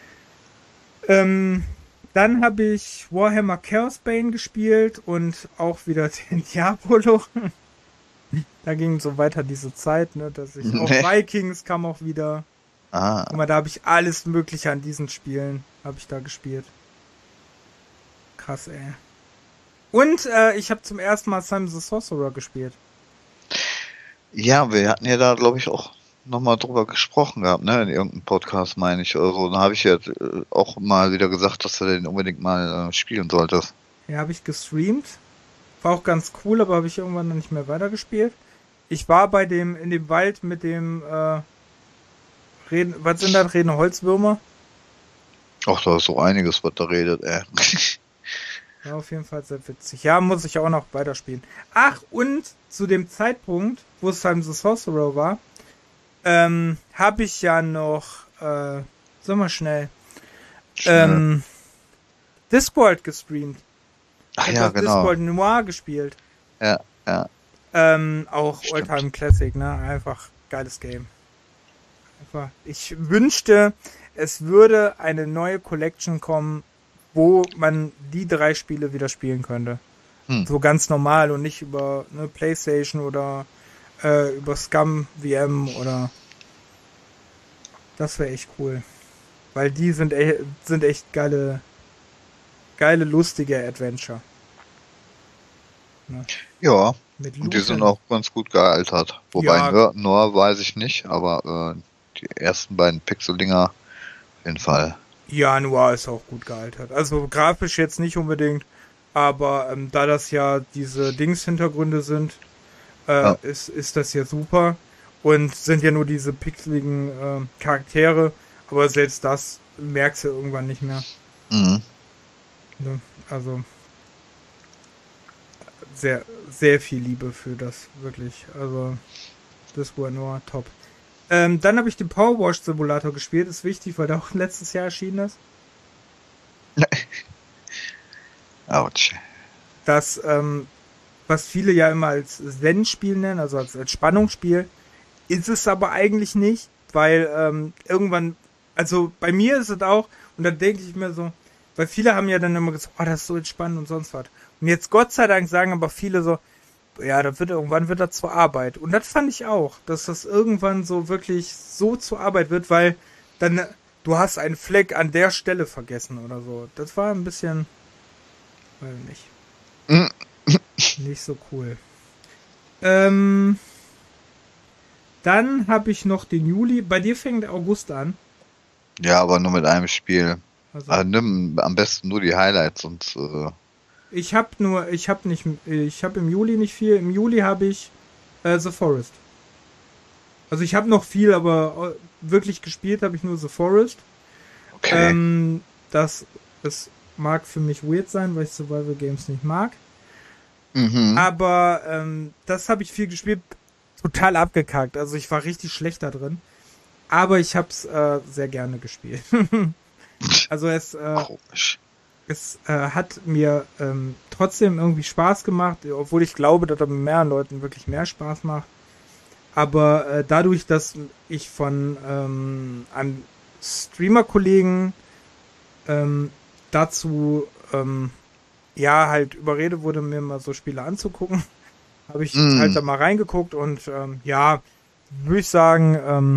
Dann habe ich Warhammer Chaos Bane gespielt und auch wieder den Diabolo. Da ging so weiter diese Zeit, ne, dass ich auch Vikings kam auch wieder. Ah. Guck mal, da habe ich alles Mögliche an diesen Spielen habe ich da gespielt. Krass, ey. Und ich habe zum ersten Mal Simon the Sorcerer gespielt. Ja, wir hatten ja da, glaube ich, auch nochmal drüber gesprochen gehabt, ne? In irgendeinem Podcast, meine ich, oder so. Dann habe ich ja auch mal wieder gesagt, dass du den unbedingt mal spielen solltest. Ja, habe ich gestreamt. War auch ganz cool, aber habe ich irgendwann dann nicht mehr weitergespielt. Ich war in dem Wald mit dem, was sind das? Redende Holzwürmer? Ach, da ist so einiges, was da redet, ey. Ja, auf jeden Fall sehr witzig. Ja, muss ich auch noch weiterspielen. Ach, und zu dem Zeitpunkt, wo es Time the Sorcerer war, habe ich ja noch, sag mal schnell, Discworld gestreamt. Ach ja, genau. Discworld Noir gespielt. Ja, ja. Auch Alltime Classic, ne? Einfach geiles Game. Einfach. Ich wünschte, es würde eine neue Collection kommen, wo man die 3 Spiele wieder spielen könnte. So ganz normal und nicht über eine PlayStation oder über Scum VM oder. Das wäre echt cool. Weil die sind echt geile, lustige Adventure. Ne? Ja, Mit und die sind Lucian. auch ganz gut gealtert. Wobei Ja, Noir weiß ich nicht, aber die ersten beiden Pixelinger auf jeden Fall. ja, Noir ist auch gut gealtert. Also grafisch jetzt nicht unbedingt, aber da das ja diese Dings-Hintergründe sind, Ja. ist das ja super. Und sind ja nur diese pixeligen Charaktere, aber selbst das merkst du irgendwann nicht mehr. Mhm. Ne? Also sehr, sehr viel Liebe für das, wirklich. Also, das war nur top. Dann habe ich den Powerwash Simulator gespielt, ist wichtig, weil der auch letztes Jahr erschienen ist. Autsch. Das, was viele ja immer als Zen-Spiel nennen, also als Entspannungsspiel, ist es aber eigentlich nicht, weil irgendwann, also bei mir ist es auch, und dann denke ich mir so, weil viele haben ja dann immer gesagt, oh, das ist so entspannend und sonst was. Und jetzt Gott sei Dank sagen aber viele so, ja, irgendwann wird das zur Arbeit. Und das fand ich auch, dass das irgendwann so wirklich so zur Arbeit wird, weil dann du hast einen Fleck an der Stelle vergessen oder so. Das war ein bisschen, weiß nicht, Mhm. nicht so cool. Ähm, Dann habe ich noch den Juli. Bei dir fängt der August an. Ja, aber nur mit einem Spiel. Also Nimm am besten nur die Highlights und ich habe im Juli nicht viel. Im Juli habe ich The Forest. Also ich habe noch viel, aber wirklich gespielt habe ich nur The Forest. okay. Ähm, das es mag für mich weird sein, weil ich Survival Games nicht mag. Mhm. Aber das habe ich viel gespielt, total abgekackt. Also ich war richtig schlecht da drin. Aber ich habe es sehr gerne gespielt. Also Komisch. es hat mir trotzdem irgendwie Spaß gemacht, obwohl ich glaube, dass er mit mehreren Leuten wirklich mehr Spaß macht. Aber dadurch, dass ich von einem Streamer-Kollegen ähm, dazu ja halt überredet wurde, mir mal so Spiele anzugucken, habe ich halt Mhm. da mal reingeguckt und ja, würde ich sagen,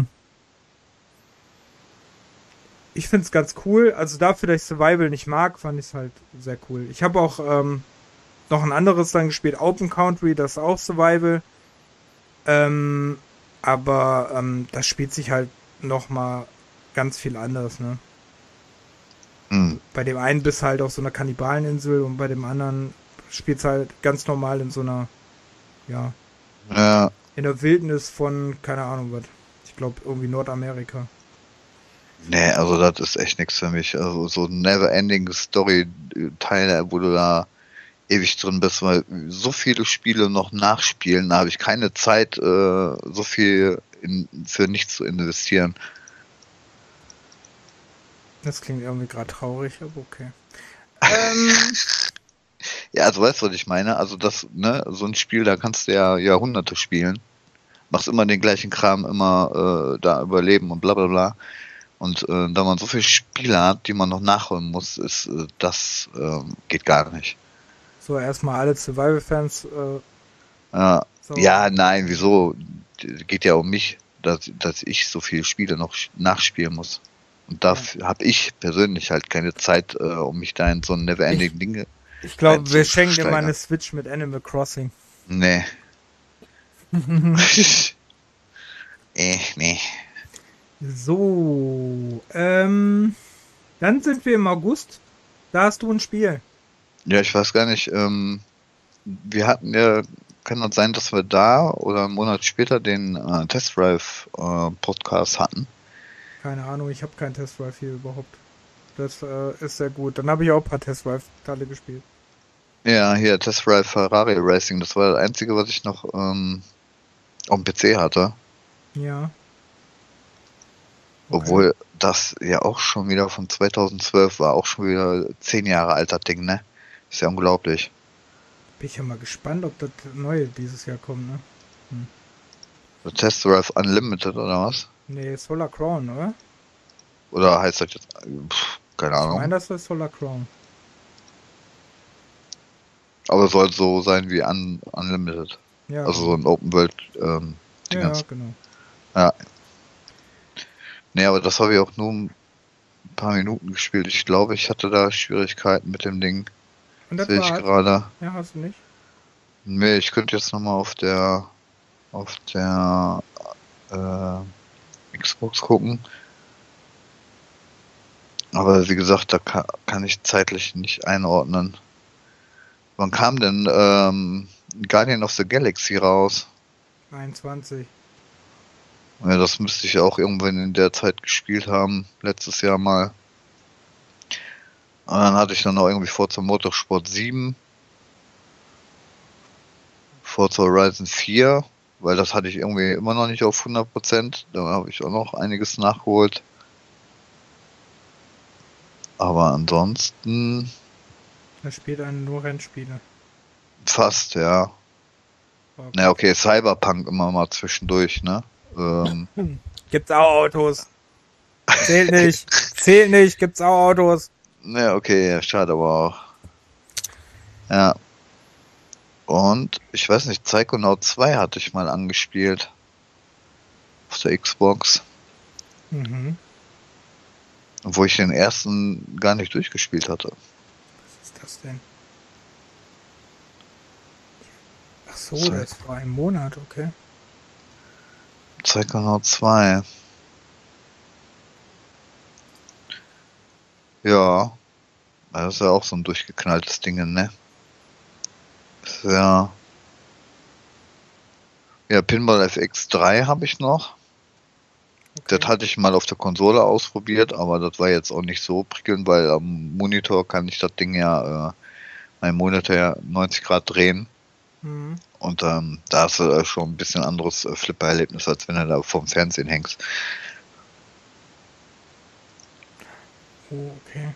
ich finde es ganz cool. Also dafür, dass ich Survival nicht mag, fand ich es halt sehr cool. Ich habe auch noch ein anderes dann gespielt, Open Country, das ist auch Survival. Ähm, aber das spielt sich halt noch mal ganz viel anders, ne? Mhm. Bei dem einen bist du halt auf so einer Kannibaleninsel und bei dem anderen spielst halt ganz normal in so einer, ja, Ja. in der Wildnis von, keine Ahnung was. Ich glaube irgendwie Nordamerika. Nee, also das ist echt nichts für mich. Also so Never-Ending Story-Teile, wo du da ewig drin bist, weil so viele Spiele noch nachspielen, da habe ich keine Zeit, so viel für nichts zu investieren. Das klingt irgendwie gerade traurig, aber okay. Ähm, Ja, also weißt du, was ich meine? Also das, ne, so ein Spiel, da kannst du ja Jahrhunderte spielen, machst immer den gleichen Kram, immer da überleben und bla bla bla. Und da man so viele Spiele hat, die man noch nachholen muss, ist das geht gar nicht. so, erstmal alle Survival-Fans. Äh, So, ja, nein, wieso? Geht ja um mich, dass ich so viele Spiele noch nachspielen muss. Und da ja. habe ich persönlich halt keine Zeit, um mich da in so ein Ich, Neverending Dinge ich glaube, wir schenken dir mal eine einzusteigern. Switch mit Animal Crossing. Nee. Nee. So, dann sind wir im August. Da hast du ein Spiel. Ja, ich weiß gar nicht. Wir hatten ja, kann das sein, dass wir da oder einen Monat später den Test Drive Podcast hatten? Keine Ahnung, ich habe keinen Test Drive hier überhaupt. Das ist sehr gut. Dann habe ich auch ein paar Test Drive-Teile gespielt. Ja, hier Test Drive Ferrari Racing, das war das Einzige, was ich noch auf dem PC hatte. Ja, okay. Obwohl das ja auch schon wieder von 2012 war, auch schon wieder 10 Jahre alter Ding, ne? Ist ja unglaublich. Bin ich ja mal gespannt, ob das neue dieses Jahr kommt, ne? Hm. So Test Drive Unlimited oder was? Nee, Solar Crown, oder? Oder heißt das jetzt? Keine Ich meine, Ahnung. das ist Solar Crown. Aber es soll so sein wie Unlimited. Ja, Also so genau. ein Open World Ja, ja, Dingens. genau. Ja. Nee, aber das habe ich auch nur ein paar Minuten gespielt. Ich glaube, ich hatte da Schwierigkeiten mit dem Ding. Und das Sehe ich war, gerade. ja, hast du nicht? Nee, ich könnte jetzt nochmal auf der Xbox gucken. Aber wie gesagt, da kann ich zeitlich nicht einordnen. Wann kam denn Guardian of the Galaxy raus? 21. Ja, das müsste ich auch irgendwann in der Zeit gespielt haben, letztes Jahr mal. Und dann hatte ich dann noch irgendwie Forza Motorsport 7, Forza Horizon 4, weil das hatte ich irgendwie immer noch nicht auf 100%. Da habe ich auch noch einiges nachgeholt. Aber ansonsten Da spielt einen nur Rennspiele. fast, ja. Oh Na Gott. okay, Cyberpunk immer mal zwischendurch, ne? Gibt's auch Autos. Zählt nicht. Zählt nicht. Gibt's auch Autos. Na okay, ja, schade aber auch. Ja. Und ich weiß nicht, Psychonaut 2 hatte ich mal angespielt. Auf der Xbox. Mhm. Wo ich den ersten gar nicht durchgespielt hatte. Was ist das denn? Ach so, das ist vor einem Monat, okay. Psychonaut 2. Ja. Das ist ja auch so ein durchgeknalltes Ding, ne? Ist ja. Ja, Pinball FX 3 habe ich noch. Okay. Das hatte ich mal auf der Konsole ausprobiert, aber das war jetzt auch nicht so prickelnd, weil am Monitor kann ich das Ding ja, mein Monitor ja 90 Grad drehen. Mhm. Und da hast du schon ein bisschen anderes Flipper-Erlebnis, als wenn du da vorm Fernsehen hängst. Oh, okay.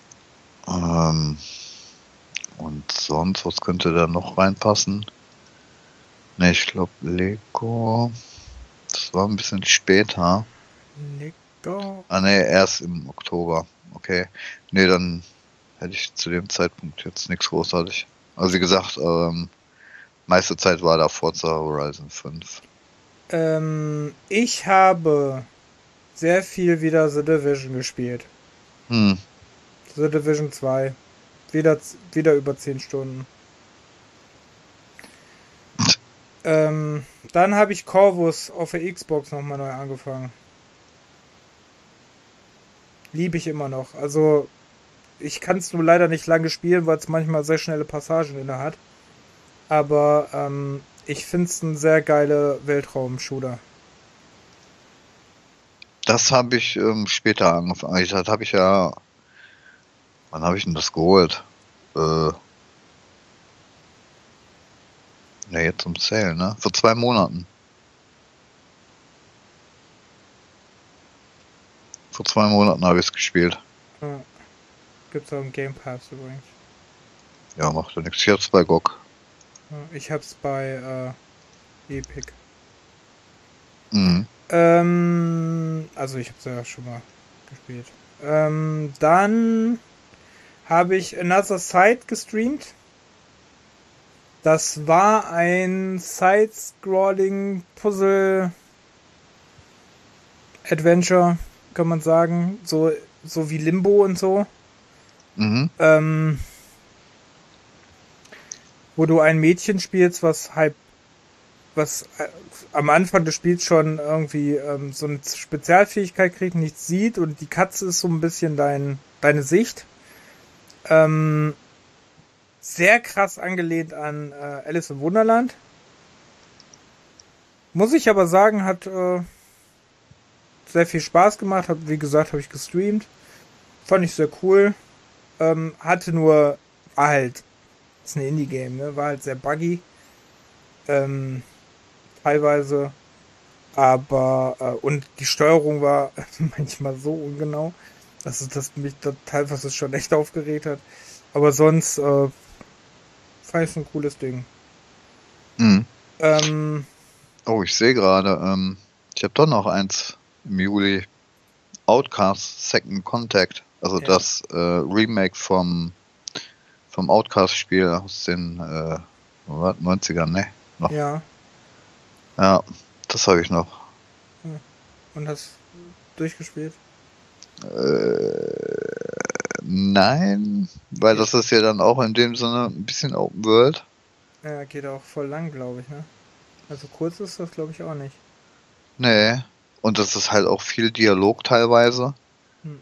Und sonst, was könnte da noch reinpassen? Ne, ich glaube Lego. Das war ein bisschen später. Lego. Ah ne, erst im Oktober. Okay. Ne, dann hätte ich zu dem Zeitpunkt jetzt nichts großartig. Also wie gesagt, meiste Zeit war da Forza Horizon 5. Ich habe sehr viel wieder The Division gespielt. Hm. The Division 2. Wieder über 10 Stunden. Dann habe ich Corvus auf der Xbox nochmal neu angefangen. Liebe ich immer noch. Also, ich kann es nur leider nicht lange spielen, weil es manchmal sehr schnelle Passagen inne hat. Aber ich finde es ein sehr geiler Weltraum-Shooter. Das habe ich später angefangen. Das habe ich ja. Wann habe ich denn das geholt? Ja, jetzt zum Sale, ne? Vor 2 Monaten. Vor 2 Monaten habe ich es gespielt. Ja. Gibt's auch im Game Pass übrigens. Ja, macht ja nichts. Ich hab's bei GOG. Ja, ich hab's bei Epic. Mhm. Also ich hab's ja schon mal gespielt. Dann habe ich Another Side gestreamt. Das war ein Side-Scrolling Puzzle Adventure, kann man sagen. So wie Limbo und so. Mhm. Wo du ein Mädchen spielst, was am Anfang des Spiels schon irgendwie so eine Spezialfähigkeit kriegt, nichts sieht und die Katze ist so ein bisschen deine Sicht. Sehr krass angelehnt an Alice im Wunderland. Muss ich aber sagen, hat sehr viel Spaß gemacht. Wie gesagt, habe ich gestreamt. Fand ich sehr cool. War halt, ist ein Indie-Game, ne? War halt sehr buggy. Teilweise. Aber, und die Steuerung war manchmal so ungenau, dass mich da teilweise schon echt aufgeregt hat. Aber sonst, fand ich ein cooles Ding. Mhm. Ähm, Oh, ich sehe gerade, ich habe doch noch eins im Juli. Outcast Second Contact. Also Ja. das Remake vom Outcast-Spiel aus den 90ern, ne? Noch. ja. Ja, das habe ich noch. Und hast durchgespielt? Nein, weil das ist ja dann auch in dem Sinne ein bisschen Open World. Ja, geht auch voll lang, glaube ich, ne? Also kurz ist das, glaube ich, auch nicht. Nee. Und das ist halt auch viel Dialog teilweise. Hm.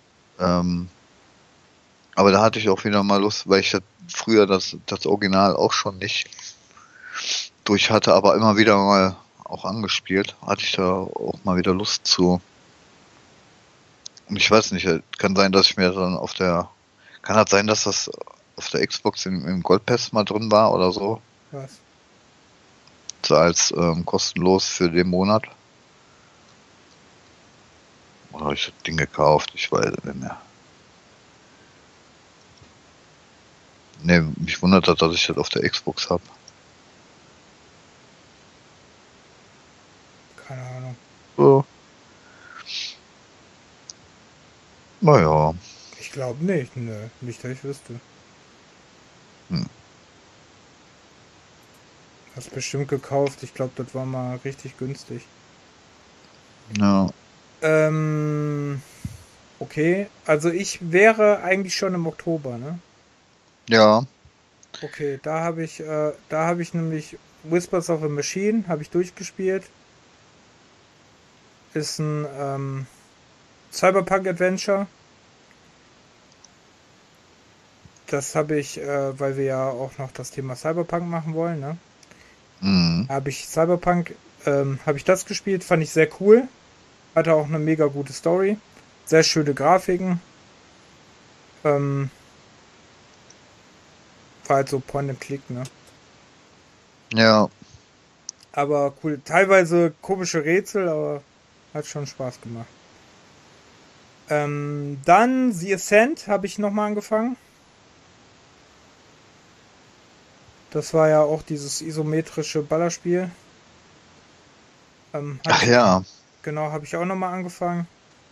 Aber da hatte ich auch wieder mal Lust, weil ich früher das Original auch schon nicht durch hatte, aber immer wieder mal auch angespielt. Hatte ich da auch mal wieder Lust zu. Und ich weiß nicht, kann sein, dass ich mir dann kann das sein, dass das auf der Xbox im Gold Pass mal drin war oder so? Was? So als kostenlos für den Monat. Oder habe ich das Ding gekauft? Ich weiß es nicht mehr. Ne, mich wundert das, dass ich das auf der Xbox habe. Keine Ahnung. So. Naja. Ich glaube nicht, nö. Nicht, dass ich wüsste. Hast bestimmt gekauft. Ich glaube, das war mal richtig günstig. Ja. Okay. Also ich wäre eigentlich schon im Oktober, ne? Ja. Okay, da habe ich nämlich Whispers of a Machine, habe ich durchgespielt. Ist ein Cyberpunk-Adventure. Das habe ich, weil wir ja auch noch das Thema Cyberpunk machen wollen, ne? Mhm. Habe ich Cyberpunk, habe ich das gespielt, fand ich sehr cool. Hatte auch eine mega gute Story. Sehr schöne Grafiken. War halt so Point and Click, ne? Ja. Aber cool. Teilweise komische Rätsel, aber hat schon Spaß gemacht. Dann The Ascent habe ich nochmal angefangen. Das war ja auch dieses isometrische Ballerspiel. Ach ja. Genau, habe ich auch nochmal angefangen.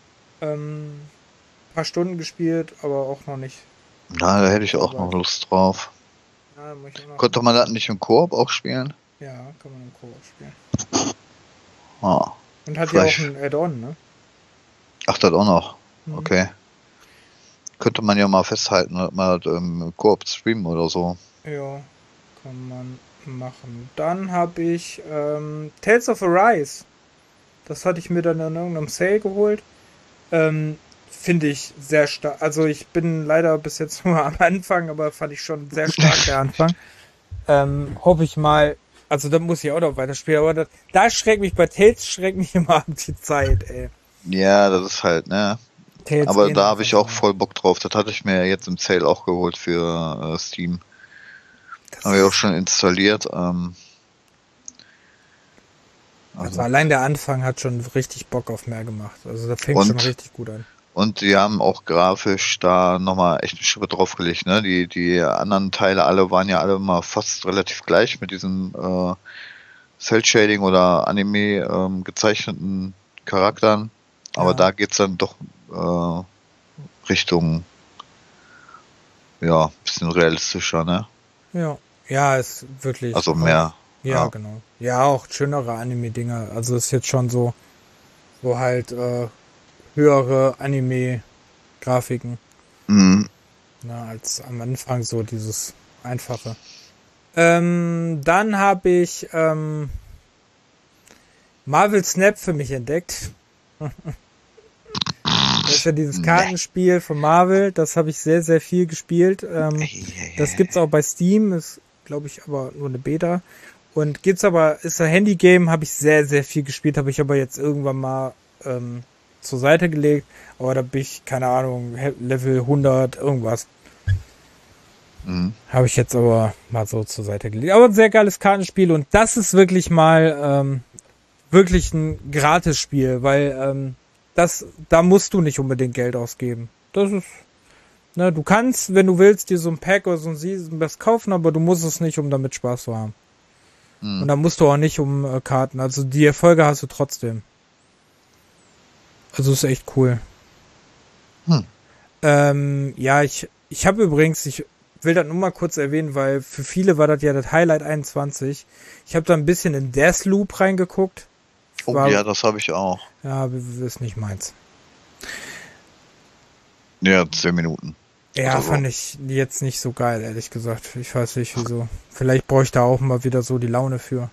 Paar Stunden gespielt, aber auch noch nicht. Na, da hätte ich auch noch Lust drauf. Ja, muss ich auch noch. Konnte man das nicht im Koop auch spielen? Ja, kann man im Koop spielen. Ah. Und hat ja auch Vielleicht. ein Add-on, ne? Ach, das auch noch. Mhm. Okay. Könnte man ja mal festhalten, dass man das im Koop streamen oder so. Ja, kann man machen. Dann habe ich Tales of Arise. Das hatte ich mir dann in irgendeinem Sale geholt. Finde ich sehr stark. Also ich bin leider bis jetzt nur am Anfang, aber fand ich schon sehr stark der Anfang. Hoffe ich mal, also da muss ich auch noch weiterspielen, aber da schreckt mich, bei Tales schreckt mich immer ab die Zeit, ey. Ja, das ist halt, ne? Tales Aber gehen da habe ich einfach auch so. voll Bock drauf. Das hatte ich mir jetzt im Sale auch geholt für Steam. Habe ich auch schon installiert. Also allein der Anfang hat schon richtig Bock auf mehr gemacht. Also da fängt schon richtig gut an. Und die haben auch grafisch da nochmal echt eine Schippe draufgelegt, ne? Die anderen Teile alle waren ja alle mal fast relativ gleich mit diesem Cell-Shading oder Anime gezeichneten Charakteren. Aber da geht's dann doch Richtung ja, bisschen realistischer, ne? Ja. Ja, ist wirklich. Also mehr. Ja, genau. Ja, auch schönere Anime-Dinger. Also ist jetzt schon so halt höhere Anime-Grafiken. Mhm. Na, als am Anfang so dieses Einfache. Dann habe ich Marvel Snap für mich entdeckt. Das ist ja dieses Kartenspiel von Marvel. Das habe ich sehr, sehr viel gespielt. Das gibt's auch bei Steam. Ist, glaube ich, aber nur eine Beta. Und ist ein Handy-Game, habe ich sehr, sehr viel gespielt. Habe ich aber jetzt irgendwann mal zur Seite gelegt. Aber da bin ich, keine Ahnung, Level 100, irgendwas. Habe ich jetzt aber mal so zur Seite gelegt. Aber ein sehr geiles Kartenspiel. Und das ist wirklich mal wirklich ein Gratis-Spiel, weil da musst du nicht unbedingt Geld ausgeben. Das ist, ne, du kannst, wenn du willst, dir so ein Pack oder so ein Season Pass kaufen, aber du musst es nicht, um damit Spaß zu haben. Und dann musst du auch nicht um Karten. Also die Erfolge hast du trotzdem. Also ist echt cool. Ja, ich habe übrigens, ich will das nur mal kurz erwähnen, weil für viele war das ja das Highlight 21. Ich habe da ein bisschen in Deathloop reingeguckt. Ja, das habe ich auch. Ja, ist nicht meins. Ja, 10 Minuten. Ja, So. fand ich jetzt nicht so geil, ehrlich gesagt. Ich weiß nicht wieso. Vielleicht brauche ich da auch mal wieder so die Laune für.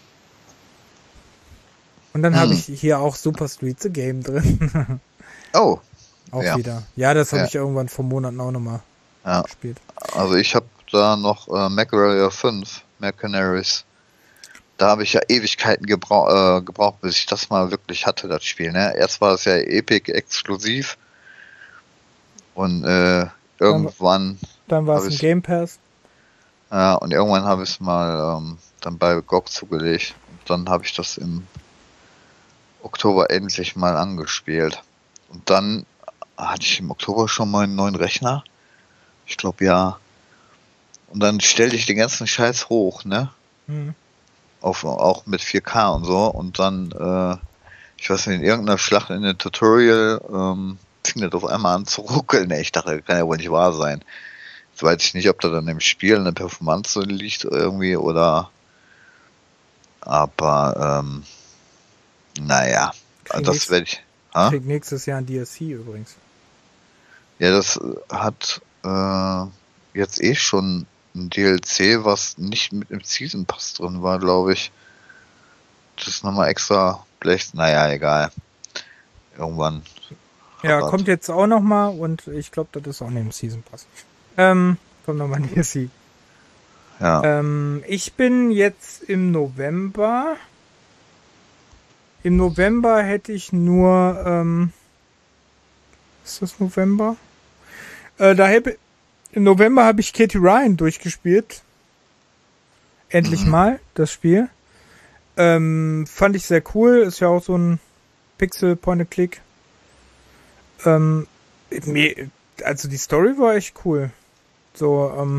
Und dann habe Hm. ich hier auch Super Street the Game drin. Oh, Auch ja. wieder. Ja, das habe Ja. ich irgendwann vor Monaten auch nochmal Ja. gespielt. Also ich habe da noch MechWarrior 5, Mercenaries. Da habe ich ja Ewigkeiten gebraucht, bis ich das mal wirklich hatte, das Spiel. Ne? Erst war es ja Epic exklusiv und irgendwann Dann war es habe im ich Game Pass. und irgendwann habe ich es mal dann bei GOG zugelegt. Und dann habe ich das im Oktober endlich mal angespielt. Und dann hatte ich im Oktober schon mal einen neuen Rechner. Ich glaube ja. Und dann stellte ich den ganzen Scheiß hoch, ne? Hm. Auch mit 4K und so. Und dann, ich weiß nicht, in irgendeiner Schlacht in dem Tutorial fing das auf einmal an zu ruckeln. Ich dachte, das kann ja wohl nicht wahr sein. Jetzt weiß ich nicht, ob da dann im Spiel eine Performance liegt irgendwie oder. Aber naja, das werde ich. Krieg nächstes Jahr ein DLC übrigens. Ja, das hat jetzt eh schon ein DLC, was nicht mit im Season Pass drin war, glaube ich. Das ist nochmal extra, vielleicht, naja, egal. Irgendwann. Ja, Rabatt. kommt jetzt auch nochmal und ich glaube, das ist auch neben Season Pass. Kommt nochmal ein DLC. Ja. Ich bin jetzt im November. Im November hätte ich nur, ist das November? Im November habe ich Katie Ryan durchgespielt. Endlich mal, das Spiel. Fand ich sehr cool. Ist ja auch so ein Pixel-Point-and-Click. Also die Story war echt cool. So,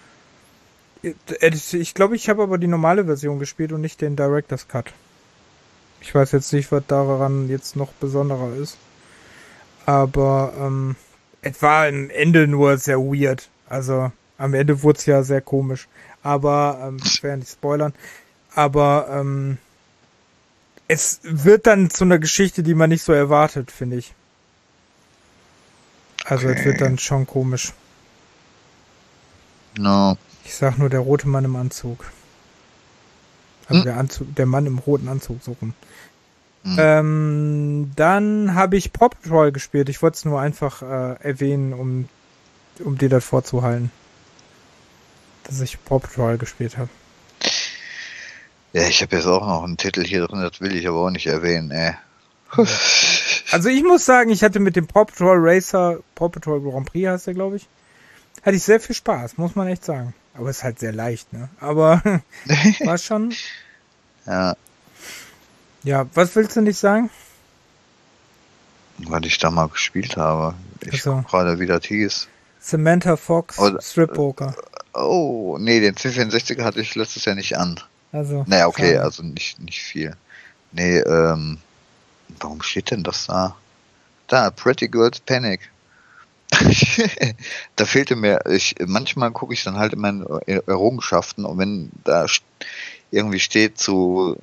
ich glaube, ich habe aber die normale Version gespielt und nicht den Director's Cut. Ich weiß jetzt nicht, was daran jetzt noch besonderer ist. Aber es war am Ende nur sehr weird. Also am Ende wurde es ja sehr komisch. Aber ich werde ja nicht spoilern. Aber es wird dann zu einer Geschichte, die man nicht so erwartet, finde ich. Also es wird dann schon komisch. No. Ich sag nur der rote Mann im Anzug. Also der Mann im roten Anzug suchen. Dann habe ich Paw Patrol gespielt. Ich wollte es nur einfach erwähnen, um dir das vorzuhalten. Dass ich Paw Patrol gespielt habe. Ja, ich habe jetzt auch noch einen Titel hier drin, das will ich aber auch nicht erwähnen, ey. Also ich muss sagen, ich hatte mit dem Paw Patrol Racer, Paw Patrol Grand Prix heißt der, glaube ich, hatte ich sehr viel Spaß, muss man echt sagen. Aber ist halt sehr leicht, ne? Aber war schon. Ja. Ja, was willst du nicht sagen? Was ich da mal gespielt habe. Ich Also, guck gerade, wie das hieß. Samantha Fox, Oder- Strip Poker. Oh, nee, den C64 hatte ich letztes Jahr nicht an. Also, Naja, okay, schade. also nicht viel. Nee, warum steht denn das da? Da, Pretty Girls Panic. Da fehlte mir, manchmal gucke ich dann halt in meinen Errungenschaften und wenn da irgendwie steht zu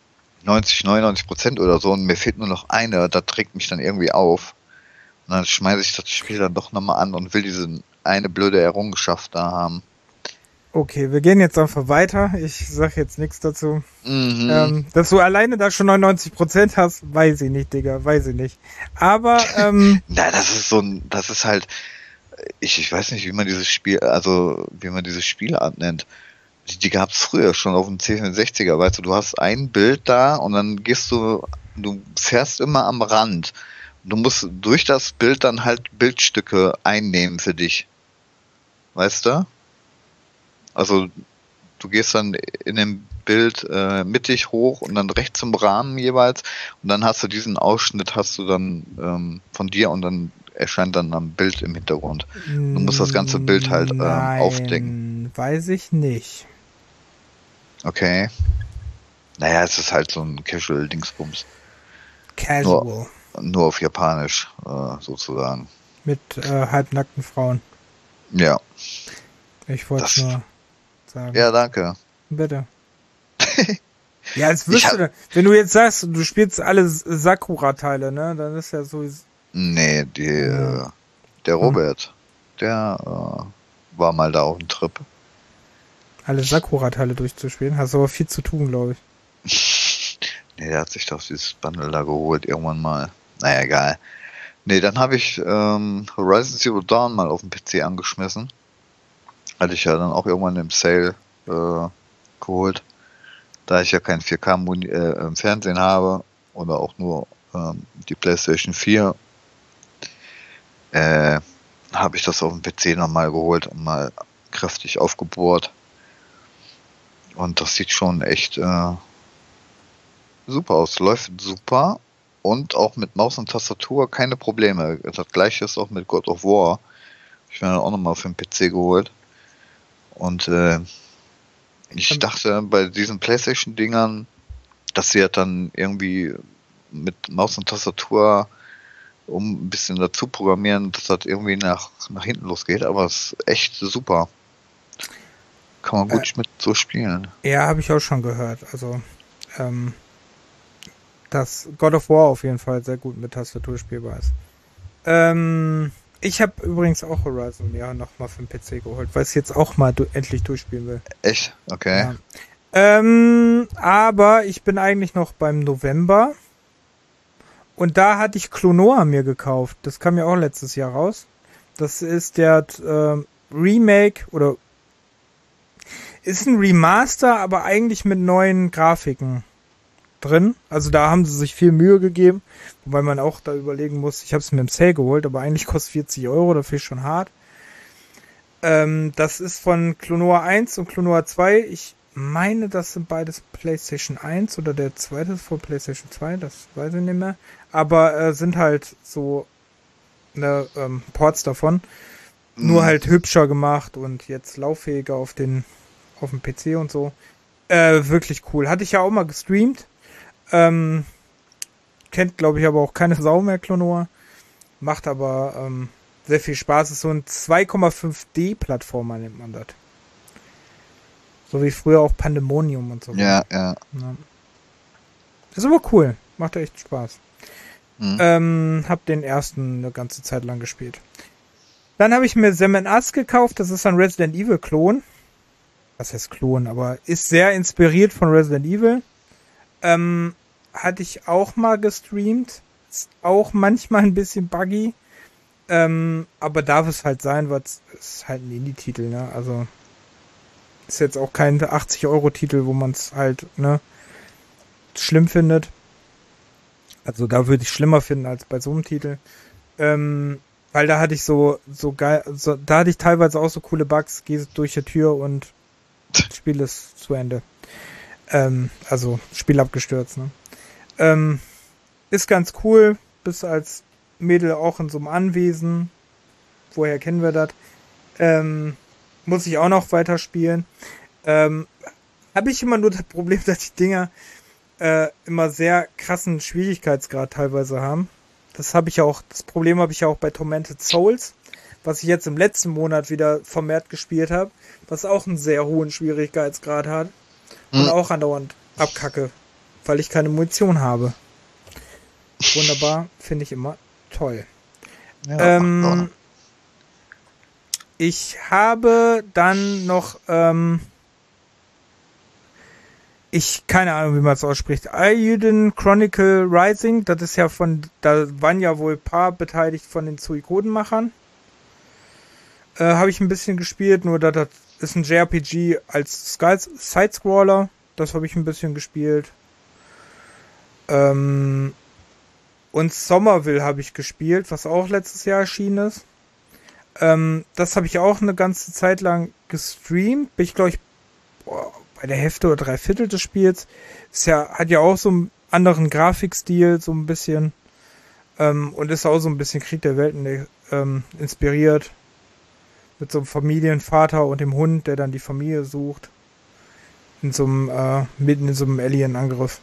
99% oder so und mir fehlt nur noch eine, da trägt mich dann irgendwie auf. Und dann schmeiße ich das Spiel dann doch nochmal an und will diese eine blöde Errungenschaft da haben. Okay, wir gehen jetzt einfach weiter. Ich sag jetzt nichts dazu. Mhm. Dass du alleine da schon 99% hast, weiß ich nicht, Digga, weiß ich nicht. Aber, Na, das ist halt, ich weiß nicht, wie man dieses Spiel, also wie man diese Spielart nennt. Die gab es früher schon auf dem C64er, weißt du hast ein Bild da und dann du fährst immer am Rand. Du musst durch das Bild dann halt Bildstücke einnehmen für dich. Weißt du? Also du gehst dann in dem Bild mittig hoch und dann rechts zum Rahmen jeweils und dann hast du diesen Ausschnitt hast du dann von dir und dann erscheint dann am Bild im Hintergrund. Du musst das ganze Bild halt aufdecken. Weiß ich nicht. Okay. Naja, es ist halt so ein Casual-Dingsbums. Casual. Nur auf Japanisch, sozusagen. Mit halbnackten Frauen. Ja. Ich wollte es nur sagen. Ja, danke. Bitte. Ja, als wüsste wenn du jetzt sagst, du spielst alle Sakura-Teile, ne, dann ist ja so. Nee, der Robert. der war mal da auf dem Trip. Alle Sakura-Teile durchzuspielen. Hast aber viel zu tun, glaube ich. Nee, der hat sich doch dieses Bundle da geholt irgendwann mal. Naja, egal. Nee, dann habe ich Horizon Zero Dawn mal auf dem PC angeschmissen. Hatte ich ja dann auch irgendwann im Sale geholt. Da ich ja kein 4K im Fernsehen habe oder auch nur die PlayStation 4, habe ich das auf dem PC nochmal geholt und mal kräftig aufgebohrt. Und das sieht schon echt super aus. Läuft super und auch mit Maus und Tastatur keine Probleme. Das gleiche ist auch mit God of War. Ich bin dann auch nochmal für den PC geholt. Und ich dachte bei diesen PlayStation-Dingern, dass sie ja dann irgendwie mit Maus und Tastatur ein bisschen dazu programmieren, dass das irgendwie nach hinten losgeht. Aber es ist echt super. Kann man gut mit so spielen. Ja, habe ich auch schon gehört. Also, dass God of War auf jeden Fall sehr gut mit Tastatur spielbar ist. Ich habe übrigens auch Horizon nochmal für den PC geholt, weil ich es jetzt auch mal endlich durchspielen will. Echt? Okay. Ja. Aber ich bin eigentlich noch beim November. Und da hatte ich Klonoa mir gekauft. Das kam ja auch letztes Jahr raus. Das ist der Remake oder ist ein Remaster, aber eigentlich mit neuen Grafiken drin. Also da haben sie sich viel Mühe gegeben, wobei man auch da überlegen muss, ich habe es mir im Sale geholt, aber eigentlich kostet 40 €, dafür ist schon hart. Das ist von Klonoa 1 und Klonoa 2. Ich meine, das sind beides PlayStation 1 oder der zweite ist von PlayStation 2, das weiß ich nicht mehr. Aber sind halt so Ports davon. Nur halt hübscher gemacht und jetzt lauffähiger auf dem PC und so. Wirklich cool. Hatte ich ja auch mal gestreamt. Kennt, glaube ich, aber auch keine Sau mehr, Klonoa. Macht aber sehr viel Spaß. Ist so ein 2,5D-Plattformer, nennt man das. So wie früher auch Pandemonium und so. Ja. Ist aber cool. Macht echt Spaß. Hab den ersten eine ganze Zeit lang gespielt. Dann habe ich mir Sam & Us gekauft. Das ist ein Resident Evil Klon. Was heißt Klon? Aber ist sehr inspiriert von Resident Evil. Hatte ich auch mal gestreamt. Ist auch manchmal ein bisschen buggy. Aber darf es halt sein, weil es ist halt ein Indie-Titel, ne? Also ist jetzt auch kein 80-€ Titel, wo man es halt, ne, schlimm findet. Also da würde ich schlimmer finden als bei so einem Titel. Weil da hatte ich so geil, da hatte ich teilweise auch so coole Bugs, gehe durch die Tür und Spiel ist zu Ende. Also Spiel abgestürzt, ne? Ist ganz cool, bist als Mädel auch in so einem Anwesen. Woher kennen wir das? Muss ich auch noch weiterspielen. Habe ich immer nur das Problem, dass die Dinger immer sehr krassen Schwierigkeitsgrad teilweise haben. Das Problem habe ich ja auch bei Tormented Souls, was ich jetzt im letzten Monat wieder vermehrt gespielt habe, was auch einen sehr hohen Schwierigkeitsgrad hat und auch andauernd abkacke, weil ich keine Munition habe. Wunderbar, finde ich immer toll. Ja, ich habe dann noch keine Ahnung, wie man es ausspricht. Eiyuden Chronicle Rising, das ist ja da waren ja wohl ein paar beteiligt von den Suikoden-Machern. Habe ich ein bisschen gespielt, nur das ist ein JRPG als Sidescroller. Das habe ich ein bisschen gespielt. Und Somerville habe ich gespielt, was auch letztes Jahr erschienen ist. Das habe ich auch eine ganze Zeit lang gestreamt. Bin ich, glaube ich, bei der Hälfte oder 3/4 des Spiels. Hat ja auch so einen anderen Grafikstil, so ein bisschen. Und ist auch so ein bisschen Krieg der Welten inspiriert. Mit so einem Familienvater und dem Hund, der dann die Familie sucht. Mitten in so einem Alien-Angriff.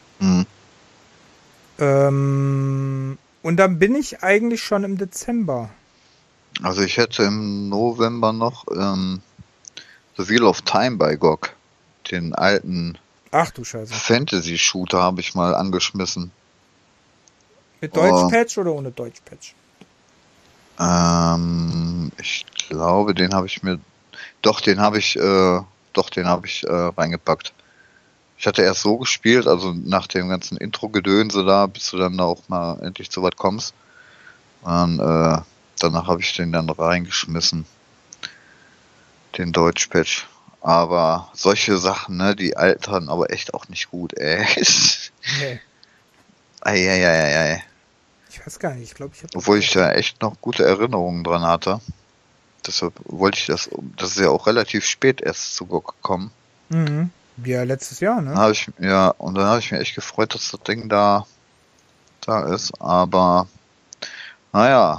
Und dann bin ich eigentlich schon im Dezember. Also ich hätte im November noch The Wheel of Time bei GOG. Den alten Ach du Scheiße. Fantasy-Shooter habe ich mal angeschmissen. Mit Deutsch-Patch oder ohne Deutsch-Patch? Ich glaube, den habe ich mir. Doch, den habe ich, reingepackt. Ich hatte erst so gespielt, also nach dem ganzen Intro-Gedönse da, bis du dann auch mal endlich so weit kommst. Und danach habe ich den dann reingeschmissen. Den Deutsch-Patch. Aber solche Sachen, ne, die altern aber echt auch nicht gut, ey. Nee. Eieieiei. Ich weiß gar nicht, ich glaube, ich habe... Obwohl ich da echt noch gute Erinnerungen dran hatte. Deshalb wollte ich das ist ja auch relativ spät erst zugekommen. Mhm. Ja, letztes Jahr, ne? Dann habe ich mich echt gefreut, dass das Ding da ist. Aber, naja.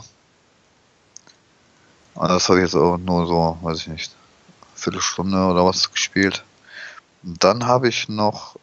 Das habe ich jetzt auch nur so, weiß ich nicht, Viertelstunde oder was gespielt. Und dann habe ich noch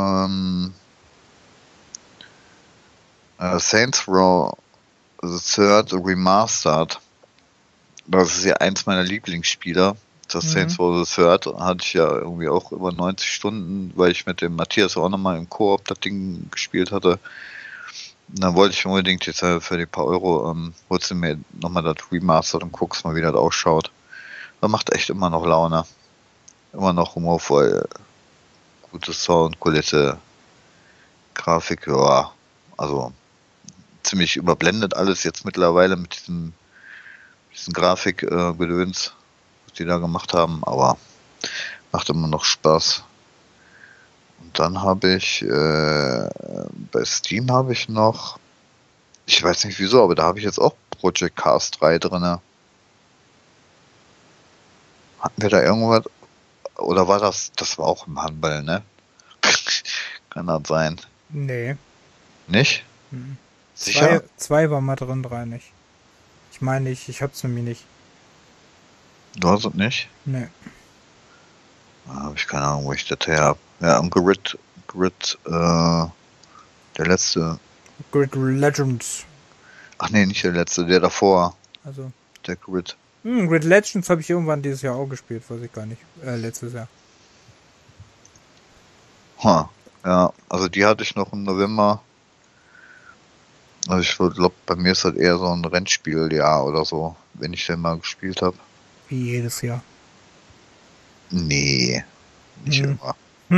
Saints Row The Third Remastered. Das ist ja eins meiner Lieblingsspieler. Das Saints Row The Third hatte ich ja irgendwie auch über 90 Stunden, weil ich mit dem Matthias auch nochmal im Koop das Ding gespielt hatte. Und dann wollte ich unbedingt jetzt für die paar Euro, holst du mir nochmal das Remastered und guckst mal, wie das ausschaut. Das macht echt immer noch Laune. Immer noch humorvoll. Gute Sound, Kulisse, Grafik, ja. Also ziemlich überblendet alles jetzt mittlerweile mit diesen Grafikgedöns, was die da gemacht haben, aber macht immer noch Spaß. Und dann habe ich bei Steam habe ich noch, ich weiß nicht wieso, aber da habe ich jetzt auch Project Cars 3 drinne. Hatten wir da irgendwas? Oder war das war auch im Handball, ne? Kann das sein? Nee. Nicht? Mhm. Sicher? Zwei war mal drin, 3 nicht. Ich meine, ich hab's nämlich nicht. Du hast es nicht? Nee. Habe ich keine Ahnung, wo ich das her habe. Ja, am Grid, der letzte. Grid Legends. Ach nee, nicht der letzte, der davor. Also. Der Grid. Grid Legends habe ich irgendwann dieses Jahr auch gespielt, weiß ich gar nicht. Letztes Jahr. Ja, also die hatte ich noch im November. Also ich glaube, bei mir ist das eher so ein Rennspieljahr oder so, wenn ich den mal gespielt habe. Wie jedes Jahr. Nee, nicht immer.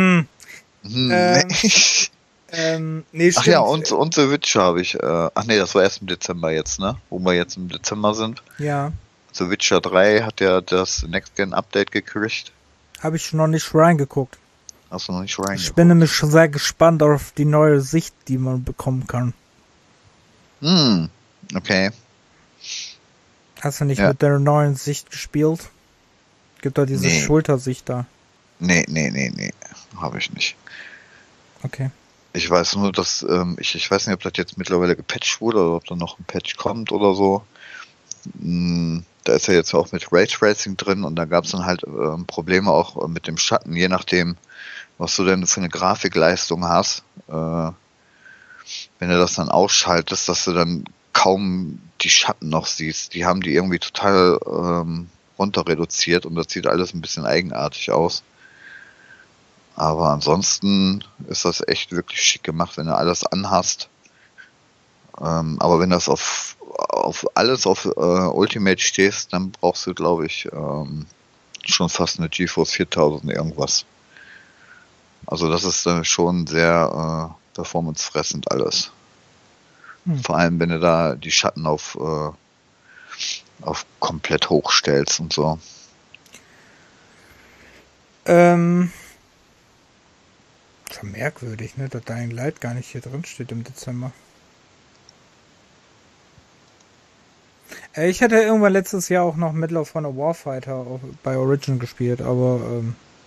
Nee, ach ja, und The Witcher habe ich. Ach nee, das war erst im Dezember jetzt, ne? Wo wir jetzt im Dezember sind. Ja. The Witcher 3 hat ja das Next-Gen-Update gekriegt. Habe ich noch nicht reingeguckt. Hast du noch nicht reingeguckt? Ich bin nämlich schon sehr gespannt auf die neue Sicht, die man bekommen kann. Okay. Hast du nicht mit der neuen Sicht gespielt? Gibt da diese Schultersicht da? Nee. Habe ich nicht. Okay. Ich weiß nur, dass ich weiß nicht, ob das jetzt mittlerweile gepatcht wurde oder ob da noch ein Patch kommt oder so. Da ist ja jetzt auch mit Raytracing drin und da gab es dann halt Probleme auch mit dem Schatten, je nachdem, was du denn für eine Grafikleistung hast. Wenn du das dann ausschaltest, dass du dann kaum die Schatten noch siehst. Die haben die irgendwie total runter reduziert und das sieht alles ein bisschen eigenartig aus. Aber ansonsten ist das echt wirklich schick gemacht, wenn du alles anhast. Aber wenn das auf Ultimate stehst, dann brauchst du, glaube ich, schon fast eine GeForce 4000 irgendwas. Also das ist schon sehr performancefressend alles. Vor allem, wenn du da die Schatten auf komplett hochstellst und so. Schon merkwürdig, ne, dass Dying Light gar nicht hier drin steht im Dezember. Ich hatte irgendwann letztes Jahr auch noch Medal of Honor Warfighter bei Origin gespielt, aber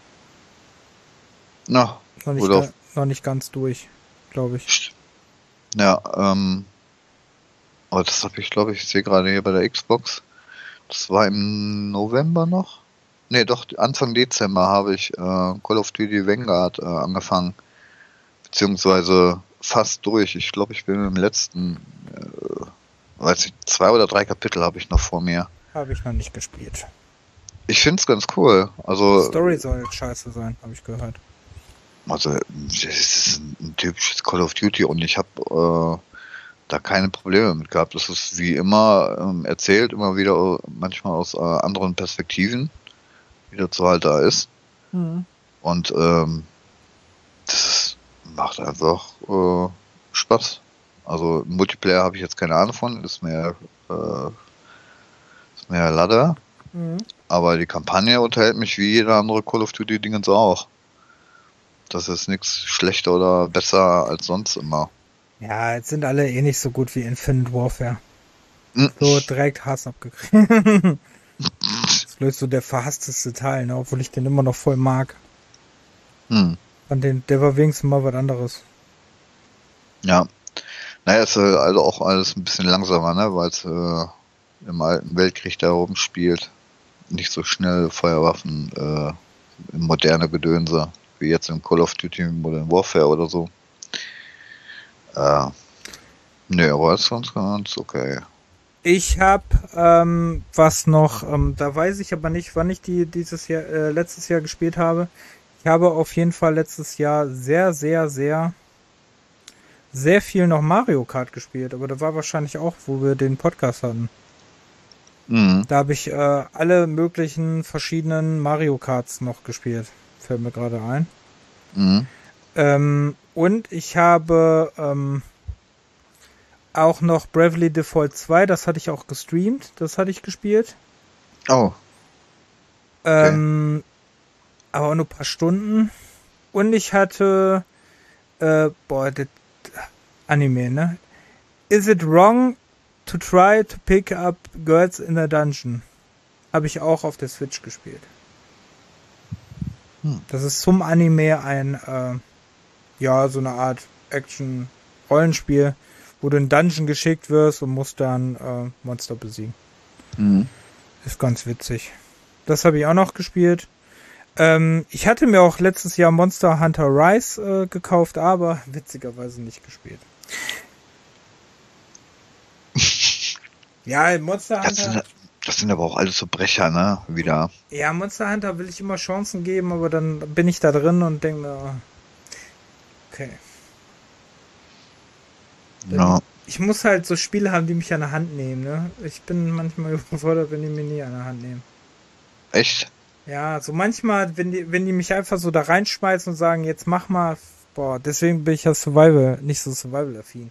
noch nicht ganz durch, glaube ich. Ja, aber das habe ich, glaube ich sehe gerade hier bei der Xbox. Das war im November noch. Ne, doch, Anfang Dezember habe ich Call of Duty Vanguard angefangen. Beziehungsweise fast durch. Ich glaube, ich bin im letzten, 2 oder 3 Kapitel habe ich noch vor mir. Habe ich noch nicht gespielt. Ich finde es ganz cool. Also, die Story soll scheiße sein, habe ich gehört. Also, es ist ein typisches Call of Duty und ich habe da keine Probleme mit gehabt. Das ist wie immer erzählt, immer wieder manchmal aus anderen Perspektiven, wie das so halt da ist. Und das macht einfach Spaß. Also Multiplayer habe ich jetzt keine Ahnung von, ist mehr Ladder. Aber die Kampagne unterhält mich wie jeder andere Call of Duty Dingens auch. Das ist nichts schlechter oder besser als sonst immer. Ja, jetzt sind alle eh nicht so gut wie Infinite Warfare. So direkt Hass abgekriegt. Das ist vielleicht so der verhassteste Teil, ne? Obwohl ich den immer noch voll mag. Der war wenigstens mal was anderes. Ja. Naja, ist also auch alles ein bisschen langsamer, ne? Weil es im alten Weltkrieg da oben spielt. Nicht so schnell Feuerwaffen im moderne Gedönse, wie jetzt im Call of Duty Modern Warfare oder so. Ne, aber ist ganz okay. Ich habe was noch, da weiß ich aber nicht, wann ich die letztes Jahr gespielt habe. Ich habe auf jeden Fall letztes Jahr sehr, sehr, sehr, sehr viel noch Mario Kart gespielt, aber da war wahrscheinlich auch, wo wir den Podcast hatten. Da habe ich alle möglichen verschiedenen Mario Karts noch gespielt. Fällt mir gerade ein. Und ich habe auch noch Bravely Default 2, das hatte ich auch gestreamt, das hatte ich gespielt. Oh. Okay. Aber auch nur ein paar Stunden. Und ich hatte das Anime, ne? Is it wrong to try to pick up girls in a dungeon? Habe ich auch auf der Switch gespielt. Das ist zum Anime ein so eine Art Action-Rollenspiel, wo du in Dungeon geschickt wirst und musst dann Monster besiegen. Ist ganz witzig. Das habe ich auch noch gespielt. Ich hatte mir auch letztes Jahr Monster Hunter Rise gekauft, aber witzigerweise nicht gespielt. Ja, Monster Hunter... Das sind aber auch alles so Brecher, ne? Wieder. Ja, Monster Hunter will ich immer Chancen geben, aber dann bin ich da drin und denke mir, okay. Ja. Ich muss halt so Spiele haben, die mich an der Hand nehmen, ne? Ich bin manchmal überfordert, wenn die mich nie an der Hand nehmen. Echt? Ja, so manchmal, wenn die mich einfach so da reinschmeißen und sagen, jetzt mach mal, deswegen bin ich ja nicht so Survival-affin.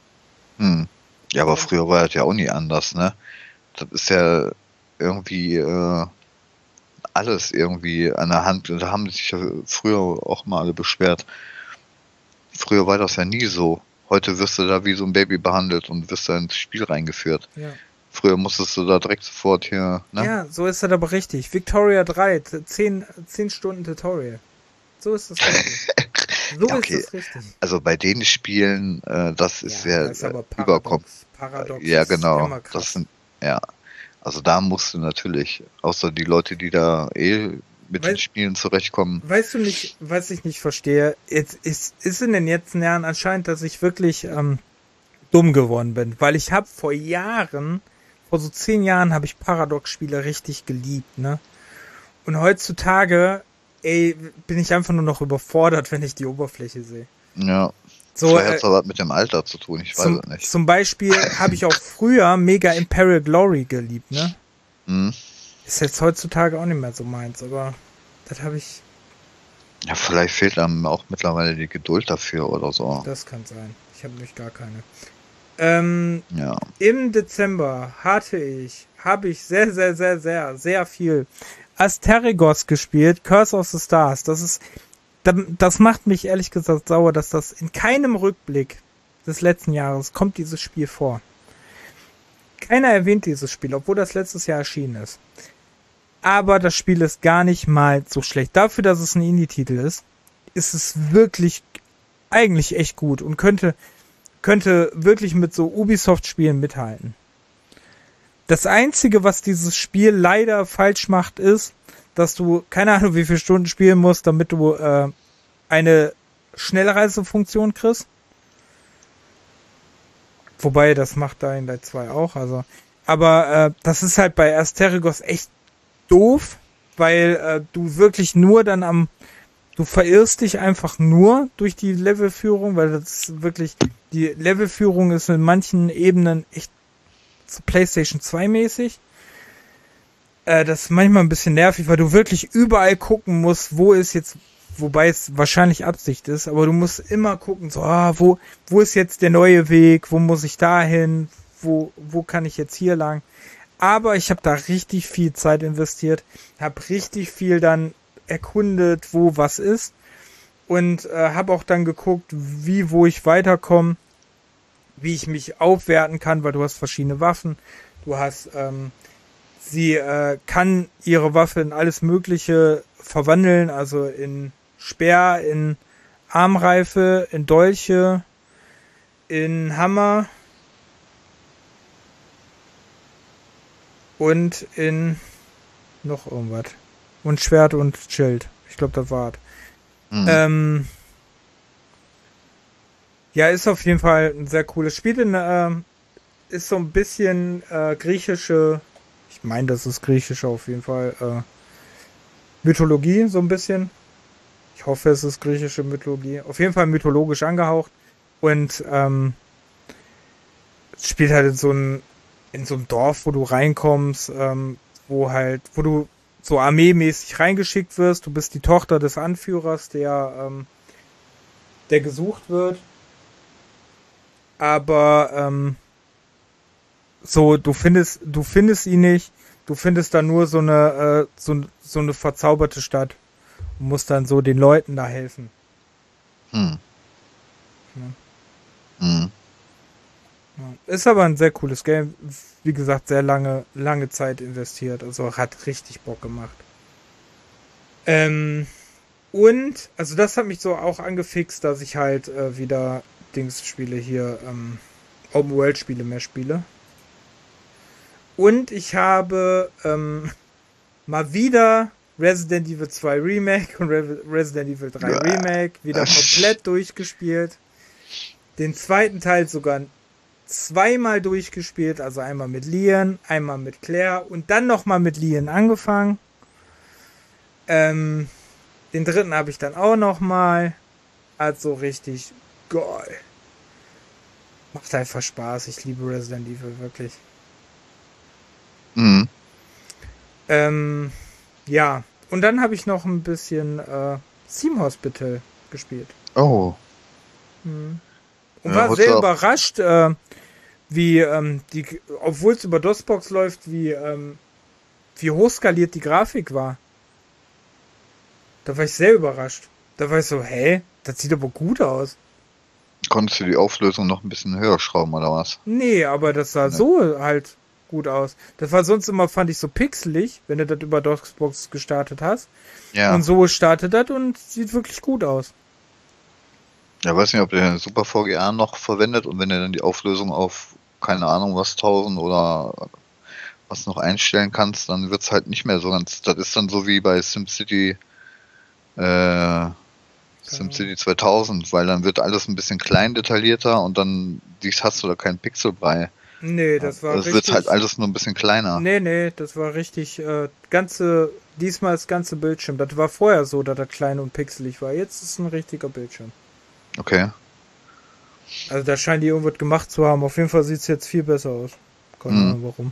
Ja, aber früher war das ja auch nie anders, ne? Das ist ja irgendwie alles irgendwie an der Hand. Und da haben sich ja früher auch mal alle beschwert. Früher war das ja nie so. Heute wirst du da wie so ein Baby behandelt und wirst da ins Spiel reingeführt. Ja. Früher musstest du da direkt sofort hier, ne? Ja, so ist das aber richtig. Victoria 3, 10 Stunden Tutorial. So ist das richtig. So okay. ist das richtig. Also bei den Spielen, das ist ja das ist aber überkommt. Paradox Ja, genau. Immer krass. Das sind, ja. Also da musst du natürlich, außer die Leute, die da mit den Spielen zurechtkommen. Weißt du nicht, was ich nicht verstehe? Jetzt ist in den letzten Jahren anscheinend, dass ich wirklich dumm geworden bin. Weil ich habe vor so 10 Jahren habe ich Paradox-Spiele richtig geliebt, ne? Und heutzutage, bin ich einfach nur noch überfordert, wenn ich die Oberfläche sehe. Ja. So, vielleicht hat es aber mit dem Alter zu tun, ich weiß es nicht. Zum Beispiel habe ich auch früher Mega Imperial Glory geliebt, ne? Ist jetzt heutzutage auch nicht mehr so meins, aber das habe ich... Ja, vielleicht fehlt einem auch mittlerweile die Geduld dafür oder so. Das kann sein. Ich habe nämlich gar keine. Ja. Im Dezember habe ich sehr, sehr, sehr, sehr, sehr viel Asterigos gespielt, Curse of the Stars. Das macht mich ehrlich gesagt sauer, dass das in keinem Rückblick des letzten Jahres kommt dieses Spiel vor. Keiner erwähnt dieses Spiel, obwohl das letztes Jahr erschienen ist. Aber das Spiel ist gar nicht mal so schlecht. Dafür, dass es ein Indie-Titel ist es wirklich eigentlich echt gut und könnte wirklich mit so Ubisoft-Spielen mithalten. Das Einzige, was dieses Spiel leider falsch macht, ist, dass du keine Ahnung, wie viele Stunden spielen musst, damit du eine Schnellreisefunktion kriegst. Wobei, das macht Dying Light 2 auch. Also, aber das ist halt bei Asterigos echt doof, weil du wirklich nur dann du verirrst dich einfach nur durch die Levelführung, weil das wirklich, die Levelführung ist in manchen Ebenen echt so PlayStation 2 mäßig. Das ist manchmal ein bisschen nervig, weil du wirklich überall gucken musst, wo ist jetzt, wobei es wahrscheinlich Absicht ist, aber du musst immer gucken, so, wo ist jetzt der neue Weg, wo muss ich da hin, wo kann ich jetzt hier lang. Aber ich habe da richtig viel Zeit investiert, habe richtig viel dann erkundet, wo was ist und habe auch dann geguckt, wo ich weiterkomme, wie ich mich aufwerten kann, weil du hast verschiedene Waffen, du hast, sie kann ihre Waffe in alles Mögliche verwandeln, also in Speer, in Armreife, in Dolche, in Hammer und in noch irgendwas. Und Schwert und Schild. Ich glaube, das war's. Ja, ist auf jeden Fall ein sehr cooles Spiel. Ist so ein bisschen griechische, ich meine, das ist griechische auf jeden Fall, Mythologie, so ein bisschen. Ich hoffe, es ist griechische Mythologie. Auf jeden Fall mythologisch angehaucht. Und es spielt halt in so einem Dorf, wo du reinkommst, wo du so armeemäßig reingeschickt wirst. Du bist die Tochter des Anführers, der gesucht wird. Aber so, du findest ihn nicht. Du findest da nur so eine verzauberte Stadt und musst dann so den Leuten da helfen. Ja. Ist aber ein sehr cooles Game. Wie gesagt, sehr lange Zeit investiert. Also hat richtig Bock gemacht. Und, also das hat mich so auch angefixt, dass ich halt wieder Dings spiele hier, Open World Spiele mehr spiele. Und ich habe mal wieder Resident Evil 2 Remake und Resident Evil 3 Remake wieder komplett durchgespielt. Den zweiten Teil sogar zweimal durchgespielt, also einmal mit Leon, einmal mit Claire und dann nochmal mit Leon angefangen. Den dritten habe ich dann auch nochmal. Also richtig geil. Macht einfach Spaß. Ich liebe Resident Evil, wirklich. Ja, und dann habe ich noch ein bisschen Theme Hospital gespielt. Oh. Und war sehr überrascht, wie obwohl es über DOSBox läuft, wie hochskaliert die Grafik war. Da war ich sehr überrascht. Da war ich so, das sieht aber gut aus. Konntest du die Auflösung noch ein bisschen höher schrauben, oder was? Nee, aber das sah so halt gut aus. Das war sonst immer, fand ich, so pixelig, wenn du das über DOSBox gestartet hast. Ja. Und so startet das und sieht wirklich gut aus. Ja, weiß nicht, ob der Super VGA noch verwendet und wenn er dann die Auflösung auf, keine Ahnung, was 1000 oder was noch einstellen kannst, dann wird's halt nicht mehr so ganz, das ist dann so wie bei SimCity SimCity 2000, weil dann wird alles ein bisschen klein detaillierter und dann hast du da keinen Pixel bei. Nee, das war das richtig. wird halt alles nur ein bisschen kleiner. Nee, das war richtig, diesmal das ganze Bildschirm. Das war vorher so, dass das klein und pixelig war. Jetzt ist es ein richtiger Bildschirm. Okay. Also da scheinen die irgendwas gemacht zu haben. Auf jeden Fall sieht es jetzt viel besser aus. Keine Ahnung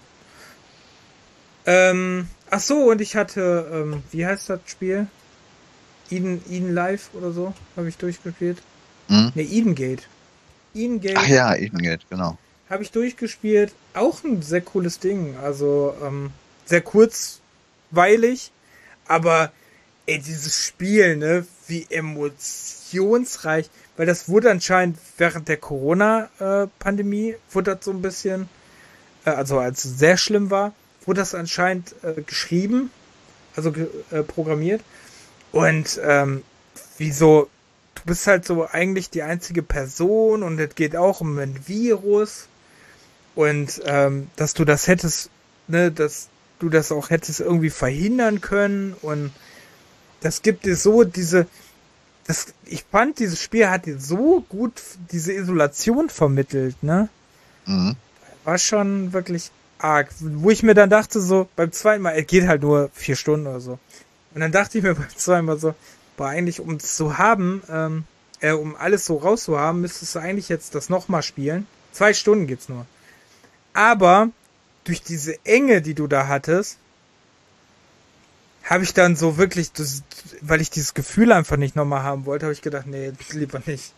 warum. Ach so, und ich hatte, wie heißt das Spiel? Eden Live oder so, habe ich durchgespielt. Ne, Eden Gate. Ach ja, Eden Gate, genau. Habe ich durchgespielt. Auch ein sehr cooles Ding. Also, sehr kurzweilig. Aber, dieses Spiel, ne, wie emotionsreich. Weil das wurde anscheinend während der Corona-Pandemie, wurde das so ein bisschen, also als es sehr schlimm war, wurde das anscheinend geschrieben, also programmiert. Und du bist halt so eigentlich die einzige Person und es geht auch um ein Virus und dass du das hättest, ne, dass du das auch hättest irgendwie verhindern können und das gibt dir so ich fand, dieses Spiel hat dir so gut diese Isolation vermittelt, ne? War schon wirklich arg. Wo ich mir dann dachte, so, beim zweiten Mal, es geht halt nur 4 Stunden oder so. Und dann dachte ich mir beim zweiten Mal so, Aber eigentlich, um es zu haben, um alles so rauszuhaben, müsstest du eigentlich jetzt das nochmal spielen. 2 Stunden geht's nur. Aber durch diese Enge, die du da hattest, habe ich dann so wirklich, weil ich dieses Gefühl einfach nicht nochmal haben wollte, habe ich gedacht, nee, lieber nicht.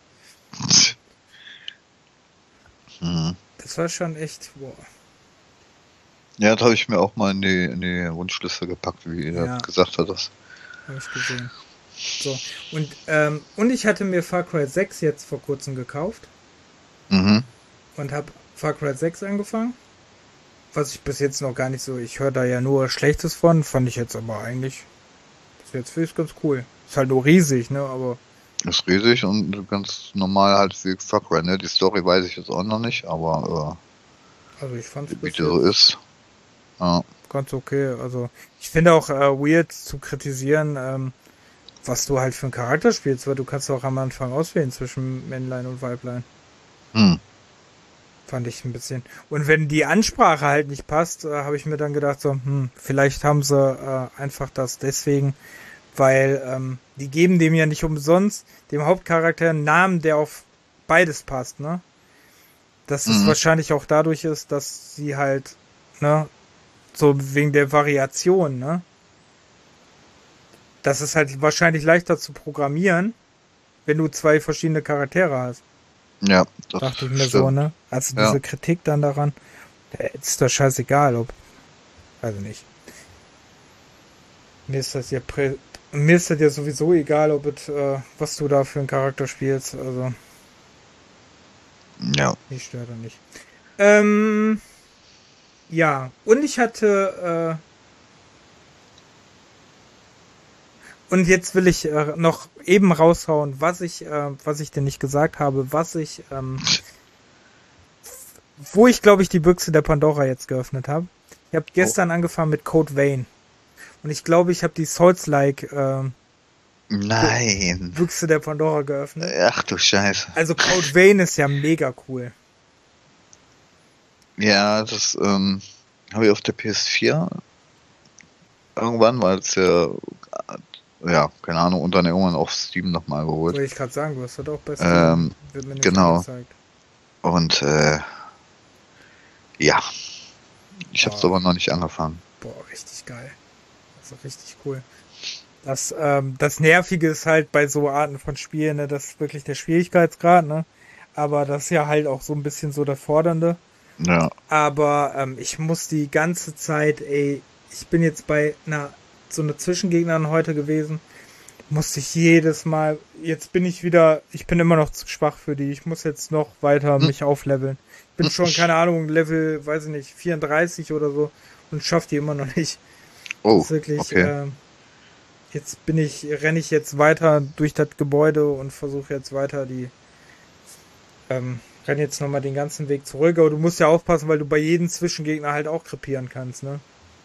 Das war schon echt, boah. Ja, das habe ich mir auch mal in die Wunschliste gepackt, wie ihr gesagt hat. Das habe ich gesehen. So, und ich hatte mir Far Cry 6 jetzt vor kurzem gekauft. Mhm. Und habe Far Cry 6 angefangen. Was ich bis jetzt noch gar nicht so, ich höre da ja nur Schlechtes von, fand ich jetzt aber eigentlich, jetzt finde ich ganz cool. Ist halt nur riesig, ne, aber. Ist riesig und ganz normal halt wie Far Cry, ne, die Story weiß ich jetzt auch noch nicht, aber also ich fand's wie die so ist. Ja. Ganz okay, also ich finde auch weird zu kritisieren, was du halt für einen Charakter spielst, weil du kannst auch am Anfang auswählen zwischen Männlein und Weiblein. Fand ich ein bisschen. Und wenn die Ansprache halt nicht passt, habe ich mir dann gedacht, so, vielleicht haben sie einfach das deswegen, weil die geben dem ja nicht umsonst, dem Hauptcharakter, einen Namen, der auf beides passt, ne? Dass es wahrscheinlich auch dadurch ist, dass sie halt, ne, so wegen der Variation, ne? Das ist halt wahrscheinlich leichter zu programmieren, wenn du 2 verschiedene Charaktere hast. Ja, das dachte ich mir so, ne? Also diese Kritik dann daran, ist doch scheißegal, ob, also nicht. Mir ist das ja sowieso egal, ob es, was du da für einen Charakter spielst, also. Ja. Ich störe da nicht. Ja, und ich hatte, und jetzt will ich noch eben raushauen, was ich dir nicht gesagt habe, wo ich, glaube ich, die Büchse der Pandora jetzt geöffnet habe. Ich habe gestern angefangen mit Code Vein. Und ich glaube, ich habe die Souls-like Büchse der Pandora geöffnet. Ach du Scheiße. Also Code Vein ist ja mega cool. Ja, das habe ich auf der PS4 irgendwann, weil es ja, keine Ahnung, und dann irgendwann auf Steam nochmal geholt. Wollte ich gerade sagen, du hast das auch bei Steam. Wird mir nicht angezeigt. Und ja, ich habe es aber noch nicht angefangen. Boah, richtig geil. Also richtig cool. Das Nervige ist halt bei so Arten von Spielen, ne, das ist wirklich der Schwierigkeitsgrad, ne? Aber das ist ja halt auch so ein bisschen so das Fordernde. Ja. Aber ich muss die ganze Zeit, ich bin jetzt bei so einer Zwischengegnerin heute gewesen, musste ich jedes Mal, ich bin immer noch zu schwach für die, ich muss jetzt noch weiter mich aufleveln. Ich bin schon, keine Ahnung, Level, weiß ich nicht, 34 oder so und schaffe die immer noch nicht. Oh, das ist wirklich, okay. Jetzt renne ich jetzt weiter durch das Gebäude und versuche jetzt weiter renne jetzt nochmal den ganzen Weg zurück, aber du musst ja aufpassen, weil du bei jedem Zwischengegner halt auch krepieren kannst, ne?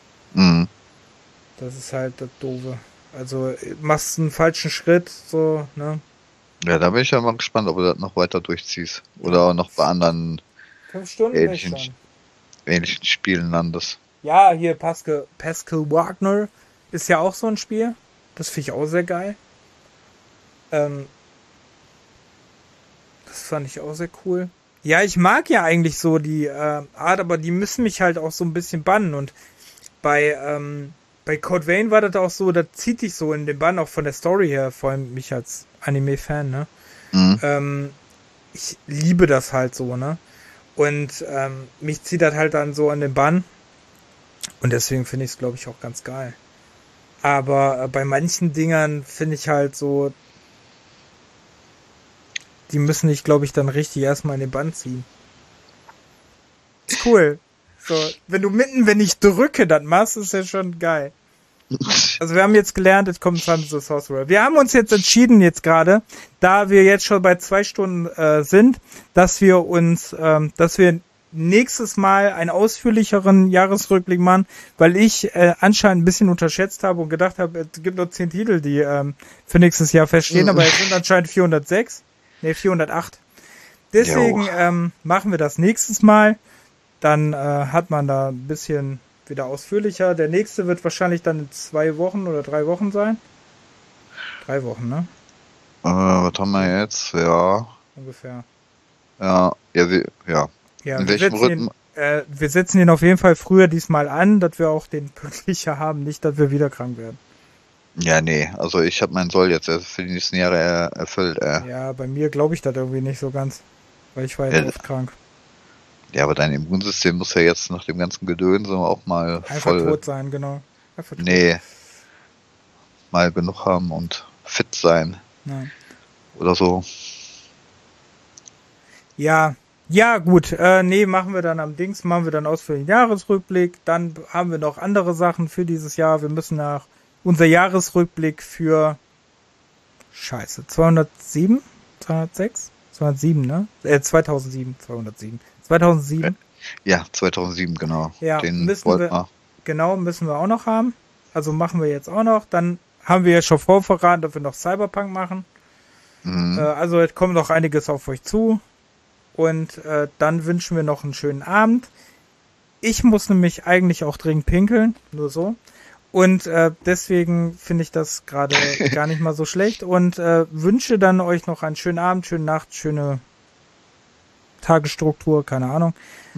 Das ist halt das Doofe. Also machst einen falschen Schritt, so, ne? Ja, da bin ich ja mal gespannt, ob du das noch weiter durchziehst. Oder noch bei anderen 5 Stunden ähnlichen Spielen landest. Ja, hier Pascal Wagner ist ja auch so ein Spiel. Das finde ich auch sehr geil. Das fand ich auch sehr cool. Ja, ich mag ja eigentlich so die Art, aber die müssen mich halt auch so ein bisschen bannen. Und bei Code Vein war das auch so, das zieht dich so in den Bann, auch von der Story her, vor allem mich als Anime-Fan, ne? Ich liebe das halt so, ne? Und mich zieht das halt dann so an den Bann. Und deswegen finde ich es, glaube ich, auch ganz geil. Aber bei manchen Dingern finde ich halt so, die müssen dich, glaube ich, dann richtig erstmal in den Bann ziehen. Ist cool. So, wenn ich drücke, das machst, ist ja schon geil. Also wir haben jetzt gelernt, jetzt kommt Sons of the Sorcerer. Wir haben uns jetzt entschieden jetzt gerade, da wir jetzt schon bei 2 Stunden sind, dass wir nächstes Mal einen ausführlicheren Jahresrückblick machen, weil ich anscheinend ein bisschen unterschätzt habe und gedacht habe, es gibt noch 10 Titel, die für nächstes Jahr feststehen, aber es sind anscheinend 408. Deswegen machen wir das nächstes Mal. Dann hat man da ein bisschen wieder ausführlicher. Der nächste wird wahrscheinlich dann in 2 Wochen oder 3 Wochen sein. 3 Wochen, ne? Was haben wir jetzt? Ja. Ungefähr. Ja. Ja. Ja, In welchem Rhythmus? wir setzen ihn auf jeden Fall früher diesmal an, dass wir auch den pünktlicher haben, nicht, dass wir wieder krank werden. Ja, nee. Also ich habe meinen Soll jetzt für die nächsten Jahre erfüllt. Ja, bei mir glaube ich das irgendwie nicht so ganz, weil ich war jetzt Ja, oft krank. ja, aber dein Immunsystem muss ja jetzt nach dem ganzen Gedöns auch mal Einfach voll, tot sein, genau. Einfach tot. nee, mal genug haben und fit sein Nein. oder so. Ja, ja, gut. Nee, machen wir dann am Dings, machen wir dann ausführlichen Jahresrückblick. Dann haben wir noch andere Sachen für dieses Jahr. Wir müssen nach unser Jahresrückblick für Scheiße, 207? 206? 207, ne? 2007, 207. 2007. Ja, 2007, genau. Ja, Den müssen wollten wir, wir. genau, müssen wir auch noch haben. Also machen wir jetzt auch noch. Dann haben wir ja schon vorverraten, dass wir noch Cyberpunk machen. Mhm. Also es kommt noch einiges auf euch zu. Und dann wünschen wir noch einen schönen Abend. Ich muss nämlich eigentlich auch dringend pinkeln, nur so. Und deswegen finde ich das gerade gar nicht mal so schlecht. Und wünsche dann euch noch einen schönen Abend, schöne Nacht, schöne Tagesstruktur, keine Ahnung.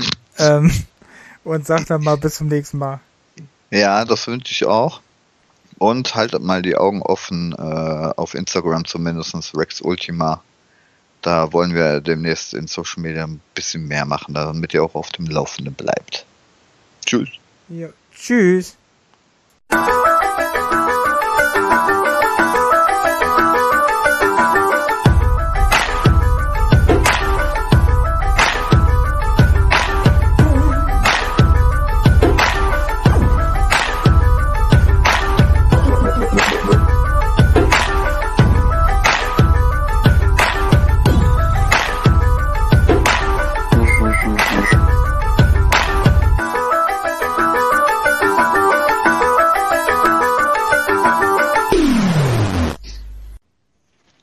Und sag dann mal bis zum nächsten Mal. Ja, das wünsche ich auch. Und haltet mal die Augen offen, auf Instagram zumindest, Rex Ultima. Da wollen wir demnächst in Social Media ein bisschen mehr machen, damit ihr auch auf dem Laufenden bleibt. Tschüss. Ja, tschüss.